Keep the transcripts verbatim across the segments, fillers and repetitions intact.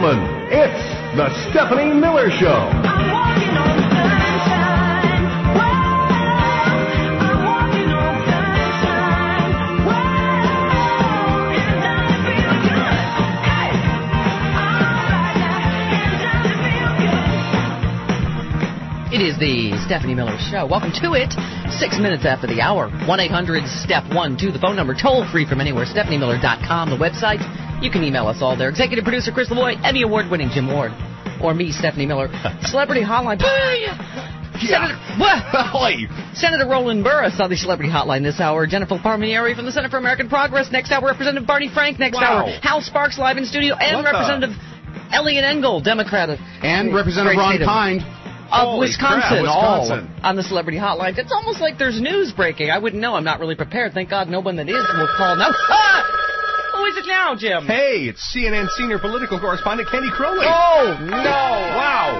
gentlemen, it's the Stephanie Miller Show. I'm walking on sunshine. Whoa, I'm walking on sunshine. Whoa, it doesn't feel good. Hey, alright now, it doesn't feel good. It is the Stephanie Miller Show. Welcome to it. Six minutes after the hour. one eight hundred step one two, the phone number, toll free from anywhere, stephanie miller dot com, the website. You can email us all there. Executive producer Chris Lavoie, Emmy Award-winning Jim Ward, or me, Stephanie Miller. Celebrity Hotline. Senator, what? Senator Roland Burris on the Celebrity Hotline this hour. Jennifer Palmieri from the Center for American Progress. Next hour, Representative Barney Frank. Next Wow. hour, Hal Sparks live in studio, and What Representative the? Elliot Engel, Democrat. And Representative Great Ron state of- Pine. Of Holy Wisconsin, crap, Wisconsin. all on the Celebrity Hotline. It's almost like there's news breaking. I wouldn't know. I'm not really prepared. Thank God no one that is will call now. Ah! Who is it now, Jim? Hey, it's C N N senior political correspondent Candy Crowley. Oh, no. Wow.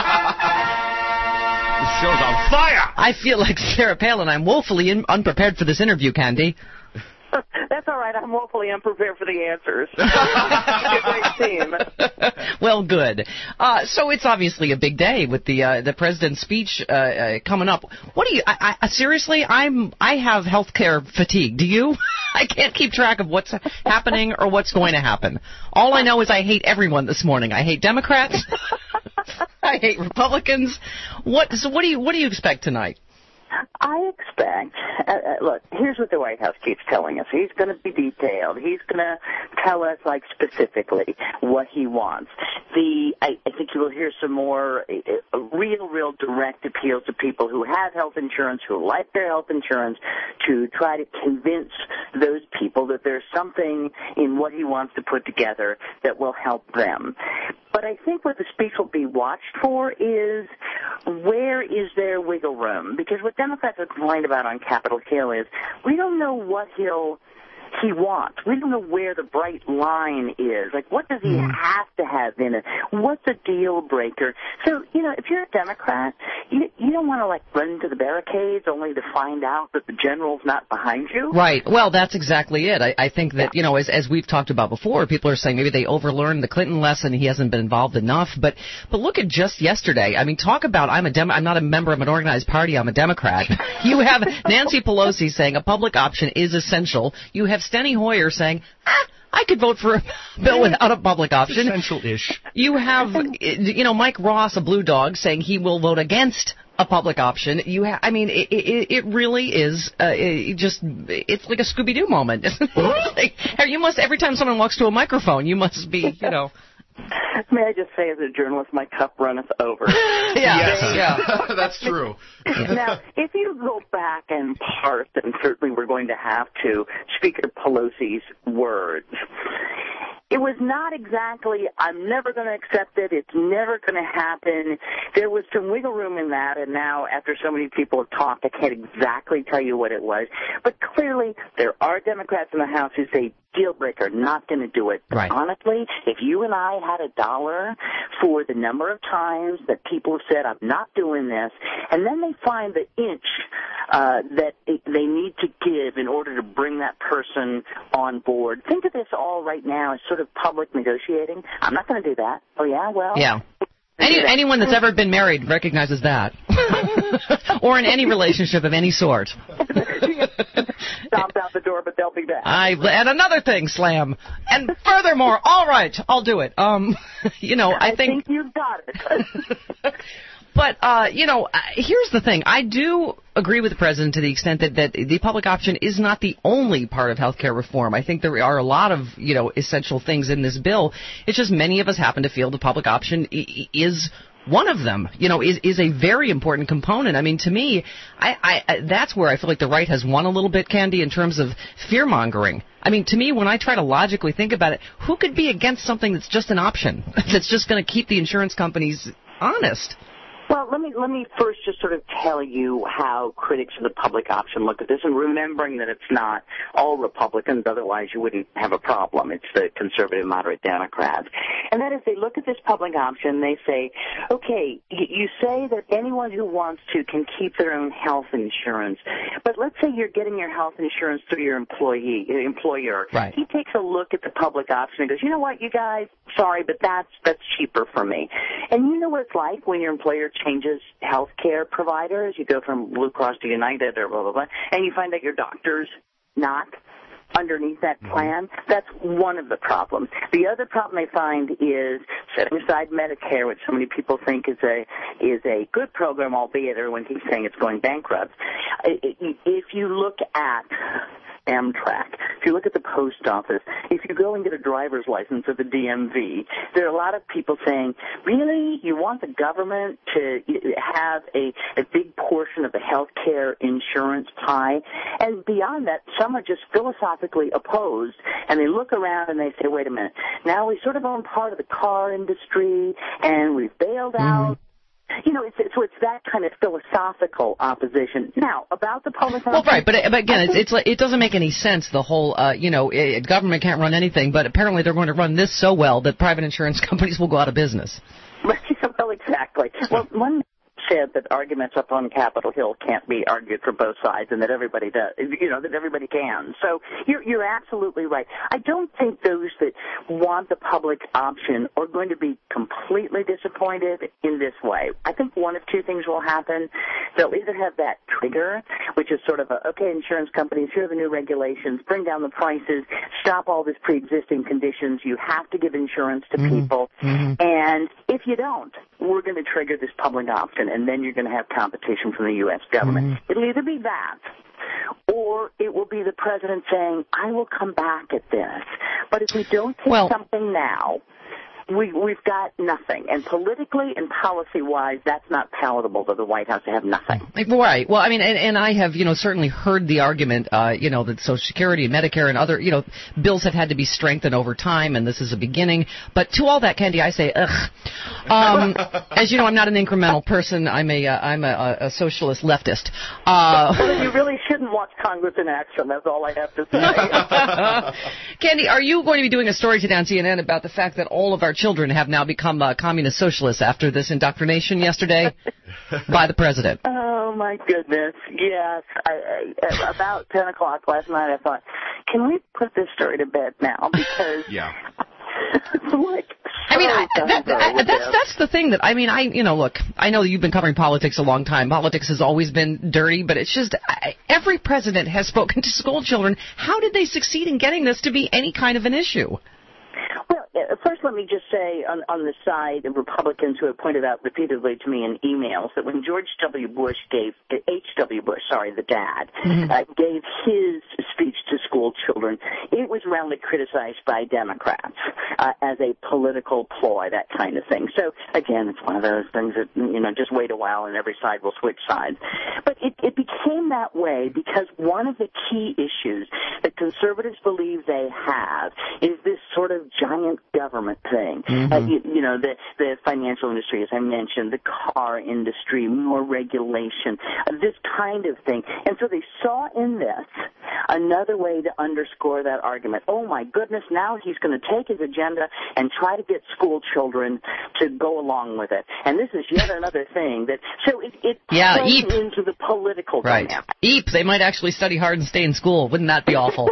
This show's on fire. I feel like Sarah Palin. I'm woefully in- unprepared for this interview, Candy. That's all right. I'm woefully unprepared for the answers. It's a great team. Well, good. Uh, so it's obviously a big day with the uh, the president's speech uh, uh, coming up. What do you? I, I, seriously, I'm I have healthcare fatigue. Do you? I can't keep track of what's happening or what's going to happen. All I know is I hate everyone this morning. I hate Democrats. I hate Republicans. What? So what do you what do you expect tonight? I expect, uh, uh, look, here's what the White House keeps telling us. He's going to be detailed. He's going to tell us, like, specifically what he wants. The I, I think you will hear some more uh, real, real direct appeals to people who have health insurance, who like their health insurance, to try to convince those people that there's something in what he wants to put together that will help them. But I think what the speech will be watched for is where is there wiggle room? Because what Democrats have complained about on Capitol Hill is we don't know what he'll he wants. We don't know where the bright line is. Like, what does he mm. have to have in it? What's a deal breaker? So, you know, if you're a Democrat, you, you don't want to, like, run into the barricades only to find out that the general's not behind you. Right. Well, that's exactly it. I, I think that, you know, as, as we've talked about before, people are saying maybe they overlearned the Clinton lesson. He hasn't been involved enough. But but look at just yesterday. I mean, talk about I'm a Dem- I'm not a member of an organized party. I'm a Democrat. You have Nancy Pelosi saying a public option is essential. You have Steny Hoyer saying, ah, I could vote for a bill without a public option. Essential-ish. You have, you know, Mike Ross, a blue dog, saying he will vote against a public option. You ha- I mean, it, it, it really is uh, it just, it's like a Scooby-Doo moment, isn't it? Like, you must, every time someone walks to a microphone, you must be, you know. May I just say, as a journalist, my cup runneth over. Yeah, Yes. yeah. That's true. Now, if you go back and parse, and certainly we're going to have to, Speaker Pelosi's words, it was not exactly, I'm never going to accept it, it's never going to happen. There was some wiggle room in that, and now, after so many people have talked, I can't exactly tell you what it was. But clearly, there are Democrats in the House who say, deal breaker, not going to do it. Right. Honestly, if you and I had a dollar for the number of times that people have said, I'm not doing this, and then they find the inch uh, that it, they need to give in order to bring that person on board. Think of this all right now as sort of public negotiating. I'm not going to do that. Oh, yeah? Well. Yeah. Any, anyone that's ever been married recognizes that. Or in any relationship of any sort. Stomped out the door, but they'll be back. I and another thing, slam. And furthermore, all right, I'll do it. Um, you know, I, I think, think you've got it. But uh, you know, uh, here's the thing. I do agree with the president to the extent that that the public option is not the only part of health care reform. I think there are a lot of you know essential things in this bill. It's just many of us happen to feel the public option I- is. One of them, you know, is is a very important component. I mean, to me, I, I that's where I feel like the right has won a little bit, Candy, in terms of fear-mongering. I mean, to me, when I try to logically think about it, who could be against something that's just an option, that's just going to keep the insurance companies honest? Well, Well, let me let me first just sort of tell you how critics of the public option look at this, and remembering that it's not all Republicans, otherwise you wouldn't have a problem. It's the conservative, moderate Democrats. And that is, they look at this public option, they say, okay, y- you say that anyone who wants to can keep their own health insurance, but let's say you're getting your health insurance through your employee uh, employer. Right. He takes a look at the public option and goes, you know what, you guys, sorry, but that's that's cheaper for me. And you know what it's like when your employer changes health care providers. You go from Blue Cross to United or blah, blah, blah, and you find that your doctor's not underneath that plan. That's one of the problems. The other problem they find is setting aside Medicare, which so many people think is a is a good program, albeit everyone keeps saying it's going bankrupt. If you look at Amtrak, if you look at the post office, if you go and get a driver's license at the D M V, there are a lot of people saying, really, you want the government to have a, a big portion of the health care insurance pie? And beyond that, some are just philosophically opposed, and they look around and they say, wait a minute, now we sort of own part of the car industry, and we've bailed Mm-hmm. out. You know, it's, so it's that kind of philosophical opposition. Now, about the public Well, option, right, but, but again, it's, it's like, it doesn't make any sense. The whole, uh, you know, eh, government can't run anything, but apparently they're going to run this so well that private insurance companies will go out of business. Well, exactly. Well, one said that arguments up on Capitol Hill can't be argued for both sides, and that everybody does, you know, that everybody can. So you're, you're absolutely right. I don't think those that want the public option are going to be completely disappointed in this way. I think one of two things will happen. They'll either have that trigger, which is sort of a, okay, insurance companies, here are the new regulations, bring down the prices, stop all this pre-existing conditions, you have to give insurance to Mm-hmm. people, Mm-hmm. and if you don't, we're going to trigger this public option, and then you're going to have competition from the U S government. Mm-hmm. It'll either be that, or it will be the president saying, I will come back at this. But if we don't take Well- something now, we, we've got nothing. And politically and policy-wise, that's not palatable to the White House to have nothing. Right. Well, I mean, and, and I have, you know, certainly heard the argument, uh, you know, that Social Security and Medicare and other, you know, bills have had to be strengthened over time, and this is a beginning. But to all that, Candy, I say, ugh. Um, as you know, I'm not an incremental person. I'm a, uh, I'm a, a socialist leftist. Uh, Well, then you really shouldn't watch Congress in action. That's all I have to say. Candy, are you going to be doing a story today on C N N about the fact that all of our children have now become uh, communist socialists after this indoctrination yesterday by the president? Oh, my goodness. Yes. I, I, about ten o'clock last night, I thought, can we put this story to bed now? Because Yeah. it's like, I mean, I, so that, done I, with that's this. that's the thing that I mean. I you know, look, I know that you've been covering politics a long time. Politics has always been dirty, but it's just I, every president has spoken to school children. How did they succeed in getting this to be any kind of an issue? Well, uh, first let me just say on, on the side of Republicans who have pointed out repeatedly to me in emails that when George W. Bush gave, uh, H W. Bush, sorry, the dad, Mm-hmm. uh, gave his speech to school children, it was roundly criticized by Democrats uh, as a political ploy, that kind of thing. So, again, it's one of those things that, you know, just wait a while and every side will switch sides. But it, it became that way because one of the key issues that conservatives believe they have is this sort of giant government thing. Mm-hmm. Uh, you, you know, the, the financial industry, as I mentioned, the car industry, more regulation, uh, this kind of thing. And so they saw in this another way to underscore that argument. Oh, my goodness, now he's going to take his agenda and try to get school children to go along with it. And this is yet another thing that, so it, it Yeah, plays eep. into the political Right. dynamic. Eep, they might actually study hard and stay in school. Wouldn't that be awful?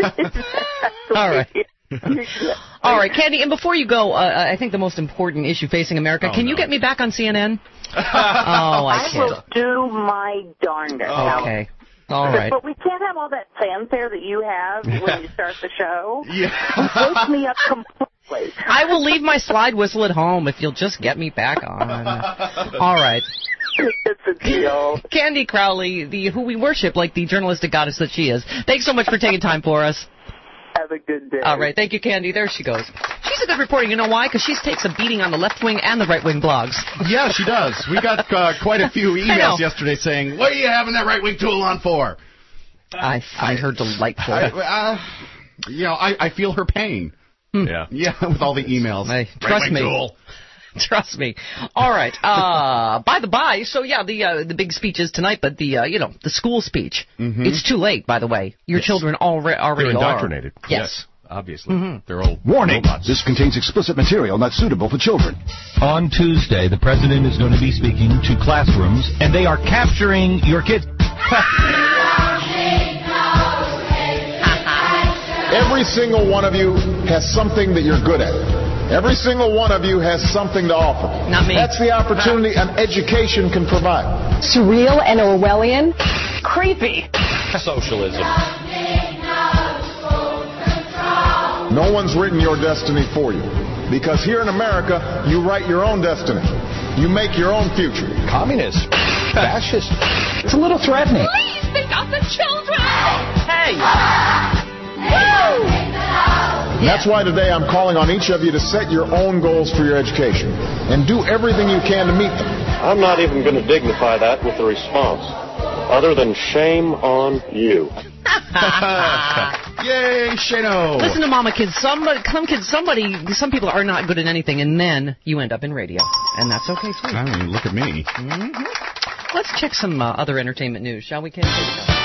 All right. All right, Candy, and before you go, uh, I think the most important issue facing America, Oh, can you no. get me back on C N N? Oh, I I will can't. do my darndest. Oh. Now, Okay. All right. But we can't have all that fanfare that you have when you start the show. Yeah. Wake me up completely. I will leave my slide whistle at home if you'll just get me back on. All right. It's a deal. Candy Crowley, the who we worship like the journalistic goddess that she is. Thanks so much for taking time for us. Have a good day. All right. Thank you, Candy. There she goes. She's a good reporter. You know why? Because she takes a beating on the left wing and the right wing blogs. Yeah, she does. We got uh, quite a few know. emails yesterday saying, what are you having that right-wing tool on for? I find her delightful. I, uh, you know, I, I feel her pain. Yeah. Yeah, with all the emails. Hey, trust Right-wing me. tool. Trust me. All right. Uh, by the by, so yeah, the uh, the big speech is tonight, but the uh, you know the school speech. Mm-hmm. It's too late, by the way. Your Yes. children already already They're are. indoctrinated. Yes. Obviously. Mm-hmm. They're all Warning! robots. This contains explicit material not suitable for children. On Tuesday, the president is going to be speaking to classrooms, and they are capturing your kids. Every single one of you has something that you're good at. Every single one of you has something to offer. Not me. That's the opportunity an education can provide. Surreal and Orwellian. Creepy. Socialism. No one's written your destiny for you. Because here in America, you write your own destiny. You make your own future. Communist. Fascist. It's a little threatening. Please think of the children! Hey. That's why today I'm calling on each of you to set your own goals for your education and do everything you can to meet them. I'm not even going to dignify that with a response, other than shame on you. Yay, Shano! Listen to Mama, kids. Somebody, some kids, somebody, some people are not good at anything, and then you end up in radio, and that's okay too. I mean, look at me. Mm-hmm. Let's check some uh, other entertainment news, shall we, kids?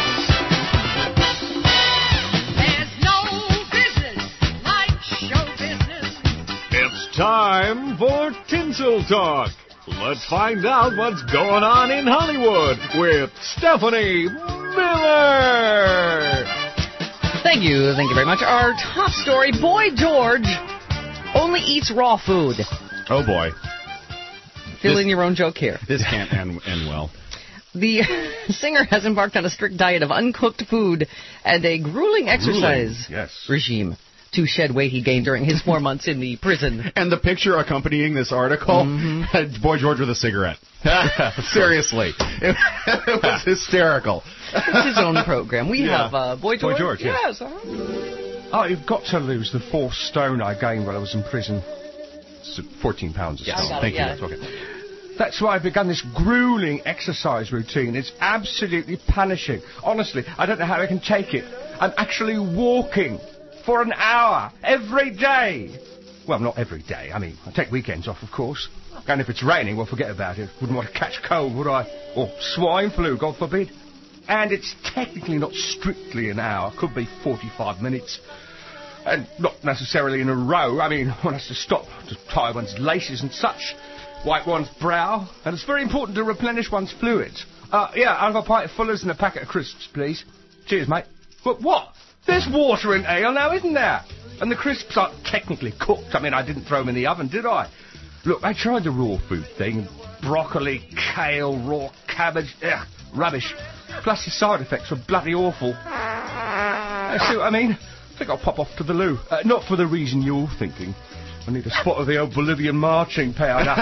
There's no business like show business. It's time for Tinsel Talk. Let's find out what's going on in Hollywood with Stephanie Miller. Thank you, thank you very much. Our top story, Boy George only eats raw food. Oh, boy. Fill This- in your own joke here. This can't end, end well. The singer has embarked on a strict diet of uncooked food and a grueling exercise yes. regime to shed weight he gained during his four months in the prison. And the picture accompanying this article had Boy George with a cigarette. Seriously. It, it was hysterical. It's his own program. We Yeah. have uh, Boy George. Boy George, yes. yes. uh-huh. Oh, you've got to lose the four stone I gained while I was in prison. So fourteen pounds. Yes. I got it, Thank yeah. you. That's okay. That's why I've begun this grueling exercise routine. It's absolutely punishing. Honestly, I don't know how I can take it. I'm actually walking for an hour every day. Well, not every day. I mean, I take weekends off, of course. And if it's raining, well, forget about it. Wouldn't want to catch cold, would I? Or swine flu, God forbid. And it's technically not strictly an hour. Could be forty-five minutes. And not necessarily in a row. I mean, one has to stop to tie one's laces and such. Wipe one's brow. And it's very important to replenish one's fluids. Uh, yeah, I'll have a pint of Fuller's and a packet of crisps, please. Cheers, mate. But what? There's water in ale now, isn't there? And the crisps aren't technically cooked. I mean, I didn't throw them in the oven, did I? Look, I tried the raw food thing. Broccoli, kale, raw cabbage. Ugh, rubbish. Plus the side effects were bloody awful. I see what I mean? I think I'll pop off to the loo. Uh, not for the reason you're thinking. I need a spot of the old Bolivian marching powder.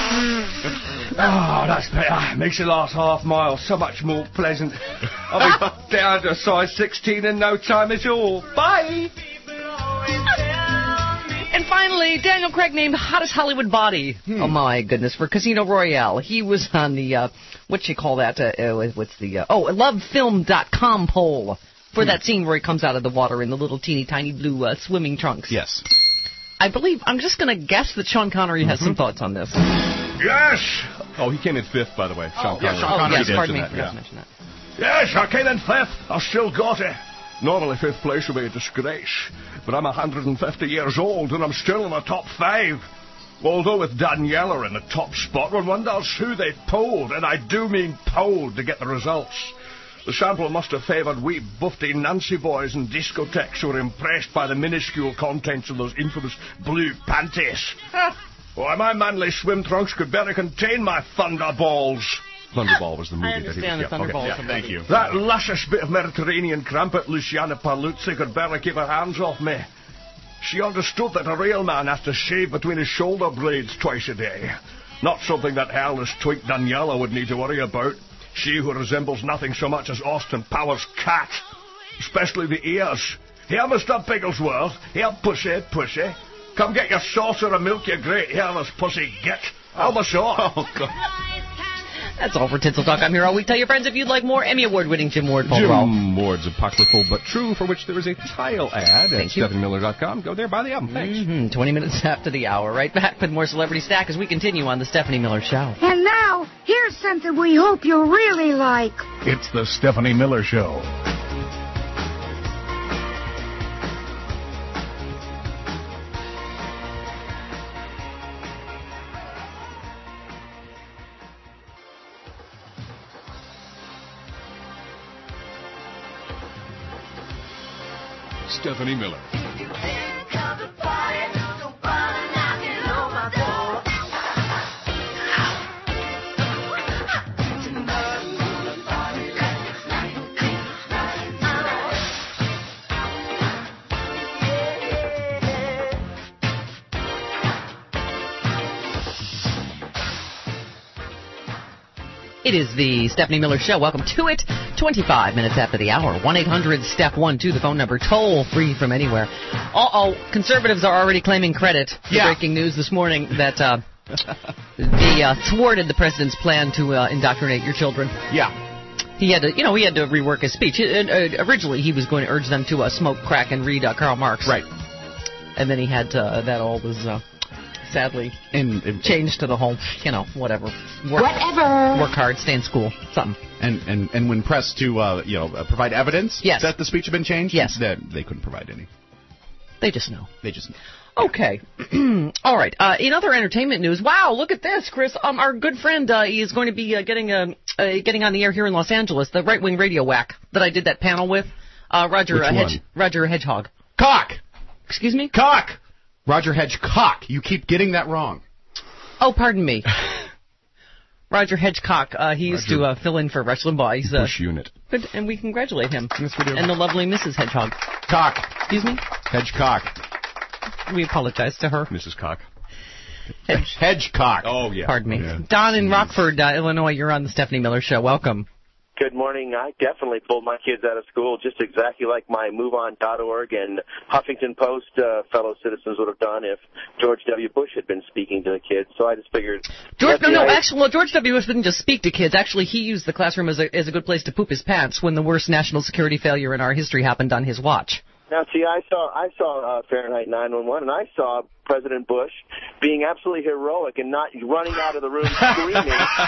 Oh, that's better. Makes the last half mile so much more pleasant. I'll be down to a size sixteen in no time at all. Bye! And finally, Daniel Craig named hottest Hollywood body. Oh my goodness, for Casino Royale. He was on the uh, what you call that? Uh, uh, what's the uh, oh love film dot com poll for that scene where he comes out of the water in the little teeny tiny blue uh, swimming trunks. Yes. I believe I'm just going to guess that Sean Connery has some thoughts on this. Yes! Oh, he came in fifth, by the way. Sean oh, Connery. oh, Connery yes, did pardon me. that, Forgot yeah. to mention that. Yes, I came in fifth. I still got it. Normally fifth place would be a disgrace, but I'm one hundred fifty years old and I'm still in the top five. Although with Daniela in the top spot, one wonders who they polled, and I do mean polled to get the results. The sample must have favoured wee buffy Nancy boys and discotheques who were impressed by the minuscule contents of those infamous blue panties. Why, my manly swim trunks could barely contain my thunderballs. Thunderball was the movie I that he understand was... the yeah, Thunderball okay, is a yeah, thank movie. you. That luscious bit of Mediterranean crumpet, Luciana Paluzzi, could barely keep her hands off me. She understood that a real man has to shave between his shoulder blades twice a day. Not something that hairless twink Daniela would need to worry about. She who resembles nothing so much as Austin Powers' cat. Especially the ears. Here, Mister Bigglesworth. Here, pussy, pussy. Come get your saucer of milk, you great hairless pussy git. How the sort? Oh, God. That's all for Tinsel Talk. I'm here all week. Tell your friends if you'd like more Emmy Award-winning Jim Ward. Jim Ward's apocryphal but true, for which there is a tile ad at Thank you. Stephanie Miller dot com. Go there, buy the album. Thanks. Mm-hmm. twenty minutes after the hour. Right back with more Celebrity Stack as we continue on the Stephanie Miller Show. And now, here's something we hope you'll really like. It's the Stephanie Miller Show. Stephanie Miller. It is the Stephanie Miller Show. Welcome to it. twenty-five minutes after the hour. one eight hundred step one two, the phone number, toll free from anywhere. Uh-oh, conservatives are already claiming credit for Yeah. breaking news this morning that uh, they uh, thwarted the president's plan to uh, indoctrinate your children. Yeah. He had to, you know, he had to rework his speech. Uh, uh, originally, he was going to urge them to uh, smoke crack and read uh, Karl Marx. Right. And then he had to, uh, that all was uh, sadly And, and changed to the whole, you know, whatever. Work, Whatever. Work hard, stay in school, something. and and and when pressed to uh, you know uh, provide evidence Yes. that the speech had been changed, Yes. that they couldn't provide any. They just know. They just Okay. All right. Uh, in other entertainment news, wow, look at this, Chris. Um, our good friend uh, is going to be uh, getting uh, uh, getting on the air here in Los Angeles. The right wing radio whack that I did that panel with, uh, Roger Which uh, Hedge, one? Roger Hedgehog. cock Excuse me. cock. Roger Hedgecock. You keep getting that wrong. Oh, pardon me. Roger Hedgecock. Uh, he used Roger. to uh, fill in for Rush Limbaugh. He's uh, Bush unit. good, and we congratulate him. Yes, we do. And the lovely Missus Hedgehog. Cock. Excuse me. Hedgecock. We apologize to her. Missus Cock. Hedge. Hedgecock. Oh, yeah. Pardon me. Yeah. Don in Rockford, uh, Illinois. You're on the Stephanie Miller Show. Welcome. Good morning. I definitely pulled my kids out of school just exactly like my move on dot org and Huffington Post uh, fellow citizens would have done if George W. Bush had been speaking to the kids. So I just figured... George, no, let no, the- actually, well, George W. Bush didn't just speak to kids. Actually, he used the classroom as a, as a good place to poop his pants when the worst national security failure in our history happened on his watch. Now, see, I saw I saw uh, Fahrenheit nine one one, and I saw President Bush being absolutely heroic and not running out of the room screaming.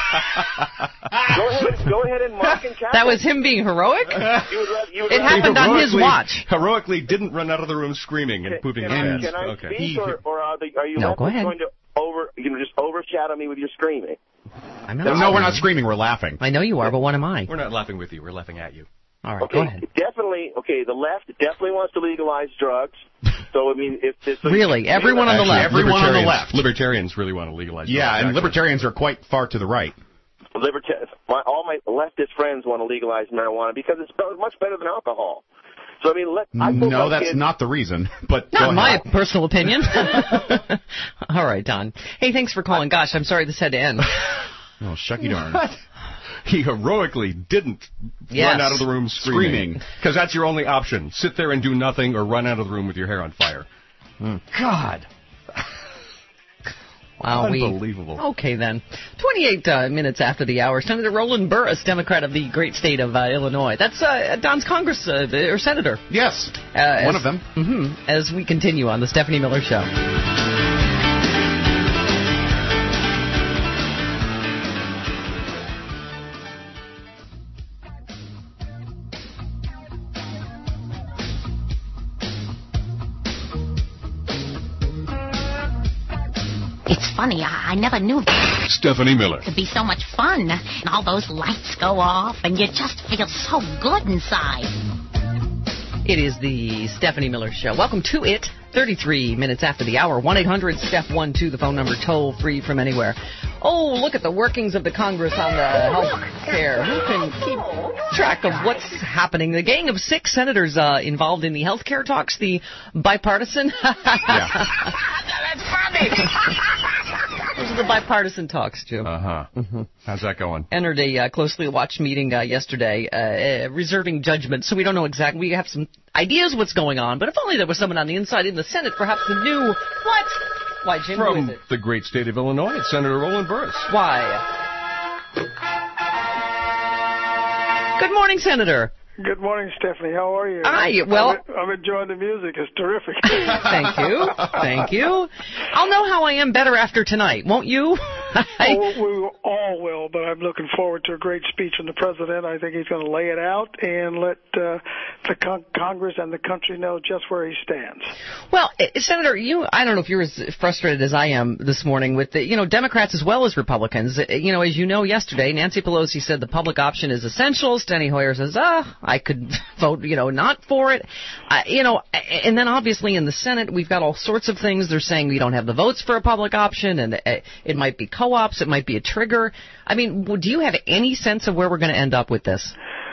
go ahead, go ahead and mark and count. That was him being heroic? You would rather, you would It rather- happened on his Heroically- watch. Heroically didn't run out of the room screaming and pooping Can his I, pants. can I Okay. speak, or, or are, the, are you No, left go ahead. going to over, you know, just overshadow me with your screaming? I'm No, not. no, we're not screaming. We're laughing. I know you are, but what am I? We're not laughing with you. We're laughing at you. All right, Okay, go ahead. definitely. Okay, the left definitely wants to legalize drugs. So I mean, if this Really? Everyone on the left? Everyone on the Libertarians- left. Libertarians really want to legalize Yeah, drugs, and actually. libertarians are quite far to the right. Liberta- my, all my leftist friends want to legalize marijuana because it's be- much better than alcohol. So I mean, let I told No, my that's kids, not the reason. But Not go my ahead. personal opinion. All right, Don. Hey, thanks for calling. Gosh, I'm sorry this had to end. Oh, shucky darn. He heroically didn't Yes. run out of the room screaming. Screaming. Because that's your only option. Sit there and do nothing or run out of the room with your hair on fire. God. Wow, we- Unbelievable. Okay, then. twenty-eight uh, minutes after the hour. Senator Roland Burris, Democrat of the great state of uh, Illinois. That's uh, Don's Congress, uh, or Senator. Yes, Uh, one as- of them. Mm-hmm, as we continue on the Stephanie Miller Show. It's funny, I, I never knew it Stephanie Miller. could be so much fun. And all those lights go off, and you just feel so good inside. It is the Stephanie Miller Show. Welcome to it. thirty-three minutes after the hour. one eight hundred step one two, the phone number, toll free from anywhere. Oh, look at the workings of the Congress on the health care. Who can keep track of what's happening? The gang of six senators uh, involved in the health care talks, the bipartisan. That's funny. Those are the bipartisan talks, Jim. Uh-huh. Mm-hmm. How's that going? Entered a uh, closely watched meeting uh, yesterday, uh, uh, reserving judgment, so we don't know exactly. We have some ideas what's going on, but if only there was someone on the inside in the Senate, perhaps who knew what. Why, Jim? Who is From it? the great state of Illinois, it's Senator Roland Burris. Why? Good morning, Senator. Good morning, Stephanie. How are you? Hi. Well, I'm, I'm enjoying the music. It's terrific. Thank you. Thank you. I'll know how I am better after tonight, won't you? oh, we all will, but I'm looking forward to a great speech from the president. I think he's going to lay it out and let uh, the con- Congress and the country know just where he stands. Well, Senator, you, I don't know if you're as frustrated as I am this morning with the, you know, Democrats as well as Republicans. You know, as you know, yesterday, Nancy Pelosi said the public option is essential. Steny Hoyer says, ah, I could vote, you know, not for it. Uh, you know, and then obviously in the Senate, we've got all sorts of things. They're saying we don't have the votes for a public option, and it might be co-ops, it might be a trigger. I mean, do you have any sense of where we're going to end up with this?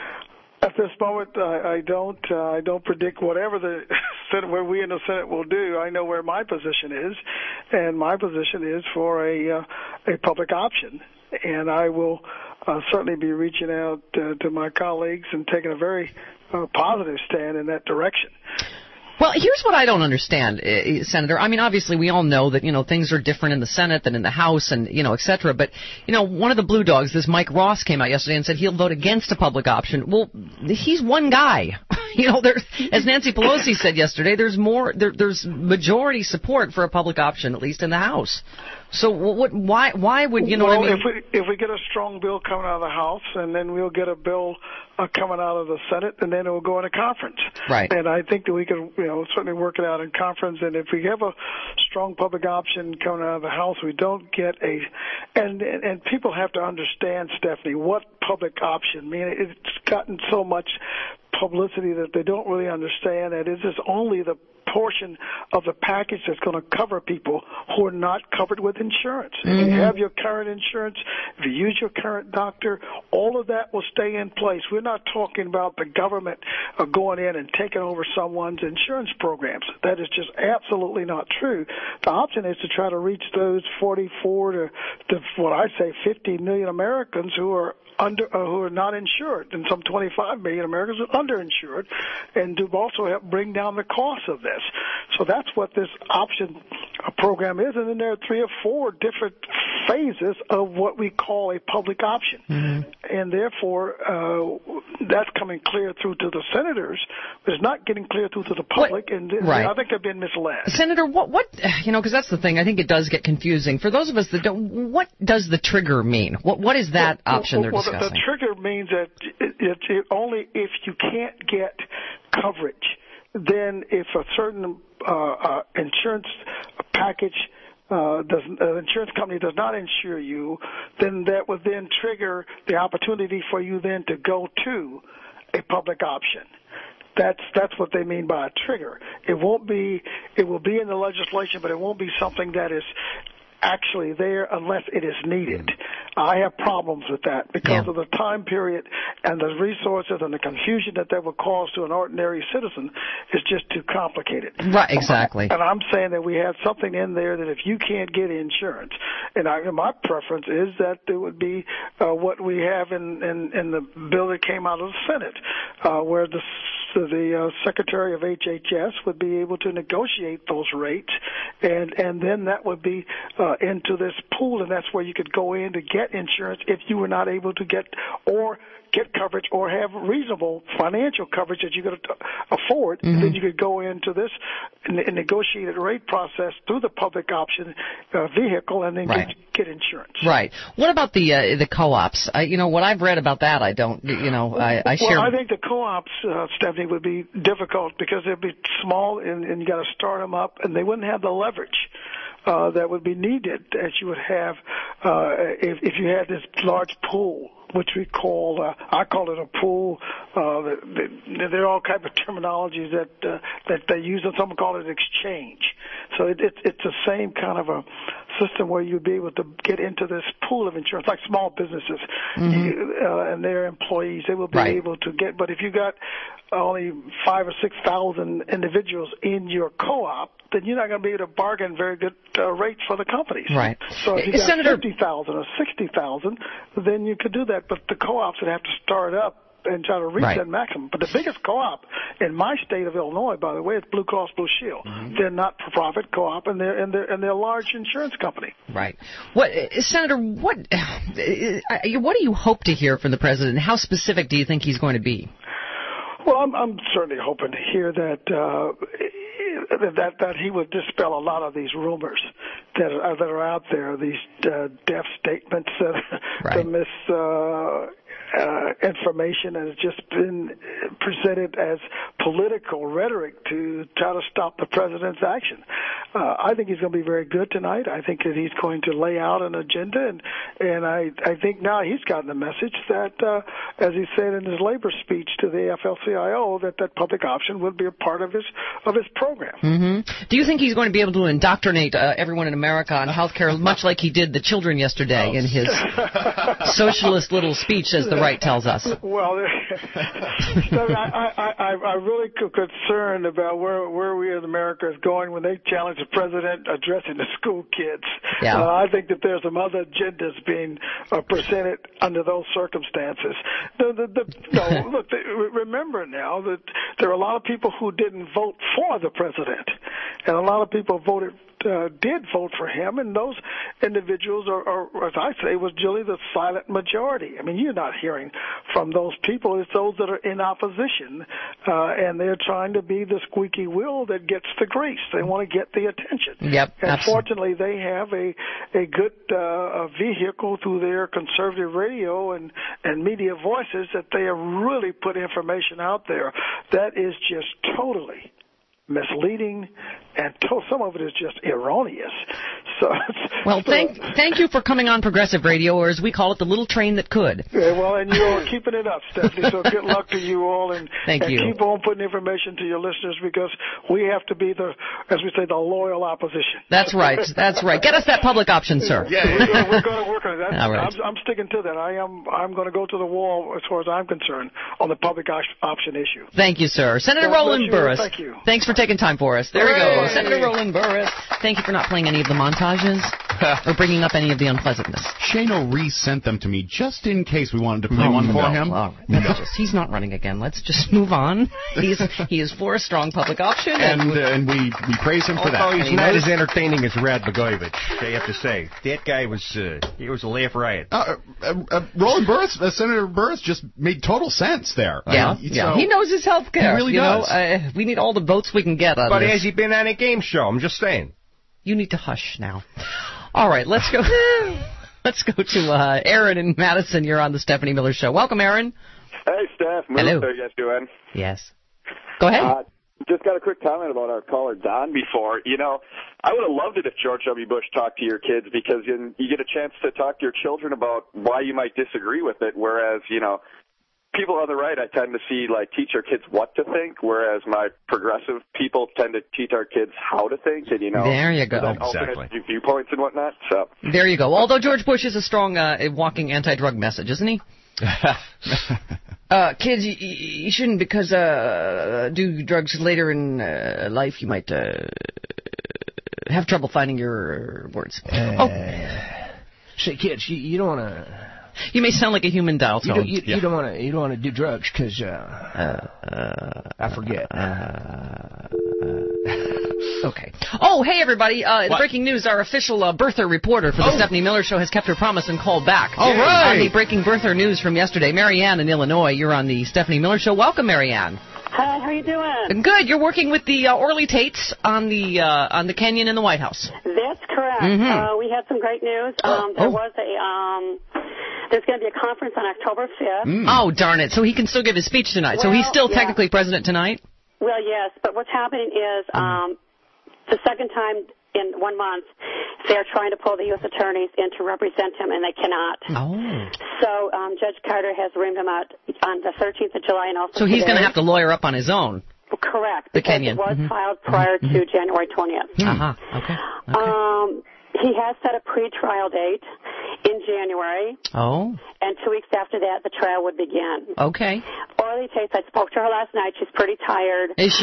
At this moment, uh, I don't. Uh, I don't predict whatever the Senate, where we in the Senate will do. I know where my position is, and my position is for a uh, a public option, and I will uh, certainly be reaching out uh, to my colleagues and taking a very uh, positive stand in that direction. Well, here's what I don't understand, uh, Senator. I mean, obviously, we all know that, you know, things are different in the Senate than in the House and, you know, et cetera. But, you know, one of the Blue Dogs, this Mike Ross, came out yesterday and said he'll vote against a public option. Well, he's one guy. You know, there's, as Nancy Pelosi said yesterday, there's more, there, there's majority support for a public option, at least in the House. So what, why, why would, you know well, what I mean? if we, if we get a strong bill coming out of the House, and then we'll get a bill uh, coming out of the Senate, and then it will go into conference. Right. And I think that we can, you know, certainly work it out in conference. And if we have a strong public option coming out of the House, we don't get a, and and, and people have to understand, Stephanie, what public option. I mean, it's gotten so much publicity that they don't really understand that it is only the portion of the package that's going to cover people who are not covered with insurance. Mm-hmm. If you have your current insurance, if you use your current doctor, all of that will stay in place. We're not talking about the government uh, going in and taking over someone's insurance programs. That is just absolutely not true. The option is to try to reach those forty-four to, to what I say fifty million Americans who are under uh, who are not insured, and some twenty-five million Americans are underinsured, and to also help bring down the cost of this. So that's what this option program is, and then there are three or four different phases of what we call a public option, mm-hmm. and therefore uh, that's coming clear through to the senators, but it's not getting clear through to the public, what? and right. I think they've been misled. Senator, what, what, you know, because that's the thing, I think it does get confusing. For those of us that don't, what does the trigger mean? What What is that well, option well, they're well, discussing? The, the trigger means that it, it, it only if you can't get coverage, then if a certain uh, uh, insurance package uh, does, uh, insurance company does not insure you, then that would then trigger the opportunity for you then to go to a public option. That's that's what they mean by a trigger. It won't be. It will be in the legislation, but it won't be something that is actually there unless it is needed. I have problems with that because yeah. of the time period and the resources and the confusion that that would cause to an ordinary citizen is just too complicated. Right, exactly. And I'm saying that we have something in there that if you can't get insurance, and I, my preference is that it would be uh, what we have in, in, in the bill that came out of the Senate, uh, where the the uh, Secretary of H H S would be able to negotiate those rates, and and then that would be uh, into this pool, and that's where you could go in to get insurance if you were not able to get or get coverage or have reasonable financial coverage that you could afford. Mm-hmm. And then you could go into this negotiated rate process through the public option uh, vehicle and then right. get, get insurance. Right. What about the uh, the co-ops? I, you know, what I've read about that, I don't, you know, I, I share. Well, I think the co-ops, uh, Stephanie, would be difficult because they'd be small and, and you got to start them up, and they wouldn't have the leverage uh, that would be needed as you would have uh, if, if you had this large pool, which we call, uh, I call it a pool. Uh, there are all kinds of terminologies that uh, that they use, and some call it exchange. So it, it, it's the same kind of a system where you'd be able to get into this pool of insurance, like small businesses mm-hmm. you, uh, and their employees. They will be right. able to get, but if you got only five or six thousand individuals in your co-op, then you're not going to be able to bargain very good uh, rates for the companies. Right. So if you got Senator... fifty thousand or sixty thousand, then you could do that. But the co-ops would have to start up and try to reach Right. that maximum. But the biggest co-op in my state of Illinois, by the way, is Blue Cross Blue Shield. Mm-hmm. They're not for profit co-op, and they're and they're and they're a large insurance company. Right. What, uh, Senator? What uh, what do you hope to hear from the president? How specific do you think he's going to be? Well, I'm, I'm certainly hoping to hear that uh, that that he would dispel a lot of these rumors that are, that are out there, these uh, deaf statements, uh, right. the mis. Uh, Uh, information has just been presented as political rhetoric to try to stop the president's action. Uh, I think he's going to be very good tonight. I think that he's going to lay out an agenda, and and I, I think now he's gotten the message that, uh, as he said in his labor speech to the A F L C I O, that that public option would be a part of his of his program. Mm-hmm. Do you think he's going to be able to indoctrinate uh, everyone in America on health care, much like he did the children yesterday oh. in his socialist little speech, as the right tells us? Well, I, I, I, I'm really concerned about where where we in America is going when they challenge the president addressing the school kids. Yeah. Uh, I think that there's some other agendas being uh, presented under those circumstances. The, the, the, no, look, the, remember now that there are a lot of people who didn't vote for the president, and a lot of people voted Uh, did vote for him, and those individuals are, are, as I say, was really the silent majority. I mean, you're not hearing from those people. It's those that are in opposition, uh, and they're trying to be the squeaky wheel that gets the grease. They want to get the attention. Yep, and absolutely. fortunately, they have a a good uh, a vehicle through their conservative radio and, and media voices that they have really put information out there that is just totally misleading, and to- some of it is just erroneous. So, well, so, thank thank you for coming on Progressive Radio, or as we call it, the little train that could. Yeah, well, and you're keeping it up, Stephanie, so good luck to you all, and, thank and you. keep on putting information to your listeners, because we have to be the, as we say, the loyal opposition. That's right, that's right. Get us that public option, sir. Yeah, we're going, we're going to work on it. That's, all right. I'm, I'm sticking to that. I am I'm going to go to the wall, as far as I'm concerned, on the public option issue. Thank you, sir. Senator God Roland you. Burris. Thank you. Thanks for taking time for us. There we go. Senator Roland Burris. Thank you for not playing any of the montages or bringing up any of the unpleasantness. Shane O'Ree sent them to me just in case we wanted to play no, one for no. him. All right. no. just, he's not running again. Let's just move on. He's he is for a strong public option, and and, uh, and we, we praise him for that. Oh, he's and not he as entertaining as Rad Blagojevich, I have to say. That guy was uh, he was a laugh riot. Uh, uh, uh, Roland Burris, uh, Senator Burris, just made total sense there. Yeah, uh, yeah. So he knows his health care. He really you does. Know, uh, we need all the votes we can get on But this. has he been on a game show? I'm just saying. You need to hush now. All right, let's go. Let's go to uh, Aaron in Madison. You're on the Stephanie Miller Show. Welcome, Aaron. Hey, Steph. Move. Hello. How you guys doing? Yes. Go ahead. Uh, just got a quick comment about our caller Don before. You know, I would have loved it if George W. Bush talked to your kids, because you, you get a chance to talk to your children about why you might disagree with it, whereas, you know, people on the right, I tend to see, like, teach our kids what to think, whereas my progressive people tend to teach our kids how to think, and, you know, there you go. alternate Exactly. viewpoints and whatnot. So there you go. Although George Bush is a strong, uh, walking anti-drug message, isn't he? uh, kids, you, you shouldn't, because uh, do drugs later in uh, life, you might uh, have trouble finding your words. Uh, oh, say, kids, you, you don't want to. You may sound like a human dial You tone. don't, you, yeah. you don't want to. You don't want to do drugs because uh, uh, uh, I forget. Uh, uh, okay. Oh, hey everybody! Uh, breaking news: our official uh, birther reporter for the oh. Stephanie Miller Show has kept her promise and called back. All right. On the breaking birther news from yesterday, Marianne in Illinois. You're on the Stephanie Miller Show. Welcome, Marianne. Hi, how you doing? Good. You're working with the uh, Orly Tates on the uh, on the Canyon in the White House. That's correct. Mm-hmm. Uh, we had some great news. Um, there oh. was a um, there's going to be a conference on October fifth. Mm. Oh, darn it! So he can still give his speech tonight. Well, so he's still yeah. technically president tonight. Well, yes, but what's happening is um, the second time in one month they're trying to pull the U S attorneys in to represent him, and they cannot. Oh. So um, Judge Carter has reamed him out on the thirteenth of July, and also So he's going to today. have to lawyer up on his own. Correct. The because Kenyan. It was mm-hmm. filed prior mm-hmm. to January twentieth. Uh-huh. Okay. okay. Um, he has set a pre-trial date in January. Oh. And two weeks after that, the trial would begin. Okay. Orly Tates, I spoke to her last night. She's pretty tired. Is she?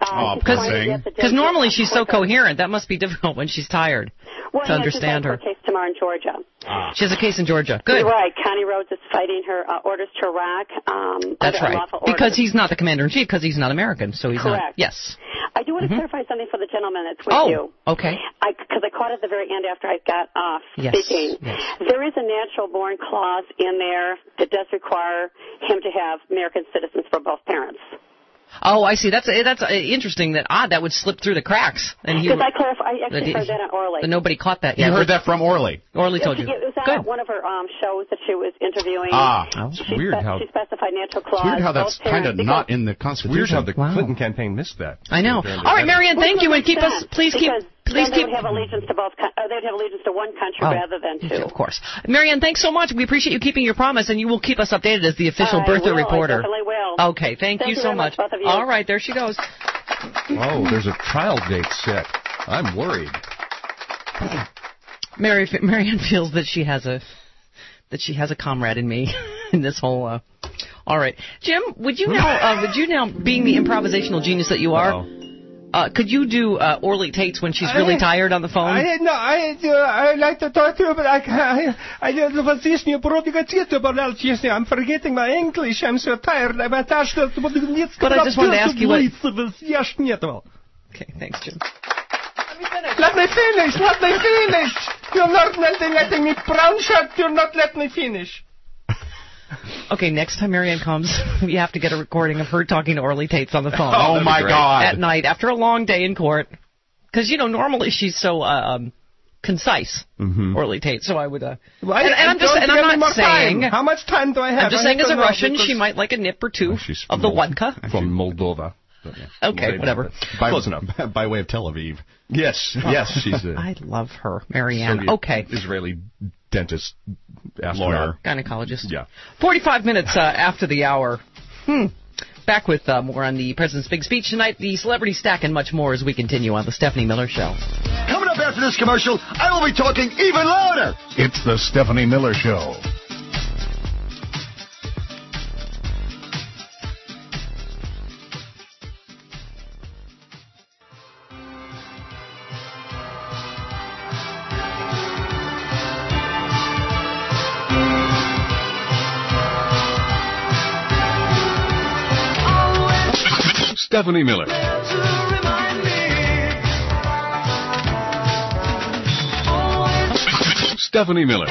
Oh, because Because normally she's so coherent. That must be difficult when she's tired well, to yeah, understand she's her. A case tomorrow in Georgia. Ah. She has a case in Georgia. Good. You're right. Connie Rhodes is fighting her uh, orders to Iraq. Um, That's under right. unlawful Because orders. he's not the commander-in-chief, because he's not American, so he's Correct. not. Yes. I do want to Mm-hmm. clarify something for the gentleman that's with oh, you. okay. Because I, I caught it at the very end after I got off Yes. speaking. Yes. There is a natural-born clause in there that does require him to have American citizens for both parents. Oh, I see. That's that's uh, interesting. That odd. That would slip through the cracks. And he. Because I clarify, I actually that he- heard that on Orly. But nobody caught that yet. You heard that from Orly. Orly told It you. was on Good. one of her um, shows that she was interviewing. Ah, that's she weird spe- how- she specified natural clause. It's weird how that's both parents, kind of because- not in the Constitution. Weird how the Wow. Clinton campaign missed that. I know. During the All right, debate. Marianne, thank you, and keep us. Please keep. Because Please then they keep. would have allegiance to both. co- Uh, they would have allegiance to one country Oh, rather than two. Of course. Marianne, thanks so much. We appreciate you keeping your promise, and you will keep us updated as the official I birther will, reporter. I definitely will. Okay, thank, Thank you you so very much. much, both of you. All right, there she goes. Oh, there's a trial date set. I'm worried. Mary, Marianne feels that she has a that she has a comrade in me in this whole. Uh, all right, Jim, would you now uh, would you now being the improvisational genius that you are, uh, could you do uh, Orly Tates when she's really I- tired on the phone? I no, I uh, I like to talk to you, but I I I just was listening to about I'm forgetting my English. I'm so tired. But I just wanted to ask you what. Okay, thanks, Jim. Let me finish. Let me finish. You're not letting, letting me brown shirt. You're not letting me finish. Okay, next time Marianne comes, we have to get a recording of her talking to Orly Tates on the phone. Oh, that'd be my great. God. At night, after a long day in court. Because, you know, normally she's so uh, um, concise, Mm-hmm. Orly Tate, so I would... Uh, Why- and, and I'm just, don't and give me I'm not more saying... time. How much time do I have? I'm just I saying have as a to know Russian, because- she might like a nip or two she's of the from vodka. From Moldova. But, yeah. Okay, whatever. By, Close enough. by way of Tel Aviv. Yes, yes, she's a I love her, Marianne. Soviet Okay. Israeli dentist, astronaut. Lawyer. Gynecologist. Yeah. forty-five minutes uh, after the hour. Hmm. Back with uh, more on the President's big speech tonight, the celebrity stack, and much more as we continue on the Stephanie Miller Show. Coming up after this commercial, I will be talking even louder. It's the Stephanie Miller Show. Stephanie Miller. Stephanie Miller.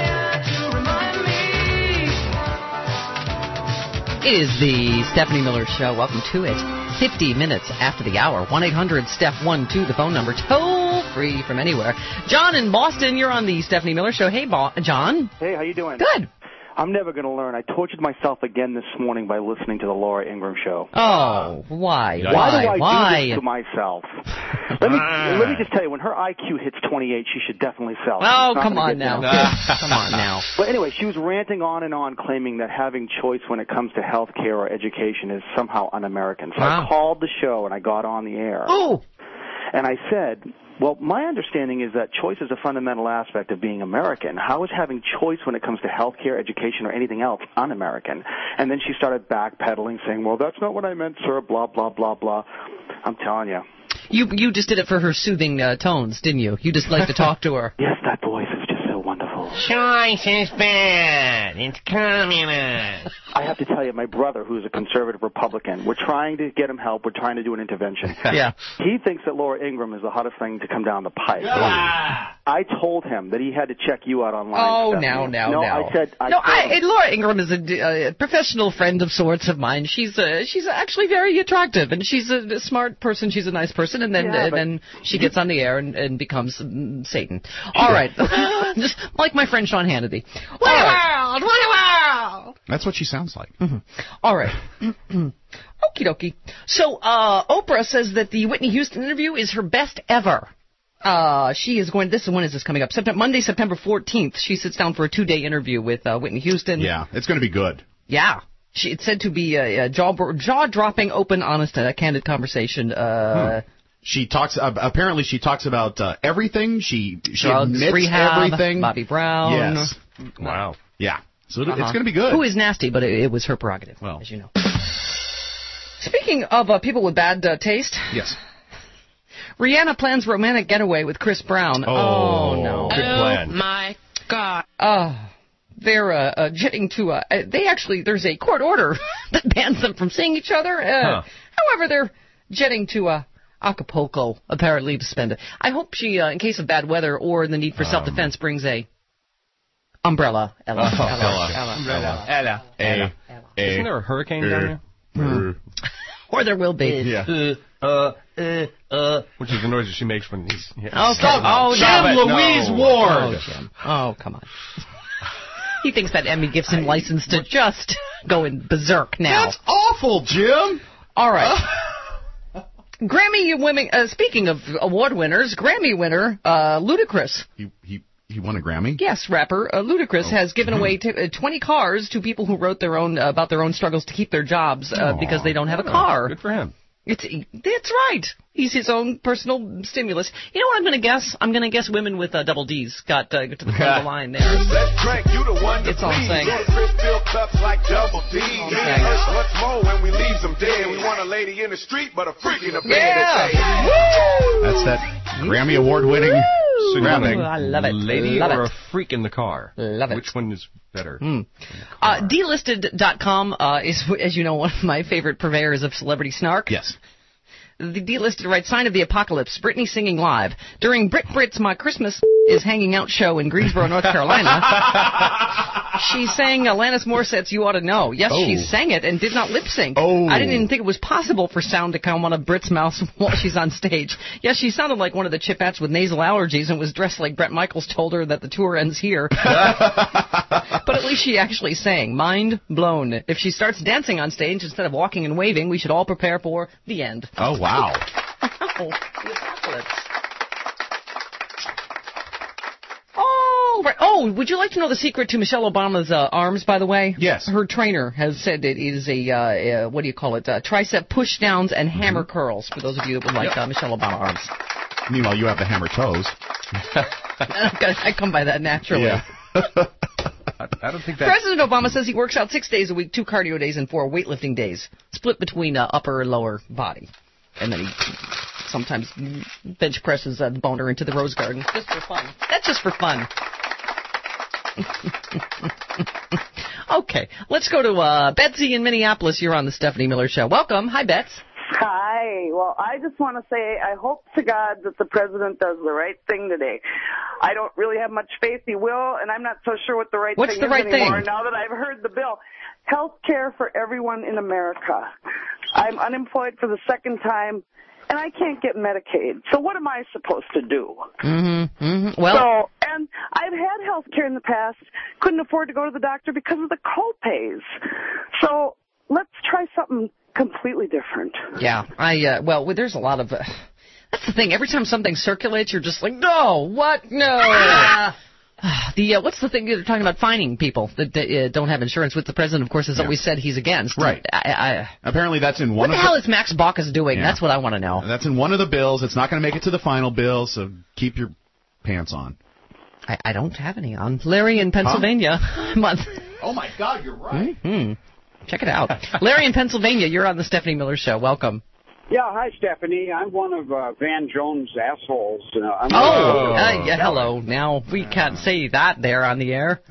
It is the Stephanie Miller Show. Welcome to it. fifty minutes after the hour. one eight hundred Steph one two, the phone number. Toll free from anywhere. John in Boston, you're on the Stephanie Miller Show. Hey, Bo- John. Hey, how you doing? Good. I'm never going to learn. I tortured myself again this morning by listening to the Laura Ingraham show. Oh, why? Why, Why? do I Why? do this to myself? let me let me just tell you, when her I Q hits twenty-eight, she should definitely sell. Oh, It's not come gonna on get now. down. Come on now. But anyway, she was ranting on and on, claiming that having choice when it comes to health care or education is somehow un-American. So Wow. I called the show and I got on the air. Oh. And I said, well, my understanding is that choice is a fundamental aspect of being American. How is having choice when it comes to health care, education, or anything else un-American? And then she started backpedaling, saying, well, that's not what I meant, sir, blah, blah, blah, blah. I'm telling you. You you just did it for her soothing uh, tones, didn't you? You just like to talk to her. Yes, that voice is just so wonderful. Choice is bad. It's communist. I have to tell you, my brother, who's a conservative Republican, we're trying to get him help. We're trying to do an intervention. Yeah. He thinks that Laura Ingraham is the hottest thing to come down the pipe. Ah. I told him that he had to check you out online. Oh, Stephanie. now, now, no, now. I said, I no, told I, him- and Laura Ingraham is a, d- a professional friend of sorts of mine. She's uh, she's actually very attractive, and she's a, a smart person. She's a nice person, and then Yeah, uh, but- then she gets on the air and, and becomes mm, Satan. All right, just like my friend Sean Hannity. All What a right. world! What a world! That's what she sounds like. Mm-hmm. All right. Okie dokie. So uh, Oprah says that the Whitney Houston interview is her best ever. Uh, she is going. This when is this coming up? September, Monday, September fourteenth. She sits down for a two-day interview with uh, Whitney Houston. Yeah, it's going to be good. Yeah. She, it's said to be a, a jaw, jaw-dropping, open, honest, and a candid conversation. Uh, Hmm. She talks. Uh, apparently, she talks about uh, everything. She she Drugs, admits rehab, everything. Bobby Brown. Yes. Wow. Yeah. So Uh-huh. it's going to be good. Who is nasty, but it, it was her prerogative, Well. as you know. Speaking of uh, people with bad uh, taste, Yes. Rihanna plans romantic getaway with Chris Brown. Oh, oh no. Good plan. Oh, my God. Oh. They're uh, uh, jetting to a... Uh, they actually... There's a court order that bans them from seeing each other. Uh, huh. However, they're jetting to uh, Acapulco, apparently, to spend it. I hope she, uh, in case of bad weather or the need for um, self-defense, brings a umbrella. Ella. Oh, Ella. Ella. Ella. Umbrella. Ella. Ella. Ella. Isn't there a hurricane uh, down there? Mm. Or there will be. Yeah. Uh, uh, uh, uh, which is the noise that she makes when he's... Yeah. Oh, stop. Oh, Jim no. Louise no. Ward. Oh, Jim. Oh, come on. He thinks that Emmy gives him license to just go in berserk now. That's awful, Jim. All right. Grammy women. Uh, speaking of award winners, Grammy winner uh, Ludacris. He he he won a Grammy. Yes, rapper uh, Ludacris oh. has given away t- uh, twenty cars to people who wrote their own uh, about their own struggles to keep their jobs uh, because they don't have a car. Good for him. It's that's right. He's his own personal stimulus. You know what I'm going to guess? I'm going to guess women with uh, double D's got uh, to the front of the line there. Let's drink, you the one to it's all I'm saying. Cups like double D. Okay. What's more when we leave them dead? We want a lady in the street, but a freak in the bed. Yeah. Woo! That's that Grammy award winning. So Ooh, I love it. Lady love or it. a freak in the car? Love it. Which one is better? Mm. Uh, delisted dot com uh, is, as you know, one of my favorite purveyors of celebrity snark. Yes. The Delisted writes, Sign of the Apocalypse, Britney singing live. During Brit Brits My Christmas is Hanging Out show in Greensboro, North Carolina, she sang Alanis Morissette's You Ought to Know. Yes, oh. she sang it and did not lip sync. Oh. I didn't even think it was possible for sound to come out of Brit's mouth while she's on stage. Yes, she sounded like one of the Chipettes with nasal allergies and was dressed like Bret Michaels told her that the tour ends here. But at least she actually sang. Mind blown. If she starts dancing on stage instead of walking and waving, we should all prepare for the end. Oh, wow. Wow. Oh, the apocalypse. Oh, right. Oh, would you like to know the secret to Michelle Obama's uh, arms, by the way? Yes. Her trainer has said it is a, uh, uh, what do you call it, uh, tricep push-downs and hammer mm-hmm. curls, for those of you that would like yep. uh, Michelle Obama arms. Meanwhile, you have the hammer toes. I come by that naturally. Yeah. I don't think that... President Obama says he works out six days a week, two cardio days, and four weightlifting days, split between uh, upper and lower body. And then he sometimes bench presses a boner into the rose garden. Just for fun. That's just for fun. Okay, let's go to uh, Betsy in Minneapolis. You're on the Stephanie Miller Show. Welcome. Hi, Bets. Hi. Well, I just want to say I hope to God that the president does the right thing today. I don't really have much faith he will, and I'm not so sure what the right What's thing the is right anymore thing? now that I've heard the bill. Health care for everyone in America. I'm unemployed for the second time, and I can't get Medicaid. So what am I supposed to do? Mm-hmm. Mm-hmm. Well, so, and I've had health care in the past, couldn't afford to go to the doctor because of the co-pays. So let's try something completely different. Yeah, I, uh, well, there's a lot of, uh, that's the thing, every time something circulates, you're just like, no, what, no. Ah! The uh, what's the thing they're talking about fining people that uh, don't have insurance, which the president, of course, has yeah. always said he's against. Right. I, I, Apparently that's in one what of the hell is Max Baucus doing? Yeah. That's what I want to know. That's in one of the bills. It's not going to make it to the final bill, so keep your pants on. I, I don't have any on. Larry in Pennsylvania. Huh? Oh, my God, you're right. Mm-hmm. Check it out. Larry in Pennsylvania, you're on the Stephanie Miller Show. Welcome. Yeah, hi, Stephanie. I'm one of uh, Van Jones' assholes. Uh, I'm oh, uh, yeah, hello. Now, we can't say that there on the air.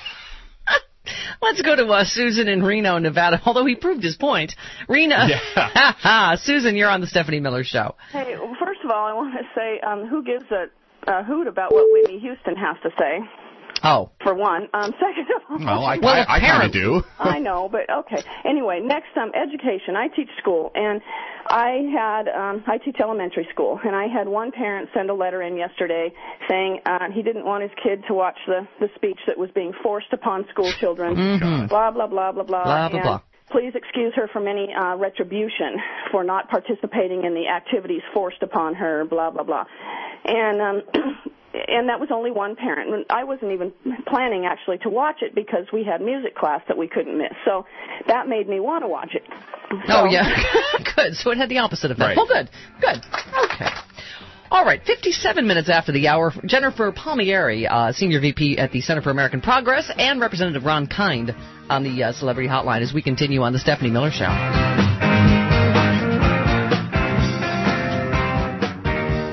Let's go to uh, Susan in Reno, Nevada, although he proved his point. Rena, yeah. Susan, you're on the Stephanie Miller Show. Hey, well, first of all, I want to say, um, who gives a, a hoot about what Whitney Houston has to say? Oh. For one. Um, second of all... Well, I, well, I, I kind of do. I know, but okay. Anyway, next, um, education. I teach school, and I had, um, I teach elementary school, and I had one parent send a letter in yesterday saying uh, he didn't want his kid to watch the, the speech that was being forced upon school children. Mm-hmm. Blah, blah, blah, blah, blah. Blah, blah, and blah. Please excuse her from any uh, retribution for not participating in the activities forced upon her, blah, blah, blah. And, um... And that was only one parent. I wasn't even planning, actually, to watch it because we had music class that we couldn't miss. So that made me want to watch it. So, oh, yeah. Good. So it had the opposite effect. Right. Well, good. Good. Okay. All right. fifty-seven minutes after the hour, Jennifer Palmieri, uh, Senior V P at the Center for American Progress, and Representative Ron Kind on the uh, Celebrity Hotline as we continue on the Stephanie Miller Show.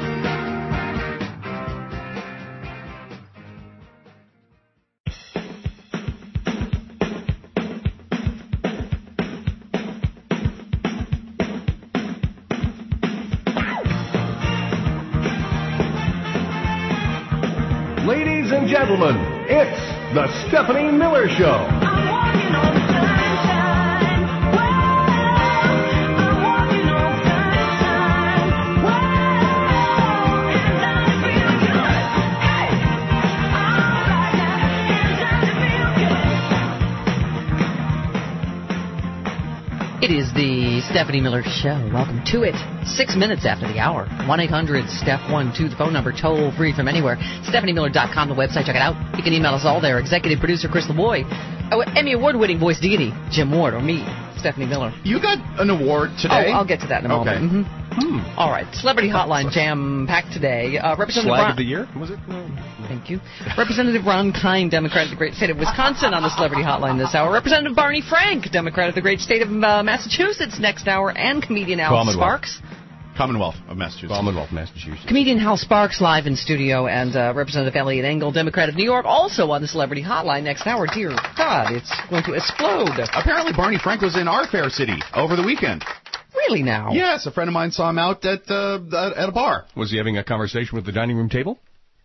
gentlemen, it's the Stephanie Miller Show. It is the Stephanie Miller Show. Welcome to it. Six minutes after the hour. one eight hundred Steph one two, the phone number, toll free from anywhere. Stephanie Miller dot com, the website. Check it out. You can email us all there. Executive producer Chris LeBoy. Oh, Emmy Award-winning voice deity Jim Ward, or me, Stephanie Miller. You got an award today? Oh, I'll get to that in a okay. moment. Mm-hmm. Hmm. All right. Celebrity Hotline jam-packed today. Uh, Representative Slag Ron- of the year, was it? Thank you. Representative Ron Kind, Democrat of the great state of Wisconsin, on the Celebrity Hotline this hour. Representative Barney Frank, Democrat of the great state of uh, Massachusetts, next hour. And comedian Al Sparks. Commonwealth of Massachusetts. Commonwealth of Massachusetts. Comedian Hal Sparks live in studio, and uh, Representative Elliot Engel, Democrat of New York, also on the Celebrity Hotline next hour. Dear God, it's going to explode. Apparently Barney Frank was in our fair city over the weekend. Really now? Yes, a friend of mine saw him out at uh, at a bar. Was he having a conversation with the dining room table?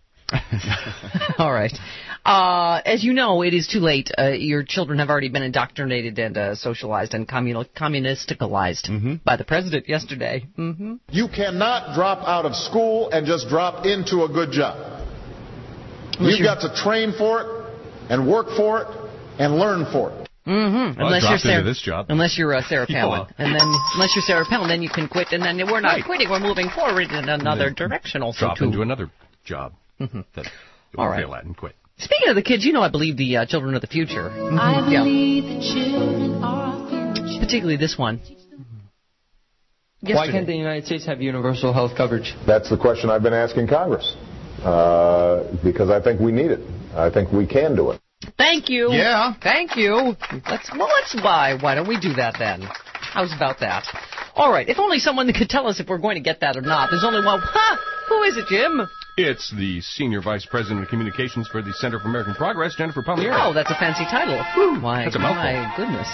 All right. Uh, as you know, it is too late. Uh, your children have already been indoctrinated and uh, socialized and communal, communisticalized mm-hmm. by the president yesterday. Mm-hmm. You cannot drop out of school and just drop into a good job. Unless You've got to train for it and work for it and learn for it. Mm-hmm. Well, unless you're Sarah, this job. unless you're uh, Sarah Palin, and then unless you're Sarah Palin, then you can quit, and then we're not right. quitting. We're moving forward in another direction. Also, drop too. into another job mm-hmm. that you All won't right. fail at and quit. Speaking of the kids, you know I believe the uh, children are the future. Mm-hmm. I believe yeah. the children are the future. Particularly this one. Yesterday. Why can't the United States have universal health coverage? That's the question I've been asking Congress, uh, because I think we need it. I think we can do it. Thank you. Yeah. Thank you. Let's well, let's why why don't we do that then? How's about that? All right. If only someone could tell us if we're going to get that or not. There's only one. Ha! Who is it, Jim? It's the Senior Vice President of Communications for the Center for American Progress, Jennifer Palmieri. Oh, that's a fancy title. Whew, my, that's a mouthful. My goodness.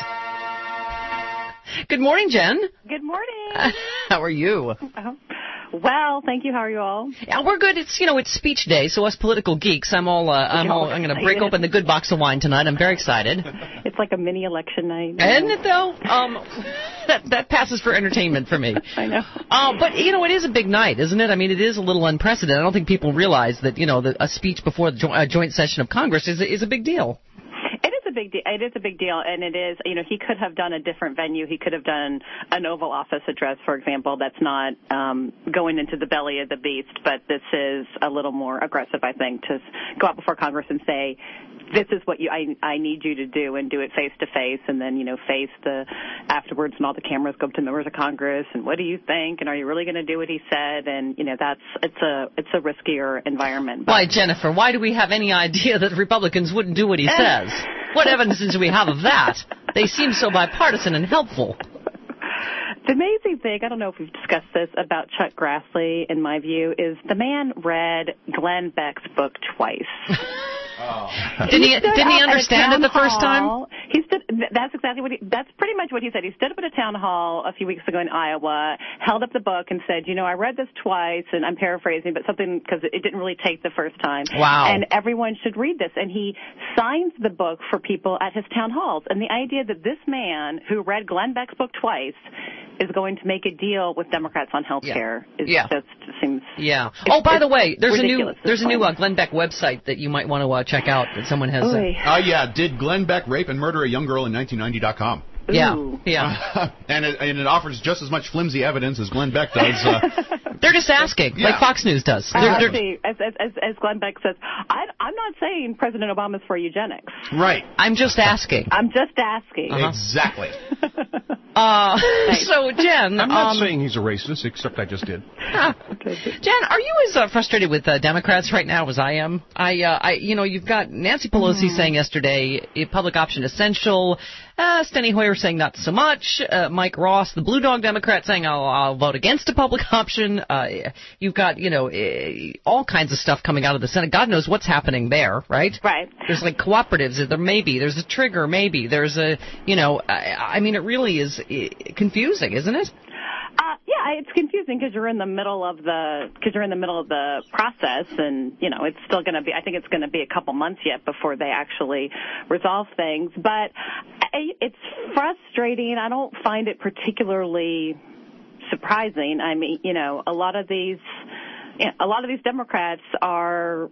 Good morning, Jen. Good morning. Uh, how are you? Uh-huh. Well, thank you. How are you all? Yeah, we're good. It's you know it's speech day, so us political geeks, I'm all uh, I'm all I'm going to break open the good box of wine tonight. I'm very excited. It's like a mini election night. Isn't it though? Um, that that passes for entertainment for me. I know. Uh, but you know it is a big night, isn't it? I mean, it is a little unprecedented. I don't think people realize that you know the, a speech before the jo- uh, joint session of Congress is is a big deal. It is a big deal. It is a big deal, and it is. You know, he could have done a different venue. He could have done an Oval Office address, for example. That's not um, going into the belly of the beast, but this is a little more aggressive, I think, to go out before Congress and say, "This is what you I, I need you to do," and do it face to face, and then you know face the afterwards, and all the cameras go up to members of Congress, and what do you think, and are you really going to do what he said? And you know that's it's a it's a riskier environment. But why, Jennifer? Why do we have any idea that Republicans wouldn't do what he says? What evidence do we have of that? They seem so bipartisan and helpful. The amazing thing, I don't know if we've discussed this, about Chuck Grassley, in my view, is the man read Glenn Beck's book twice. Oh. Didn't he, didn't he understand it the first time? He stood, that's exactly what he, that's pretty much what he said. He stood up at a town hall a few weeks ago in Iowa, held up the book and said, you know, I read this twice, and I'm paraphrasing, but something, because it didn't really take the first time. Wow. And everyone should read this. And he signs the book for people at his town halls. And the idea that this man, who read Glenn Beck's book twice, is going to make a deal with Democrats on health care. Yeah. yeah. Just seems. Yeah. Oh, by the way, there's a new there's a new uh, Glenn Beck website that you might want to uh, check out that someone has. Oh, uh, yeah. Did Glenn Beck rape and murder a young girl in nineteen ninety dot com? Yeah, yeah. and, it, and it offers just as much flimsy evidence as Glenn Beck does. Uh, they're just asking, yeah. like Fox News does. Uh, they're, they're, see, as, as, as Glenn Beck says, I, I'm not saying President Obama's for eugenics. Right. I'm just asking. I'm just asking. Uh-huh. Exactly. uh, so, Jen. I'm not um, saying he's a racist, except I just did. Jen, are you as uh, frustrated with uh, Democrats right now as I am? I, uh, I, you know, you've got Nancy Pelosi mm. saying yesterday, public option essential. Uh, Steny Hoyer saying not so much. Uh, Mike Ross, the Blue Dog Democrat, saying I'll, I'll vote against a public option. Uh, you've got, you know, uh, all kinds of stuff coming out of the Senate. God knows what's happening there, right? Right. There's like cooperatives. There maybe. There's a trigger. Maybe. There's a, you know, I, I mean, it really is uh, confusing, isn't it? Uh, yeah, I, it's confusing because you're in the middle of the because you're in the middle of the process, and you know it's still going to be. I think it's going to be a couple months yet before they actually resolve things. But I, it's frustrating. I don't find it particularly surprising. I mean, you know, a lot of these, a lot of these Democrats are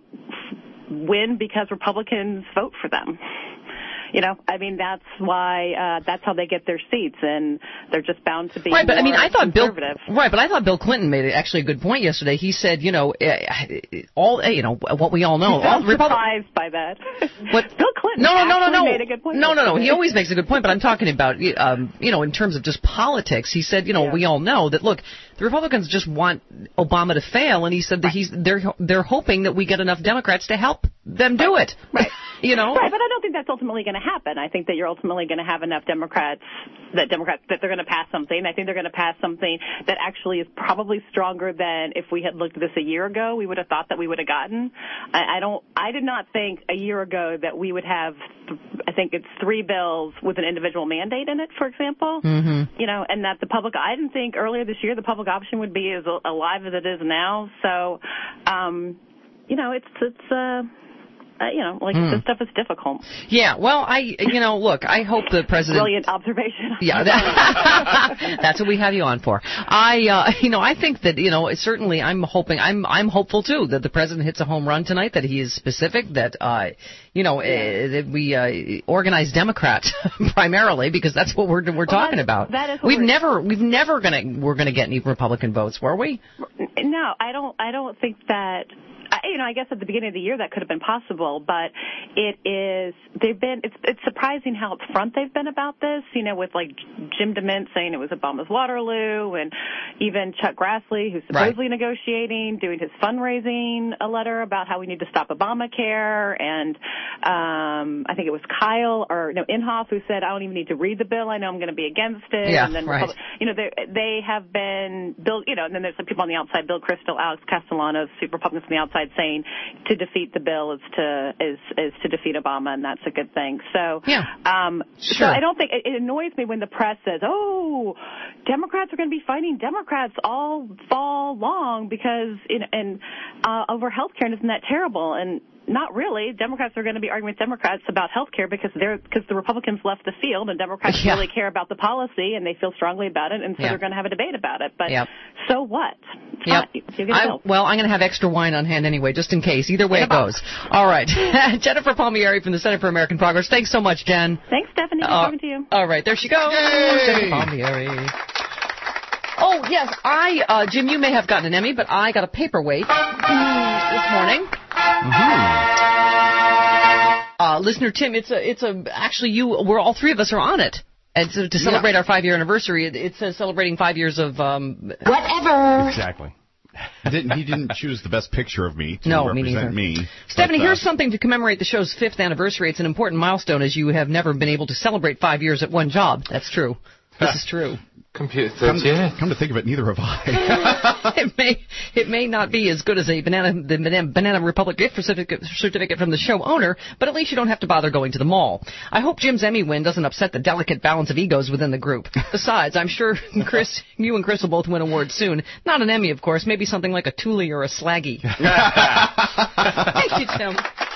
win because Republicans vote for them. You know, I mean, that's why, uh, that's how they get their seats, and they're just bound to be right. But I mean, I thought Bill, conservative. right, but I thought Bill Clinton made actually a good point yesterday. He said, you know, all, you know, what we all know. I'm all Republic- surprised by that. What? Bill Clinton no, no, no, no, no. made a good point. No, no, no. He always makes a good point, but I'm talking about, um, you know, in terms of just politics. He said, you know, yeah. we all know that. Look, the Republicans just want Obama to fail, and he said that he's they're they're hoping that we get enough Democrats to help them do it. Right. You know. Right, but I don't think that's ultimately going to happen. I think that you're ultimately going to have enough Democrats that Democrats that they're going to pass something. I think they're going to pass something that actually is probably stronger than if we had looked at this a year ago. We would have thought that we would have gotten. I, I don't. I did not think a year ago that we would have. I think it's three bills with an individual mandate in it, for example. Mm-hmm. You know, and that the public. I didn't think earlier this year the public option would be as alive as it is now. So, um, you know, it's it's. Uh, Uh, you know, like mm. this stuff is difficult. Yeah, well, I, you know, look, I hope the president. Brilliant observation. Yeah, that, that's what we have you on for. I, uh, you know, I think that, you know, certainly, I'm hoping, I'm, I'm hopeful too that the president hits a home run tonight. That he is specific. That, uh, you know, yeah. uh, that we uh, organize Democrats primarily because that's what we're we're well, talking that, about. That is we've we're, never, we've never gonna, we're gonna get any Republican votes, were we? No, I don't, I don't think that. You know, I guess at the beginning of the year that could have been possible, but it is, they've been, it's it's surprising how upfront they've been about this, you know, with like Jim DeMint saying it was Obama's Waterloo, and even Chuck Grassley, who's supposedly right. negotiating, doing his fundraising a letter about how we need to stop Obamacare, and um, I think it was Kyle, or no, Inhofe, who said, I don't even need to read the bill, I know I'm going to be against it, yeah, and then, right. Republic, you know, they, they have been, Bill, you know, and then there's some people on the outside, Bill Kristol, Alex Castellanos, Republicans on the outside, saying to defeat the bill is to is is to defeat Obama, and that's a good thing. So, yeah. um, sure. so I don't think it, it annoys me when the press says, "Oh, Democrats are going to be fighting Democrats all fall long because in and uh, over health care, and isn't that terrible?" And not really. Democrats are going to be arguing with Democrats about health care because they're because the Republicans left the field, and Democrats yeah. really care about the policy and they feel strongly about it, and so yeah. they're going to have a debate about it. But yep. so what? Yep. I, well, I'm going to have extra wine on hand anyway, just in case. Either way it goes. All right. Jennifer Palmieri from the Center for American Progress. Thanks so much, Jen. Thanks, Stephanie. Good uh, talking to you. All right. There she goes. Jennifer Palmieri. Oh, yes. I, uh, Jim, you may have gotten an Emmy, but I got a paperweight this morning. Mm-hmm. Uh, listener Tim, it's a, it's a, actually you, we're all three of us are on it. And so to celebrate yeah. our five-year anniversary, it, it says celebrating five years of, um... Whatever. Exactly. didn't, he didn't choose the best picture of me to no, represent me. me. Stephanie, but, uh, here's something to commemorate the show's fifth anniversary. It's an important milestone as you have never been able to celebrate five years at one job. That's true. This is true. Computer come, yeah. come to think of it, neither have I. it may it may not be as good as a banana the Banana Republic gift certificate, certificate from the show owner, but at least you don't have to bother going to the mall. I hope Jim's Emmy win doesn't upset the delicate balance of egos within the group. Besides, I'm sure Chris, you and Chris will both win awards soon. Not an Emmy, of course. Maybe something like a Thule or a Slaggy. Thank you, Tim.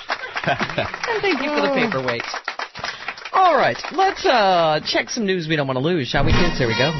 And thank you for the paperweight. All right, let's uh, check some news we don't want to lose, shall we, kids? Here we go.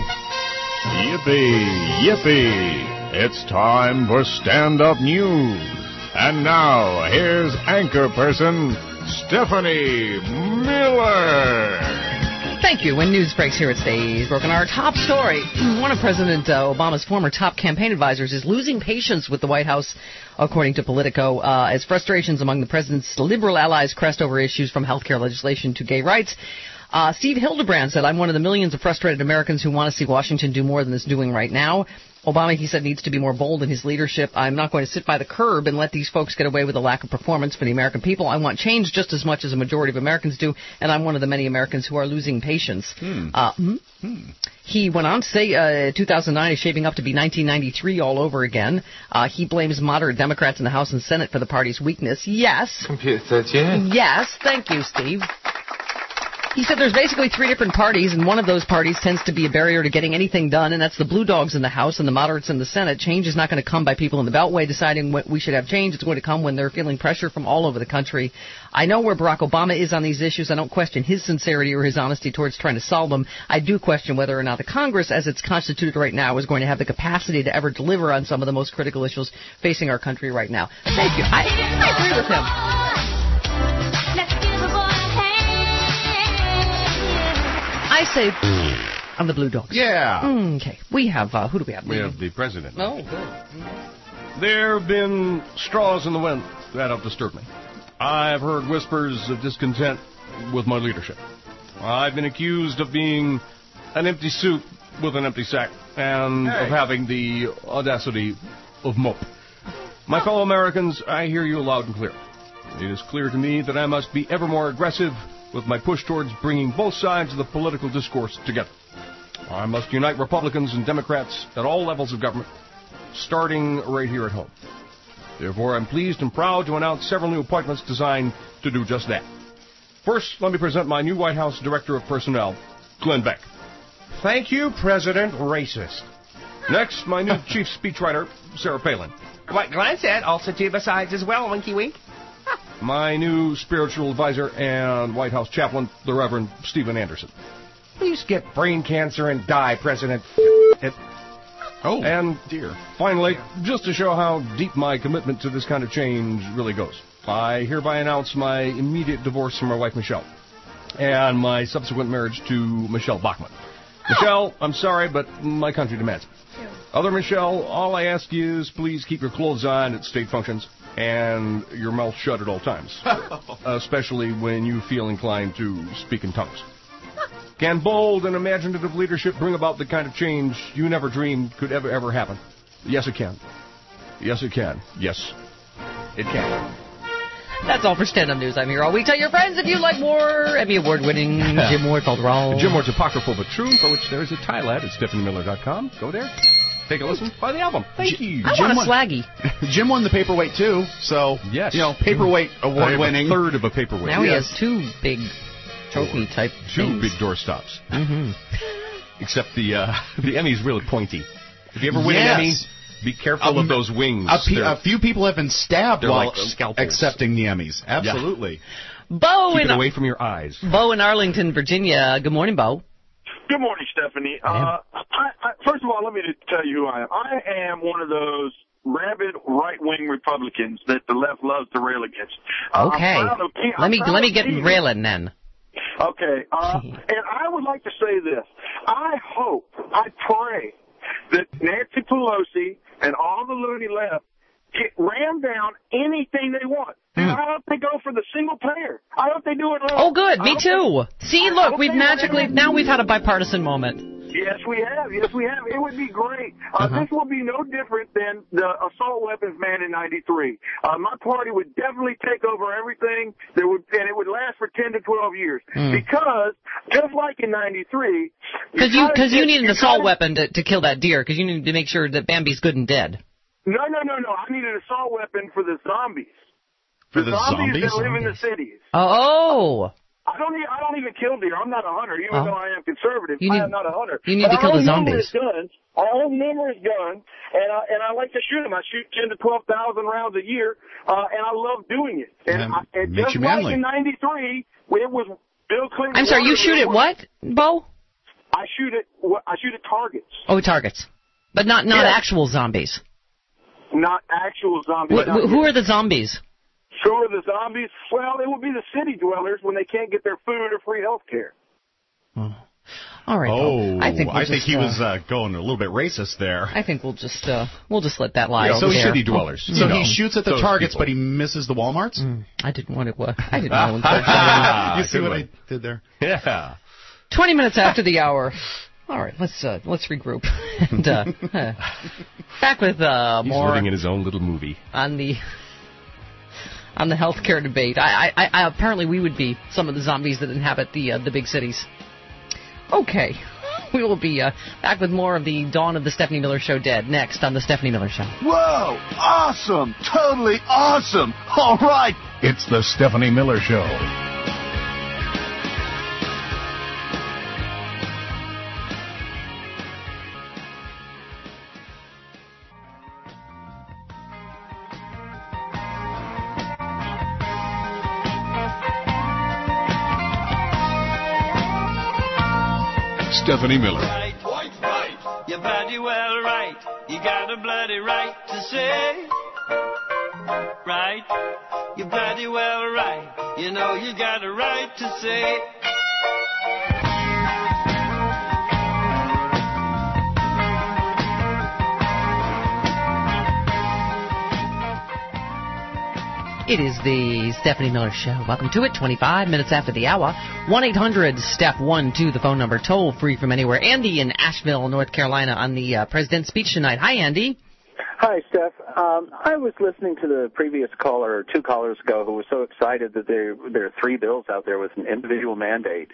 Yippee, yippee. It's time for stand-up news. And now, here's anchor person Stephanie Miller. Thank you. When news breaks here, it stays broken. Our top story, one of President uh, Obama's former top campaign advisors is losing patience with the White House, according to Politico, uh, as frustrations among the president's liberal allies crest over issues from health care legislation to gay rights. Uh, Steve Hildebrand said, I'm one of the millions of frustrated Americans who want to see Washington do more than it's doing right now. Obama, he said, needs to be more bold in his leadership. I'm not going to sit by the curb and let these folks get away with a lack of performance for the American people. I want change just as much as a majority of Americans do, and I'm one of the many Americans who are losing patience. Hmm. Uh, hmm? Hmm. He went on to say uh, two thousand nine is shaping up to be nineteen ninety-three all over again. Uh, he blames moderate Democrats in the House and Senate for the party's weakness. Yes. Computer says yes. Yes. Thank you, Steve. He said there's basically three different parties, and one of those parties tends to be a barrier to getting anything done, and that's the blue dogs in the House and the moderates in the Senate. Change is not going to come by people in the Beltway deciding what we should have change. It's going to come when they're feeling pressure from all over the country. I know where Barack Obama is on these issues. I don't question his sincerity or his honesty towards trying to solve them. I do question whether or not the Congress, as it's constituted right now, is going to have the capacity to ever deliver on some of the most critical issues facing our country right now. Thank you. I, I agree with him. I say on the Blue Dogs. Yeah. Mm, okay. We have, uh, who do we have? We have the president. Oh, good. There have been straws in the wind that have disturbed me. I've heard whispers of discontent with my leadership. I've been accused of being an empty suit with an empty sack and hey. of having the audacity of mope. My fellow Americans, I hear you loud and clear. It is clear to me that I must be ever more aggressive with my push towards bringing both sides of the political discourse together. I must unite Republicans and Democrats at all levels of government, starting right here at home. Therefore, I'm pleased and proud to announce several new appointments designed to do just that. First, let me present my new White House Director of Personnel, Glenn Beck. Thank you, President Racist. Next, my new Chief Speechwriter, Sarah Palin. What Glenn said, also two besides as well, winky wink. My new spiritual advisor and White House chaplain, the Reverend Stephen Anderson. Please get brain cancer and die, President. It. Oh, and dear. Finally, just to show how deep my commitment to this kind of change really goes, I hereby announce my immediate divorce from my wife, Michelle, and my subsequent marriage to Michelle Bachmann. Michelle, I'm sorry, but my country demands it. Other Michelle, all I ask you is please keep your clothes on at state functions and your mouth shut at all times, especially when you feel inclined to speak in tongues. Can bold and imaginative leadership bring about the kind of change you never dreamed could ever, ever happen? Yes, it can. Yes, it can. Yes, it can. That's all for Stand Up News. I'm here all week. Tell your friends if you like more Emmy Award-winning Jim Ward called Raw. Jim Ward's apocryphal but true, for which there is a tie at at Stephanie Miller dot com. Go there. Take a listen. Buy the album. Thank J- you. I Jim want a won, slaggy. Jim won the paperweight, too. So, yes. you know, paperweight award-winning. A third of a paperweight. Now yes. he has two big trophy-type Two things. big doorstops. Mm-hmm. Except the uh, the Emmy's really pointy. If you ever win yes. an Emmy, be careful um, of those wings. A, pe- a few people have been stabbed while like scalpels. accepting the Emmys. Absolutely. Yeah. Bo Keep in it away from your eyes. Bo in Arlington, Virginia. Good morning, Bo. Good morning, Stephanie. Uh, I, I, first of all, let me tell you who I am. I am one of those rabid right-wing Republicans that the left loves to rail against. Uh, Okay. Of, let me let me get railing then. Okay. Uh, and I would like to say this. I hope, I pray that Nancy Pelosi and all the loony left get ram down anything they want. And I hope they go for the single payer. I hope they do it wrong. Oh, good. Me too. They, See, look, we've magically, now we've had a bipartisan moment. Yes, we have. Yes, we have. It would be great. Uh, uh-huh. This will be no different than the assault weapons ban in ninety-three. Uh, my party would definitely take over everything, that would, and it would last for ten to twelve years. Mm. Because, just like in ninety-three... Because you, cause you need an assault weapon to, to kill that deer, because you need to make sure that Bambi's good and dead. No, no, no, no. I need an assault weapon for the zombies. For the, the zombies, zombies that live in the cities. Oh. I don't. Need, I don't even kill deer. I'm not a hunter, even oh. though I am conservative. You need, I am not a hunter. You need but to kill I the zombies. Guns. I own numerous guns, and I and I like to shoot them. I shoot ten to twelve thousand rounds a year, uh, and I love doing it. And, yeah, I, and just like in ninety-three, it was Bill Clinton. I'm sorry. You shoot at what, Bo? I shoot at. I shoot at targets. Oh, targets, but not not yeah. actual zombies. Not actual zombies. Wh- wh- who are the zombies? Who are the zombies? Well, it would be the city dwellers when they can't get their food or free health care. Oh. All right. Oh, I think, we'll I just, think he uh, was uh, going a little bit racist there. I think we'll just uh, we'll just let that lie. Yeah, so there. city dwellers. So he shoots at the targets, people. But he misses the WalMarts. Mm, I didn't want to. Uh, I didn't want to. You see what I did there? Yeah. Twenty minutes after the hour. All right, let's uh, let's regroup. and uh, uh, back with uh, He's more. living in his own little movie on the. On the healthcare debate, I, I, I, apparently we would be some of the zombies that inhabit the uh, the big cities. Okay, we will be uh, back with more of the Dawn of the Stephanie Miller Show dead next on the Stephanie Miller Show. Whoa! Awesome! Totally awesome! All right! It's the Stephanie Miller Show. Stephanie Miller. Right, right. You're bloody well right. You got a bloody right to say. Right. You're bloody well right. You know you got a right to say. It is the Stephanie Miller Show. Welcome to it. twenty-five minutes after the hour. one eight hundred step one two, the phone number, toll free from anywhere. Andy in Asheville, North Carolina, on the uh, President's speech tonight. Hi, Andy. Hi, Steph. Um, I was listening to the previous caller, or two callers ago, who was so excited that there, there are three bills out there with an individual mandate.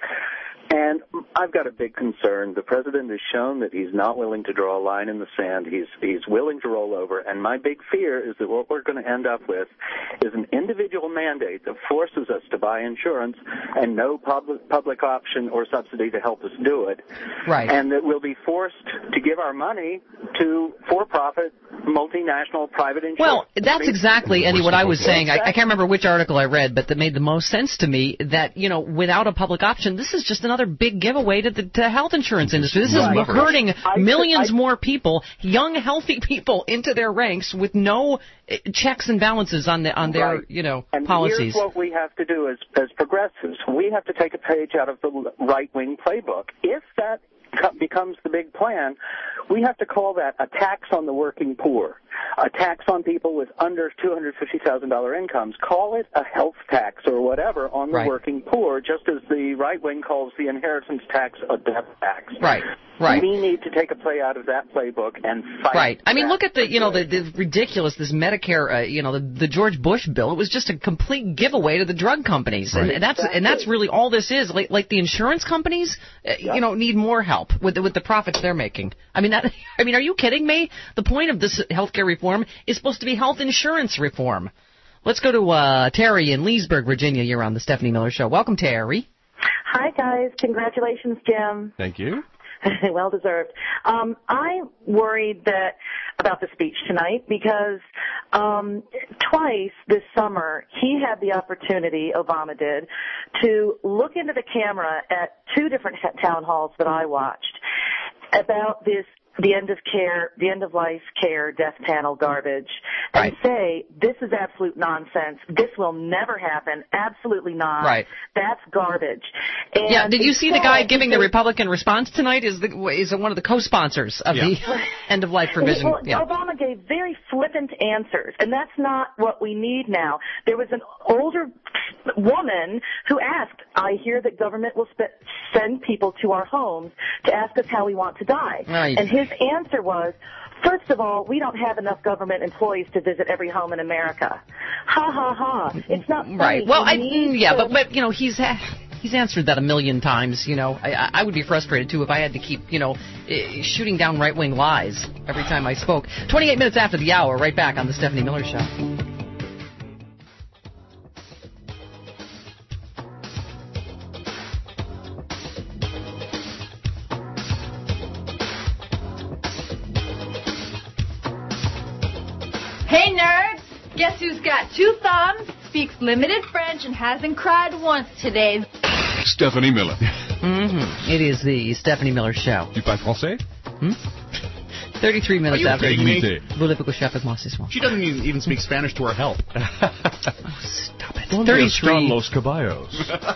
And I've got a big concern. The president has shown that he's not willing to draw a line in the sand. He's he's willing to roll over. And my big fear is that what we're going to end up with is an individual mandate that forces us to buy insurance and no public public option or subsidy to help us do it. Right. And that we'll be forced to give our money to for-profit, multinational, private insurance. Well, that's exactly, Andy, what I was saying. I, I can't remember which article I read, but that made the most sense to me, that, you know, without a public option, this is just another big giveaway to the to health insurance industry. This is right. hurting I, millions I, more people, young, healthy people, into their ranks with no checks and balances on the on their, right. you know, and policies. Here's what we have to do as as progressives. We have to take a page out of the right-wing playbook. If that becomes the big plan, we have to call that a tax on the working poor, a tax on people with under two hundred fifty thousand dollars incomes. Call it a health tax or whatever on the right. working poor, just as the right wing calls the inheritance tax a death tax. Right. Right. We need to take a play out of that playbook and fight. Right. I mean, look at the, you know, the, the ridiculous, this Medicare, uh, you know, the, the George Bush bill. It was just a complete giveaway to the drug companies. Right. And that's, exactly. and that's really all this is. Like, like the insurance companies, uh, yeah. you know, need more help with the, with the profits they're making. I mean, that, I mean, are you kidding me? The point of this healthcare reform is supposed to be health insurance reform. Let's go to, uh, Terry in Leesburg, Virginia. You're on the Stephanie Miller Show. Welcome, Terry. Hi, guys. Congratulations, Jim. Thank you. Well deserved. Um, I worried that about the speech tonight because um, twice this summer he had the opportunity, Obama did, to look into the camera at two different town halls that I watched about this the end of care, the end of life care death panel garbage, and right. say this is absolute nonsense. This will never happen. Absolutely not. Right. That's garbage. And yeah. Did you see the guy giving because, the Republican response tonight? Is the is one of the co-sponsors of yeah. the end of life provision? Well, yeah. Obama gave very flippant answers, and that's not what we need now. There was an older woman who asked, "I hear that government will sp- send people to our homes to ask us how we want to die," right. and his answer was, first of all, we don't have enough government employees to visit every home in America. Ha, ha, ha. It's not funny. Right. Well, I, yeah, to... but, but, you know, he's ha- he's answered that a million times, you know. I, I would be frustrated, too, if I had to keep, you know, shooting down right-wing lies every time I spoke. twenty-eight minutes after the hour, right back on the Stephanie Miller Show. Hey, nerds! Guess who's got two thumbs, speaks limited French, and hasn't cried once today? Stephanie Miller. Mm-hmm. It is the Stephanie Miller Show. Tu parles français? Hmm? thirty-three minutes after. Voulez-vous coucher avec moi ce soir? She doesn't even, even speak Spanish to her help. Oh, stop it. ¿Dónde están los caballos?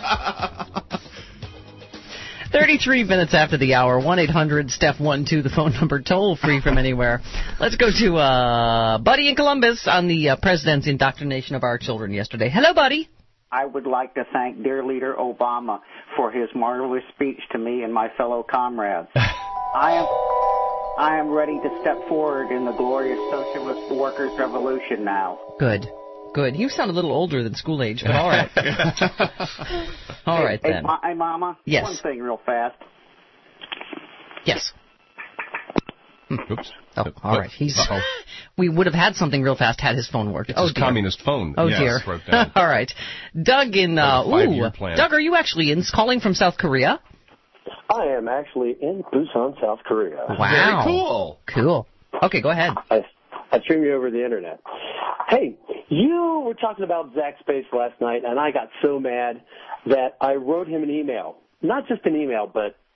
thirty-three minutes after the hour, one eight hundred step one two, the phone number, toll free from anywhere. Let's go to uh, Buddy in Columbus on the uh, president's indoctrination of our children yesterday. Hello, Buddy. I would like to thank dear leader Obama for his marvelous speech to me and my fellow comrades. I am I am ready to step forward in the glorious socialist workers' revolution now. Good. Good. You sound a little older than school age, but all right. all right, hey, then. Hey, hey, Mama? Yes. One thing real fast. Yes. Oops. Oh, all right. He's. Uh-oh. We would have had something real fast had his phone worked. It's oh, his dear. communist phone. Oh, yes, dear. Wrote down. All right. Doug in. Uh, ooh. Plan. Doug, are you actually in calling from South Korea? I am actually in Busan, South Korea. Wow. Very cool. Cool. Okay, go ahead. I, I stream you over the internet. Hey, you were talking about Zach Space last night, and I got so mad that I wrote him an email. Not just an email, but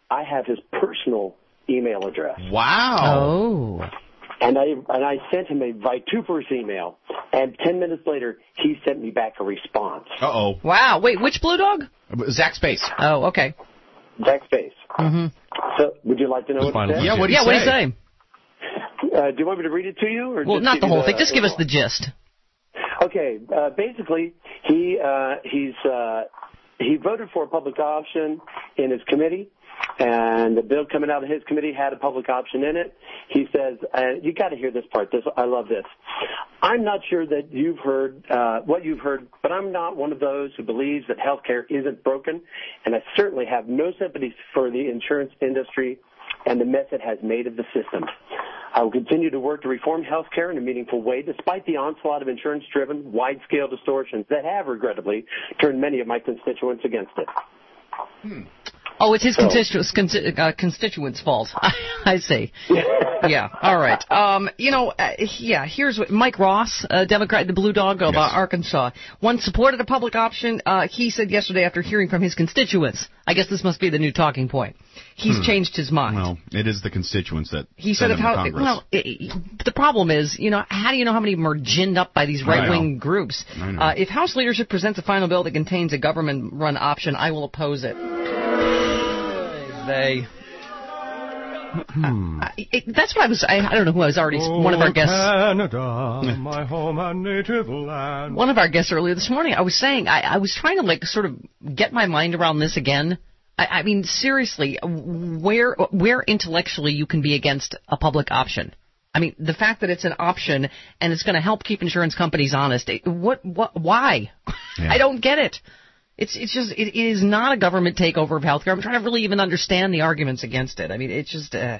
I have his personal email address. Wow. Oh. And I and I sent him a vituperous email, and ten minutes later, he sent me back a response. Uh-oh. Wow. Wait, which Blue Dog? Zach Space. Oh, okay. Zach Space. Mm-hmm. So, would you like to know what he said? Yeah, what do you yeah, say? what do you say? Uh, do you want me to read it to you? Or Well, just not give the you whole thing. Just give us the gist. Okay, uh, basically, he uh, he's uh, he voted for a public option in his committee, and the bill coming out of his committee had a public option in it. He says, uh, you got to hear this part. This I love this. I'm not sure that you've heard uh, what you've heard, but I'm not one of those who believes that health care isn't broken, and I certainly have no sympathy for the insurance industry and the mess it has made of the system. I will continue to work to reform health care in a meaningful way, despite the onslaught of insurance-driven, wide-scale distortions that have, regrettably, turned many of my constituents against it. Hmm. Oh, it's his So- constitu- consti- uh, constituents' fault. I see. Yeah, all right. Um, you know, uh, yeah, here's what Mike Ross, uh, Democrat, the Blue Dog of uh, Arkansas, once supported a public option. Uh, he said yesterday after hearing from his constituents, I guess this must be the new talking point, he's Hmm. changed his mind. Well, it is the constituents that He send said, if him to how, Congress. well, it, the problem is, you know, how do you know how many of them are ginned up by these I know. right-wing groups? I know. Uh, if House leadership presents a final bill that contains a government-run option, I will oppose it. They. Hmm. I, it, that's what I was. I, I don't know who I was already. One of our guests. Canada, my home and native land. One of our guests earlier this morning. I was saying. I, I was trying to like sort of get my mind around this again. I, I mean, seriously, where where intellectually you can be against a public option. I mean, the fact that it's an option and it's going to help keep insurance companies honest. It, what? What? Why? Yeah. I don't get it. It's it's just it, it is not a government takeover of healthcare. I'm trying to really even understand the arguments against it. I mean, it's just. Uh,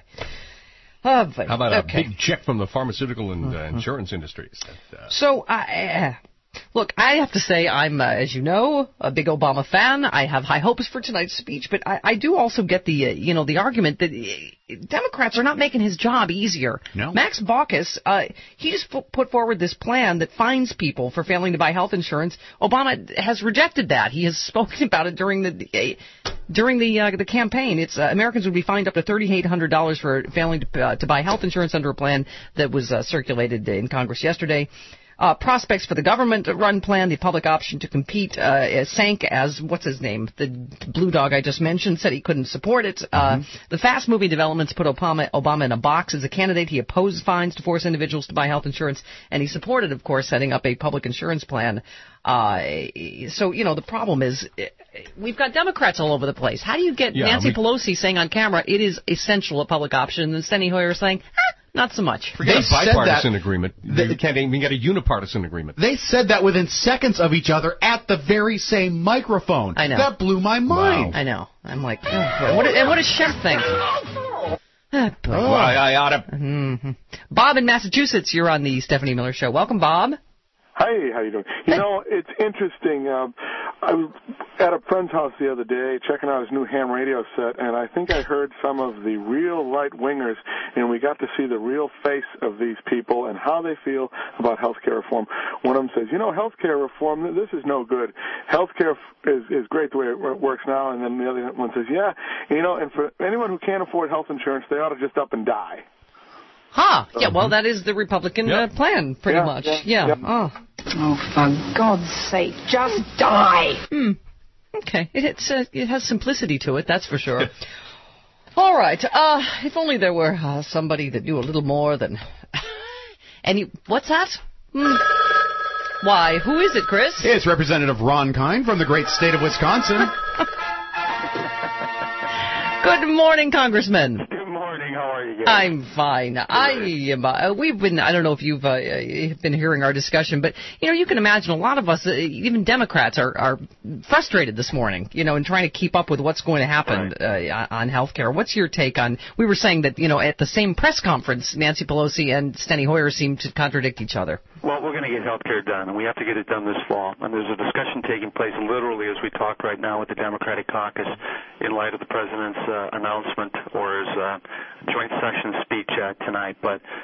oh, but, How about okay. a big check from the pharmaceutical and uh, insurance industries? That, uh, So, uh, look, I have to say I'm, uh, as you know, a big Obama fan. I have high hopes for tonight's speech, but I, I do also get the, uh, you know, the argument that uh, Democrats are not making his job easier. No. Max Baucus, uh, he just f- put forward this plan that fines people for failing to buy health insurance. Obama has rejected that. He has spoken about it during the uh, during the uh, the campaign. It's uh, Americans would be fined up to thirty-eight hundred dollars for failing to uh, to buy health insurance under a plan that was uh, circulated in Congress yesterday. Uh, prospects for the government-run plan, the public option to compete, uh, sank as, what's his name, the Blue Dog I just mentioned, said he couldn't support it. Uh, Mm-hmm. the fast-moving developments put Obama, Obama in a box as a candidate. He opposed fines to force individuals to buy health insurance, and he supported, of course, setting up a public insurance plan. Uh, so, you know, the problem is uh, we've got Democrats all over the place. How do you get Yeah, Nancy we- Pelosi saying on camera it is essential a public option, and then Steny Hoyer saying, ah, not so much. Forget They a said bipartisan that- agreement. they- you can't even get a unipartisan agreement. They said that within seconds of each other at the very same microphone. I know. That blew my mind. I know. I'm like, oh, what, and what does Shemp think? Ah, boy. Well, I, I ought to. Mhm. Bob in Massachusetts, you're on the Stephanie Miller Show. Welcome, Bob. Hey, how you doing? You know, it's interesting. Um, I was at a friend's house the other day checking out his new ham radio set, and I think I heard some of the real right-wingers, and we got to see the real face of these people and how they feel about health care reform. One of them says, you know, health care reform, this is no good. Health care is, is great the way it works now, and then the other one says, yeah, you know, and for anyone who can't afford health insurance, they ought to just up and die. Huh. Yeah, well, that is the Republican uh, plan, pretty Yeah, much. yeah, Yeah. yeah. Oh. Oh, for God's sake, just die. Hmm. Okay. It, it's, uh, it has simplicity to it, that's for sure. All right. Uh, if only there were uh, somebody that knew a little more than... Any... What's that? Hmm. Why? Who is it, Chris? It's Representative Ron Kine from the great state of Wisconsin. Good morning, Congressman. Good morning. How are you guys? I'm fine. I am. Uh, we've been. I don't know if you've uh, been hearing our discussion, but you know, you can imagine a lot of us, uh, even Democrats, are, are frustrated this morning. You know, in trying to keep up with what's going to happen right. uh, on health care. What's your take on? We were saying that you know, at the same press conference, Nancy Pelosi and Steny Hoyer seem to contradict each other. Well, we're going to get health care done, and we have to get it done this fall. And there's a discussion taking place literally as we talk right now with the Democratic caucus in light of the president's uh, announcement or his uh, joint session speech uh, tonight. But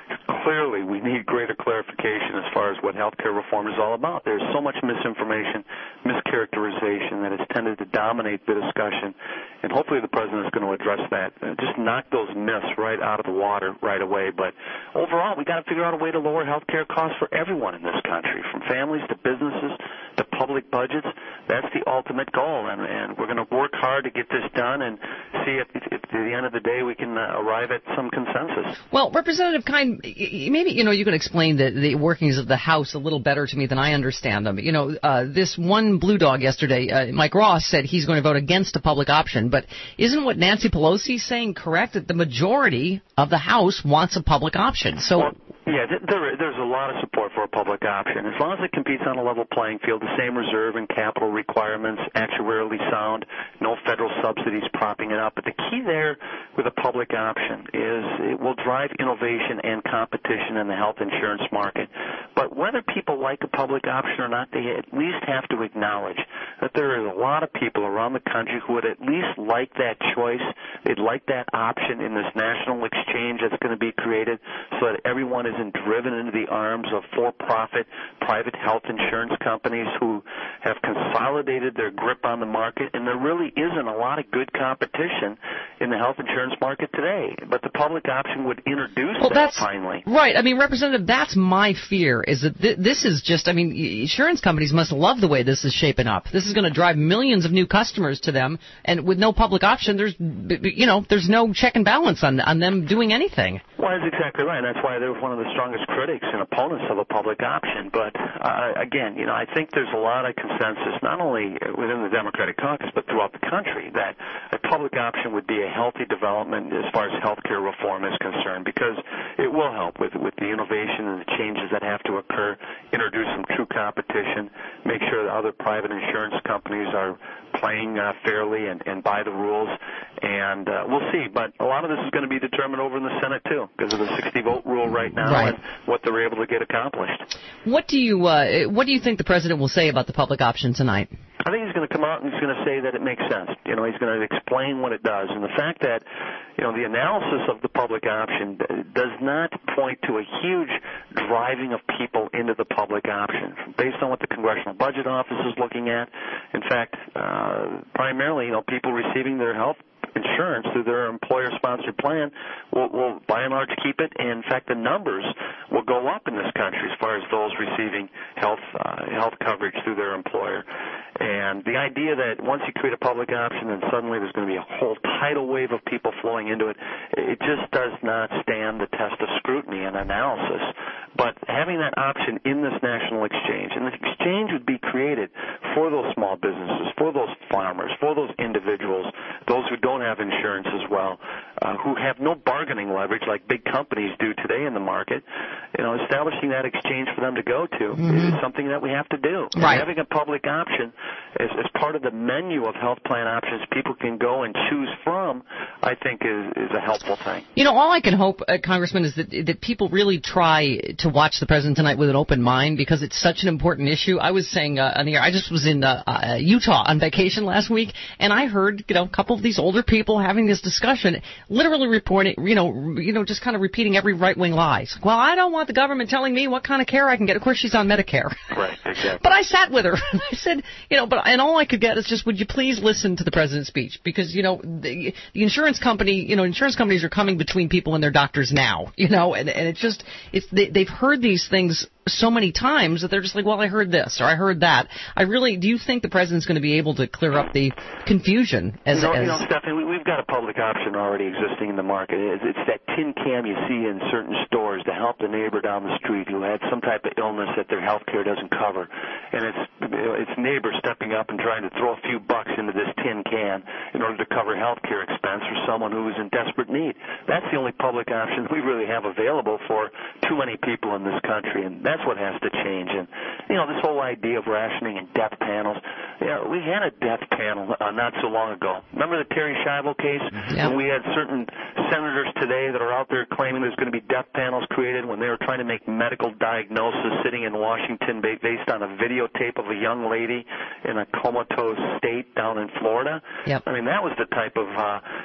clearly we need greater clarification as far as what health care reform is all about. There's so much misinformation, mischaracterization that has tended to dominate the discussion, and hopefully the president is going to address that. Uh, just knock those myths right out of the water right away. But overall, we got to figure out a way to lower health care costs for everyone in this country, from families to businesses to public budgets. That's the ultimate goal, and, and we're going to work hard to get this done and see if, if, if at the end of the day we can uh, arrive at some consensus. Well, Representative Kine, maybe, you know, you can explain the, the workings of the House a little better to me than I understand them. You know, uh, this one blue dog yesterday, uh, Mike Ross, said he's going to vote against a public option, but isn't what Nancy Pelosi is saying correct, that the majority of the House wants a public option? So. Well, yeah, there, there's a lot of support for a public option. As long as it competes on a level playing field, the same reserve and capital requirements, actuarially sound, no federal subsidies propping it up. But the key there with a public option is it will drive innovation and competition in the health insurance market. But whether people like a public option or not, they at least have to acknowledge that there is a lot of people around the country who would at least like that choice. They'd like that option in this national exchange that's going to be created so that everyone is isn't driven into the arms of for-profit private health insurance companies who have consolidated their grip on the market, and there really isn't a lot of good competition in the health insurance market today. But the public option would introduce well, that that's, finally. Right. I mean, Representative, that's my fear, is that th- this is just, I mean, insurance companies must love the way this is shaping up. This is going to drive millions of new customers to them, and with no public option, there's, you know, there's no check and balance on, on them doing anything. Well, that's exactly right. That's why they're one of the strongest critics and opponents of a public option. But, uh, again, you know, I think there's a lot of consensus, not only within the Democratic caucus, but throughout the country, that a public option would be a healthy development as far as health care reform is concerned, because it will help with, with the innovation and the changes that have to occur, introduce some true competition, make sure that other private insurance companies are playing uh, fairly and, and by the rules, and uh, we'll see. But a lot of this is going to be determined over in the Senate, too, because of the sixty-vote rule right now right. and what they're able to get accomplished. What do you uh, what do you think the president will say about the public option tonight? I think he's going to come out and he's going to say that it makes sense. You know, he's going to explain what it does. And the fact that, you know, the analysis of the public option does not point to a huge driving of people into the public option. Based on what the Congressional Budget Office is looking at, in fact, uh, primarily, you know, people receiving their health insurance through their employer-sponsored plan will, will, by and large, keep it. And in fact, the numbers will go up in this country as far as those receiving health uh, health coverage through their employer. And the idea that once you create a public option, then suddenly there's going to be a whole tidal wave of people flowing into it, it just does not stand the test of scrutiny and analysis. But having that option in this national exchange, and the exchange would be created for those small businesses, for those farmers, for those individuals, those who don't have insurance as well, uh, who have no bargaining leverage like big companies do today in the market. You know, establishing that exchange for them to go to mm-hmm. is something that we have to do. Right. And having a public option as, as part of the menu of health plan options people can go and choose from, I think is, is a helpful thing. You know, all I can hope, uh, Congressman, is that that people really try to watch the president tonight with an open mind, because it's such an important issue. I was saying uh, on the air, I just was in uh, uh, Utah on vacation last week, and I heard, you know, a couple of these older people having this discussion, literally reporting, you know, you know, just kind of repeating every right-wing lie. It's like, well, I don't want the government telling me what kind of care I can get. Of course, she's on Medicare. Right, exactly. But I sat with her, and I said, you know, but and all I could get is just, would you please listen to the president's speech? Because, you know, the, the insurance company, you know, insurance companies are coming between people and their doctors now, you know, and, and it's just, it's they, they've heard these things so many times that they're just like, well, I heard this or I heard that. I really, do you think the president's going to be able to clear up the confusion? As, you know, as you know, Stephanie, we, we've got a public option already existing in the market. It's, it's that tin can you see in certain stores to help the neighbor down the street who had some type of illness that their health care doesn't cover. And it's, it's neighbor stepping up and trying to throw a few bucks into this tin can in order to cover health care expense for someone who is in desperate need. That's the only public option we really have available for too many people in this country, and that's what has to change. And, you know, this whole idea of rationing and death panels, you know, we had a death panel uh, not so long ago. Remember the Terry Schiavo case? Yeah. And we had certain senators today that are out there claiming there's going to be death panels created when they were trying to make medical diagnosis sitting in Washington based on a videotape of a young lady in a comatose state down in Florida. Yep. I mean, that was the type of uh,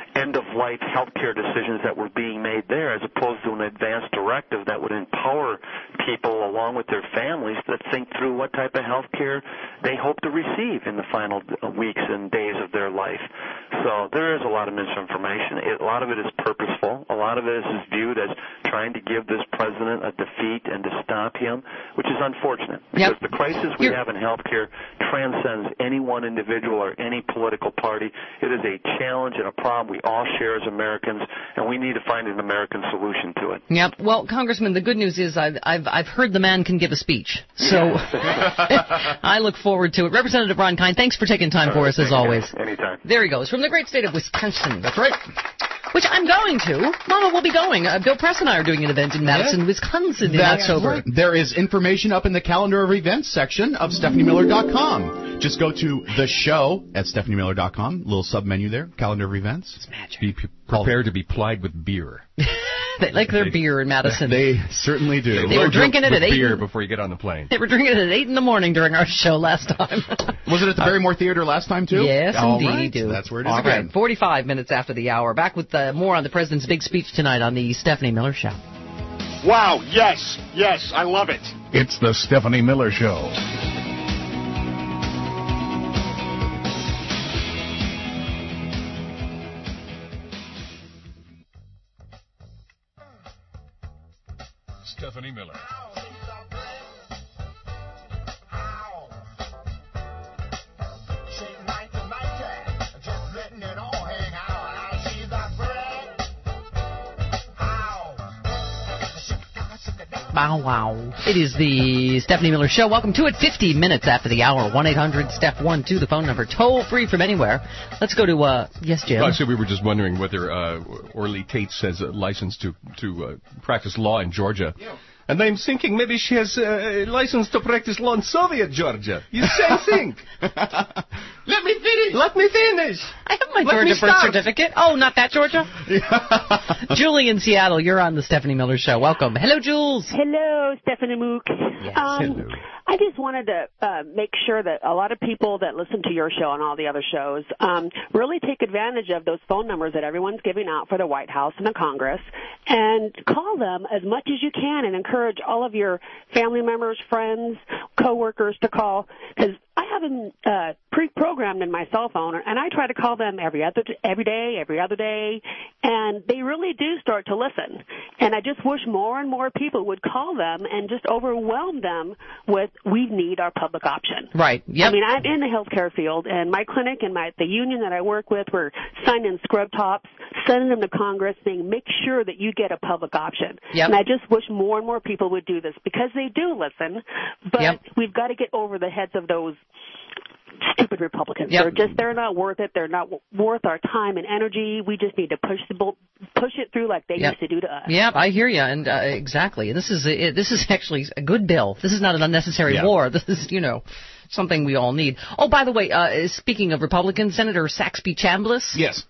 end-of-life health care decisions that were being made there, as opposed to an advance directive that would empower people along with their families to think through what type of health care they hope to receive in the final weeks and days of their life. So there is a lot of misinformation. It, a lot of it is purposeful. A lot of it is viewed as trying to give this president a defeat and to stop him, which is unfortunate, because Yep. the crisis we You're- have in health care transcends any one individual or any political party. It is a challenge and a problem we all share as Americans, and we need to find an American solution to it. Yep. Well, Congressman, the good news is I've I've, I've heard the man can give a speech, so I look forward to it. Representative Ron Kind, thanks for taking time for us as always. Anytime. There he goes from the great state of Wisconsin. That's right. Which I'm going to. Mama will be going. Uh, Bill Press and I are doing an event in Madison, Wisconsin in That's October. right. There is information up in the calendar of events section of Stephanie Miller dot com. Just go to the show at Stephanie Miller dot com. Little sub-menu there, calendar of events. It's magic. Be p- prepared to be plied with beer. They like their beer in Madison. They certainly do. They were drinking it with at eight. beer before you get on the plane. They were drinking it at eight in the morning during our show last time. Was it at the Barrymore Theater last time, too? Yes, All indeed. right. Do. That's where it is All again. right, forty-five minutes after the hour. Back with uh, more on the president's big speech tonight on the Stephanie Miller Show. Wow, yes, yes, I love it. It's the Stephanie Miller Show. Stephanie Miller. Bow wow. It is the Stephanie Miller Show. Welcome to it. fifty minutes after the hour. one eight hundred steph one two, the phone number. Toll free from anywhere. Let's go to, uh, yes, Jim. Actually, we were just wondering whether uh, Orly Tate has a license to, to uh, practice law in Georgia. Yeah. And I'm thinking maybe she has a license to practice law in Soviet Georgia. You same thing. Let me finish. Let me finish. I have my Let Georgia me birth start. certificate. Oh, not that Georgia? Julie in Seattle, you're on the Stephanie Miller Show. Welcome. Hello, Jules. Hello, Stephanie Mook. Yes, um, hello. I just wanted to uh, make sure that a lot of people that listen to your show and all the other shows um, really take advantage of those phone numbers that everyone's giving out for the White House and the Congress, and call them as much as you can and encourage all of your family members, friends, coworkers to call, because I have them uh, pre-programmed in my cell phone, and I try to call them every other every day, every other day, and they really do start to listen. And I just wish more and more people would call them and just overwhelm them with, we need our public option. Right. Yep. I mean, I'm in the healthcare field, and my clinic and my the union that I work with, we're signing scrub tops, sending them to Congress, saying, make sure that you get a public option. Yep. And I just wish more and more people would do this, because they do listen, but Yep. we've got to get over the heads of those stupid Republicans. Yep. They're just, they're not worth it. They're not w- worth our time and energy. We just need to push the bull, push it through like they Yep. used to do to us. Yep, I hear you, and uh, exactly. And this is a, this is actually a good bill. This is not an unnecessary Yeah. war. This is, you know, something we all need. Oh, by the way, uh, speaking of Republicans, Senator Saxby Chambliss. Yes.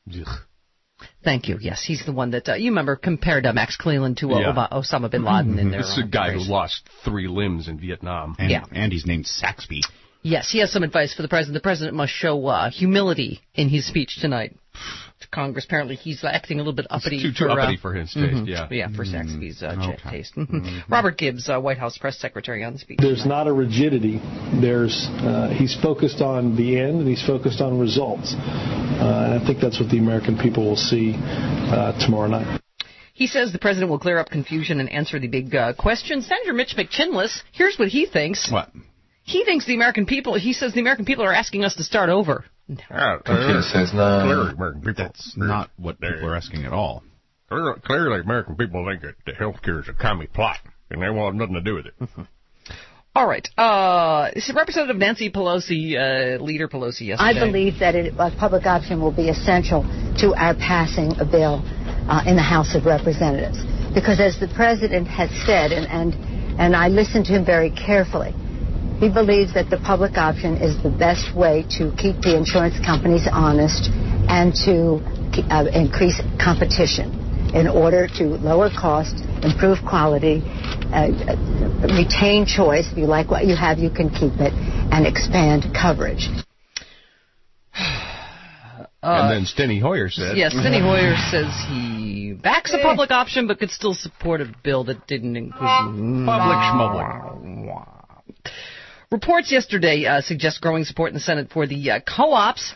Thank you. Yes, he's the one that uh, you remember compared uh, Max Cleland to uh, Yeah. Obama, Osama bin Laden in their. This is uh, a guy who race. lost three limbs in Vietnam. And, Yeah. and he's named Saxby. Yes, he has some advice for the president. The president must show uh, humility in his speech tonight to Congress. Apparently, he's acting a little bit uppity. Too, too for, uppity uh, for his taste, mhm, yeah. Yeah, for Saxby's uh, okay. taste. Mhm. Robert Gibbs, uh, White House press secretary, on the speech. There's tonight. not a rigidity. There's uh, he's focused on the end, and he's focused on results. Uh, and I think that's what the American people will see uh, tomorrow night. He says the president will clear up confusion and answer the big uh, question. Senator Mitch McChinless, here's what he thinks. What? He thinks the American people, he says the American people are asking us to start over. Computer says no. Clearly, American people. That's not what people are asking at all. Clearly, American people think that the health care is a commie plot, and they want nothing to do with it. All right. Uh, Representative Nancy Pelosi, uh, Leader Pelosi yesterday. I believe that it, a public option will be essential to our passing a bill uh, in the House of Representatives. Because as the President has said, and, and, and I listened to him very carefully, he believes that the public option is the best way to keep the insurance companies honest and to uh, increase competition in order to lower costs, improve quality, uh, retain choice. If you like what you have, you can keep it, and expand coverage. Uh, and then Steny Hoyer said. Yes, Steny Hoyer says he backs a public option but could still support a bill that didn't include public schmublic. Reports yesterday uh, suggest growing support in the Senate for the uh, co-ops.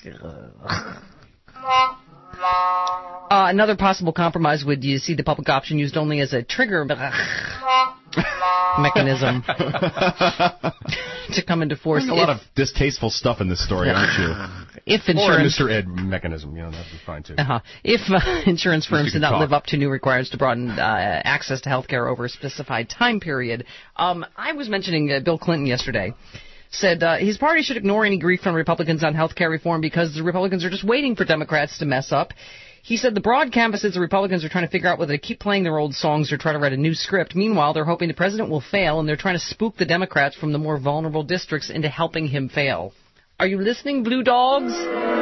Uh, another possible compromise would you see the public option used only as a trigger mechanism to come into force. There's a lot of distasteful stuff in this story, aren't you? If insurance, or a Mister Ed mechanism, you know, that'd be fine too. Uh-huh. If uh, insurance firms did not talk. live up to new requirements to broaden uh, access to health care over a specified time period. Um, I was mentioning uh, Bill Clinton yesterday. Said uh, his party should ignore any grief from Republicans on health care reform because the Republicans are just waiting for Democrats to mess up. He said the broad canvases the Republicans are trying to figure out whether to keep playing their old songs or try to write a new script. Meanwhile, they're hoping the president will fail, and they're trying to spook the Democrats from the more vulnerable districts into helping him fail. Are you listening, Blue Dogs?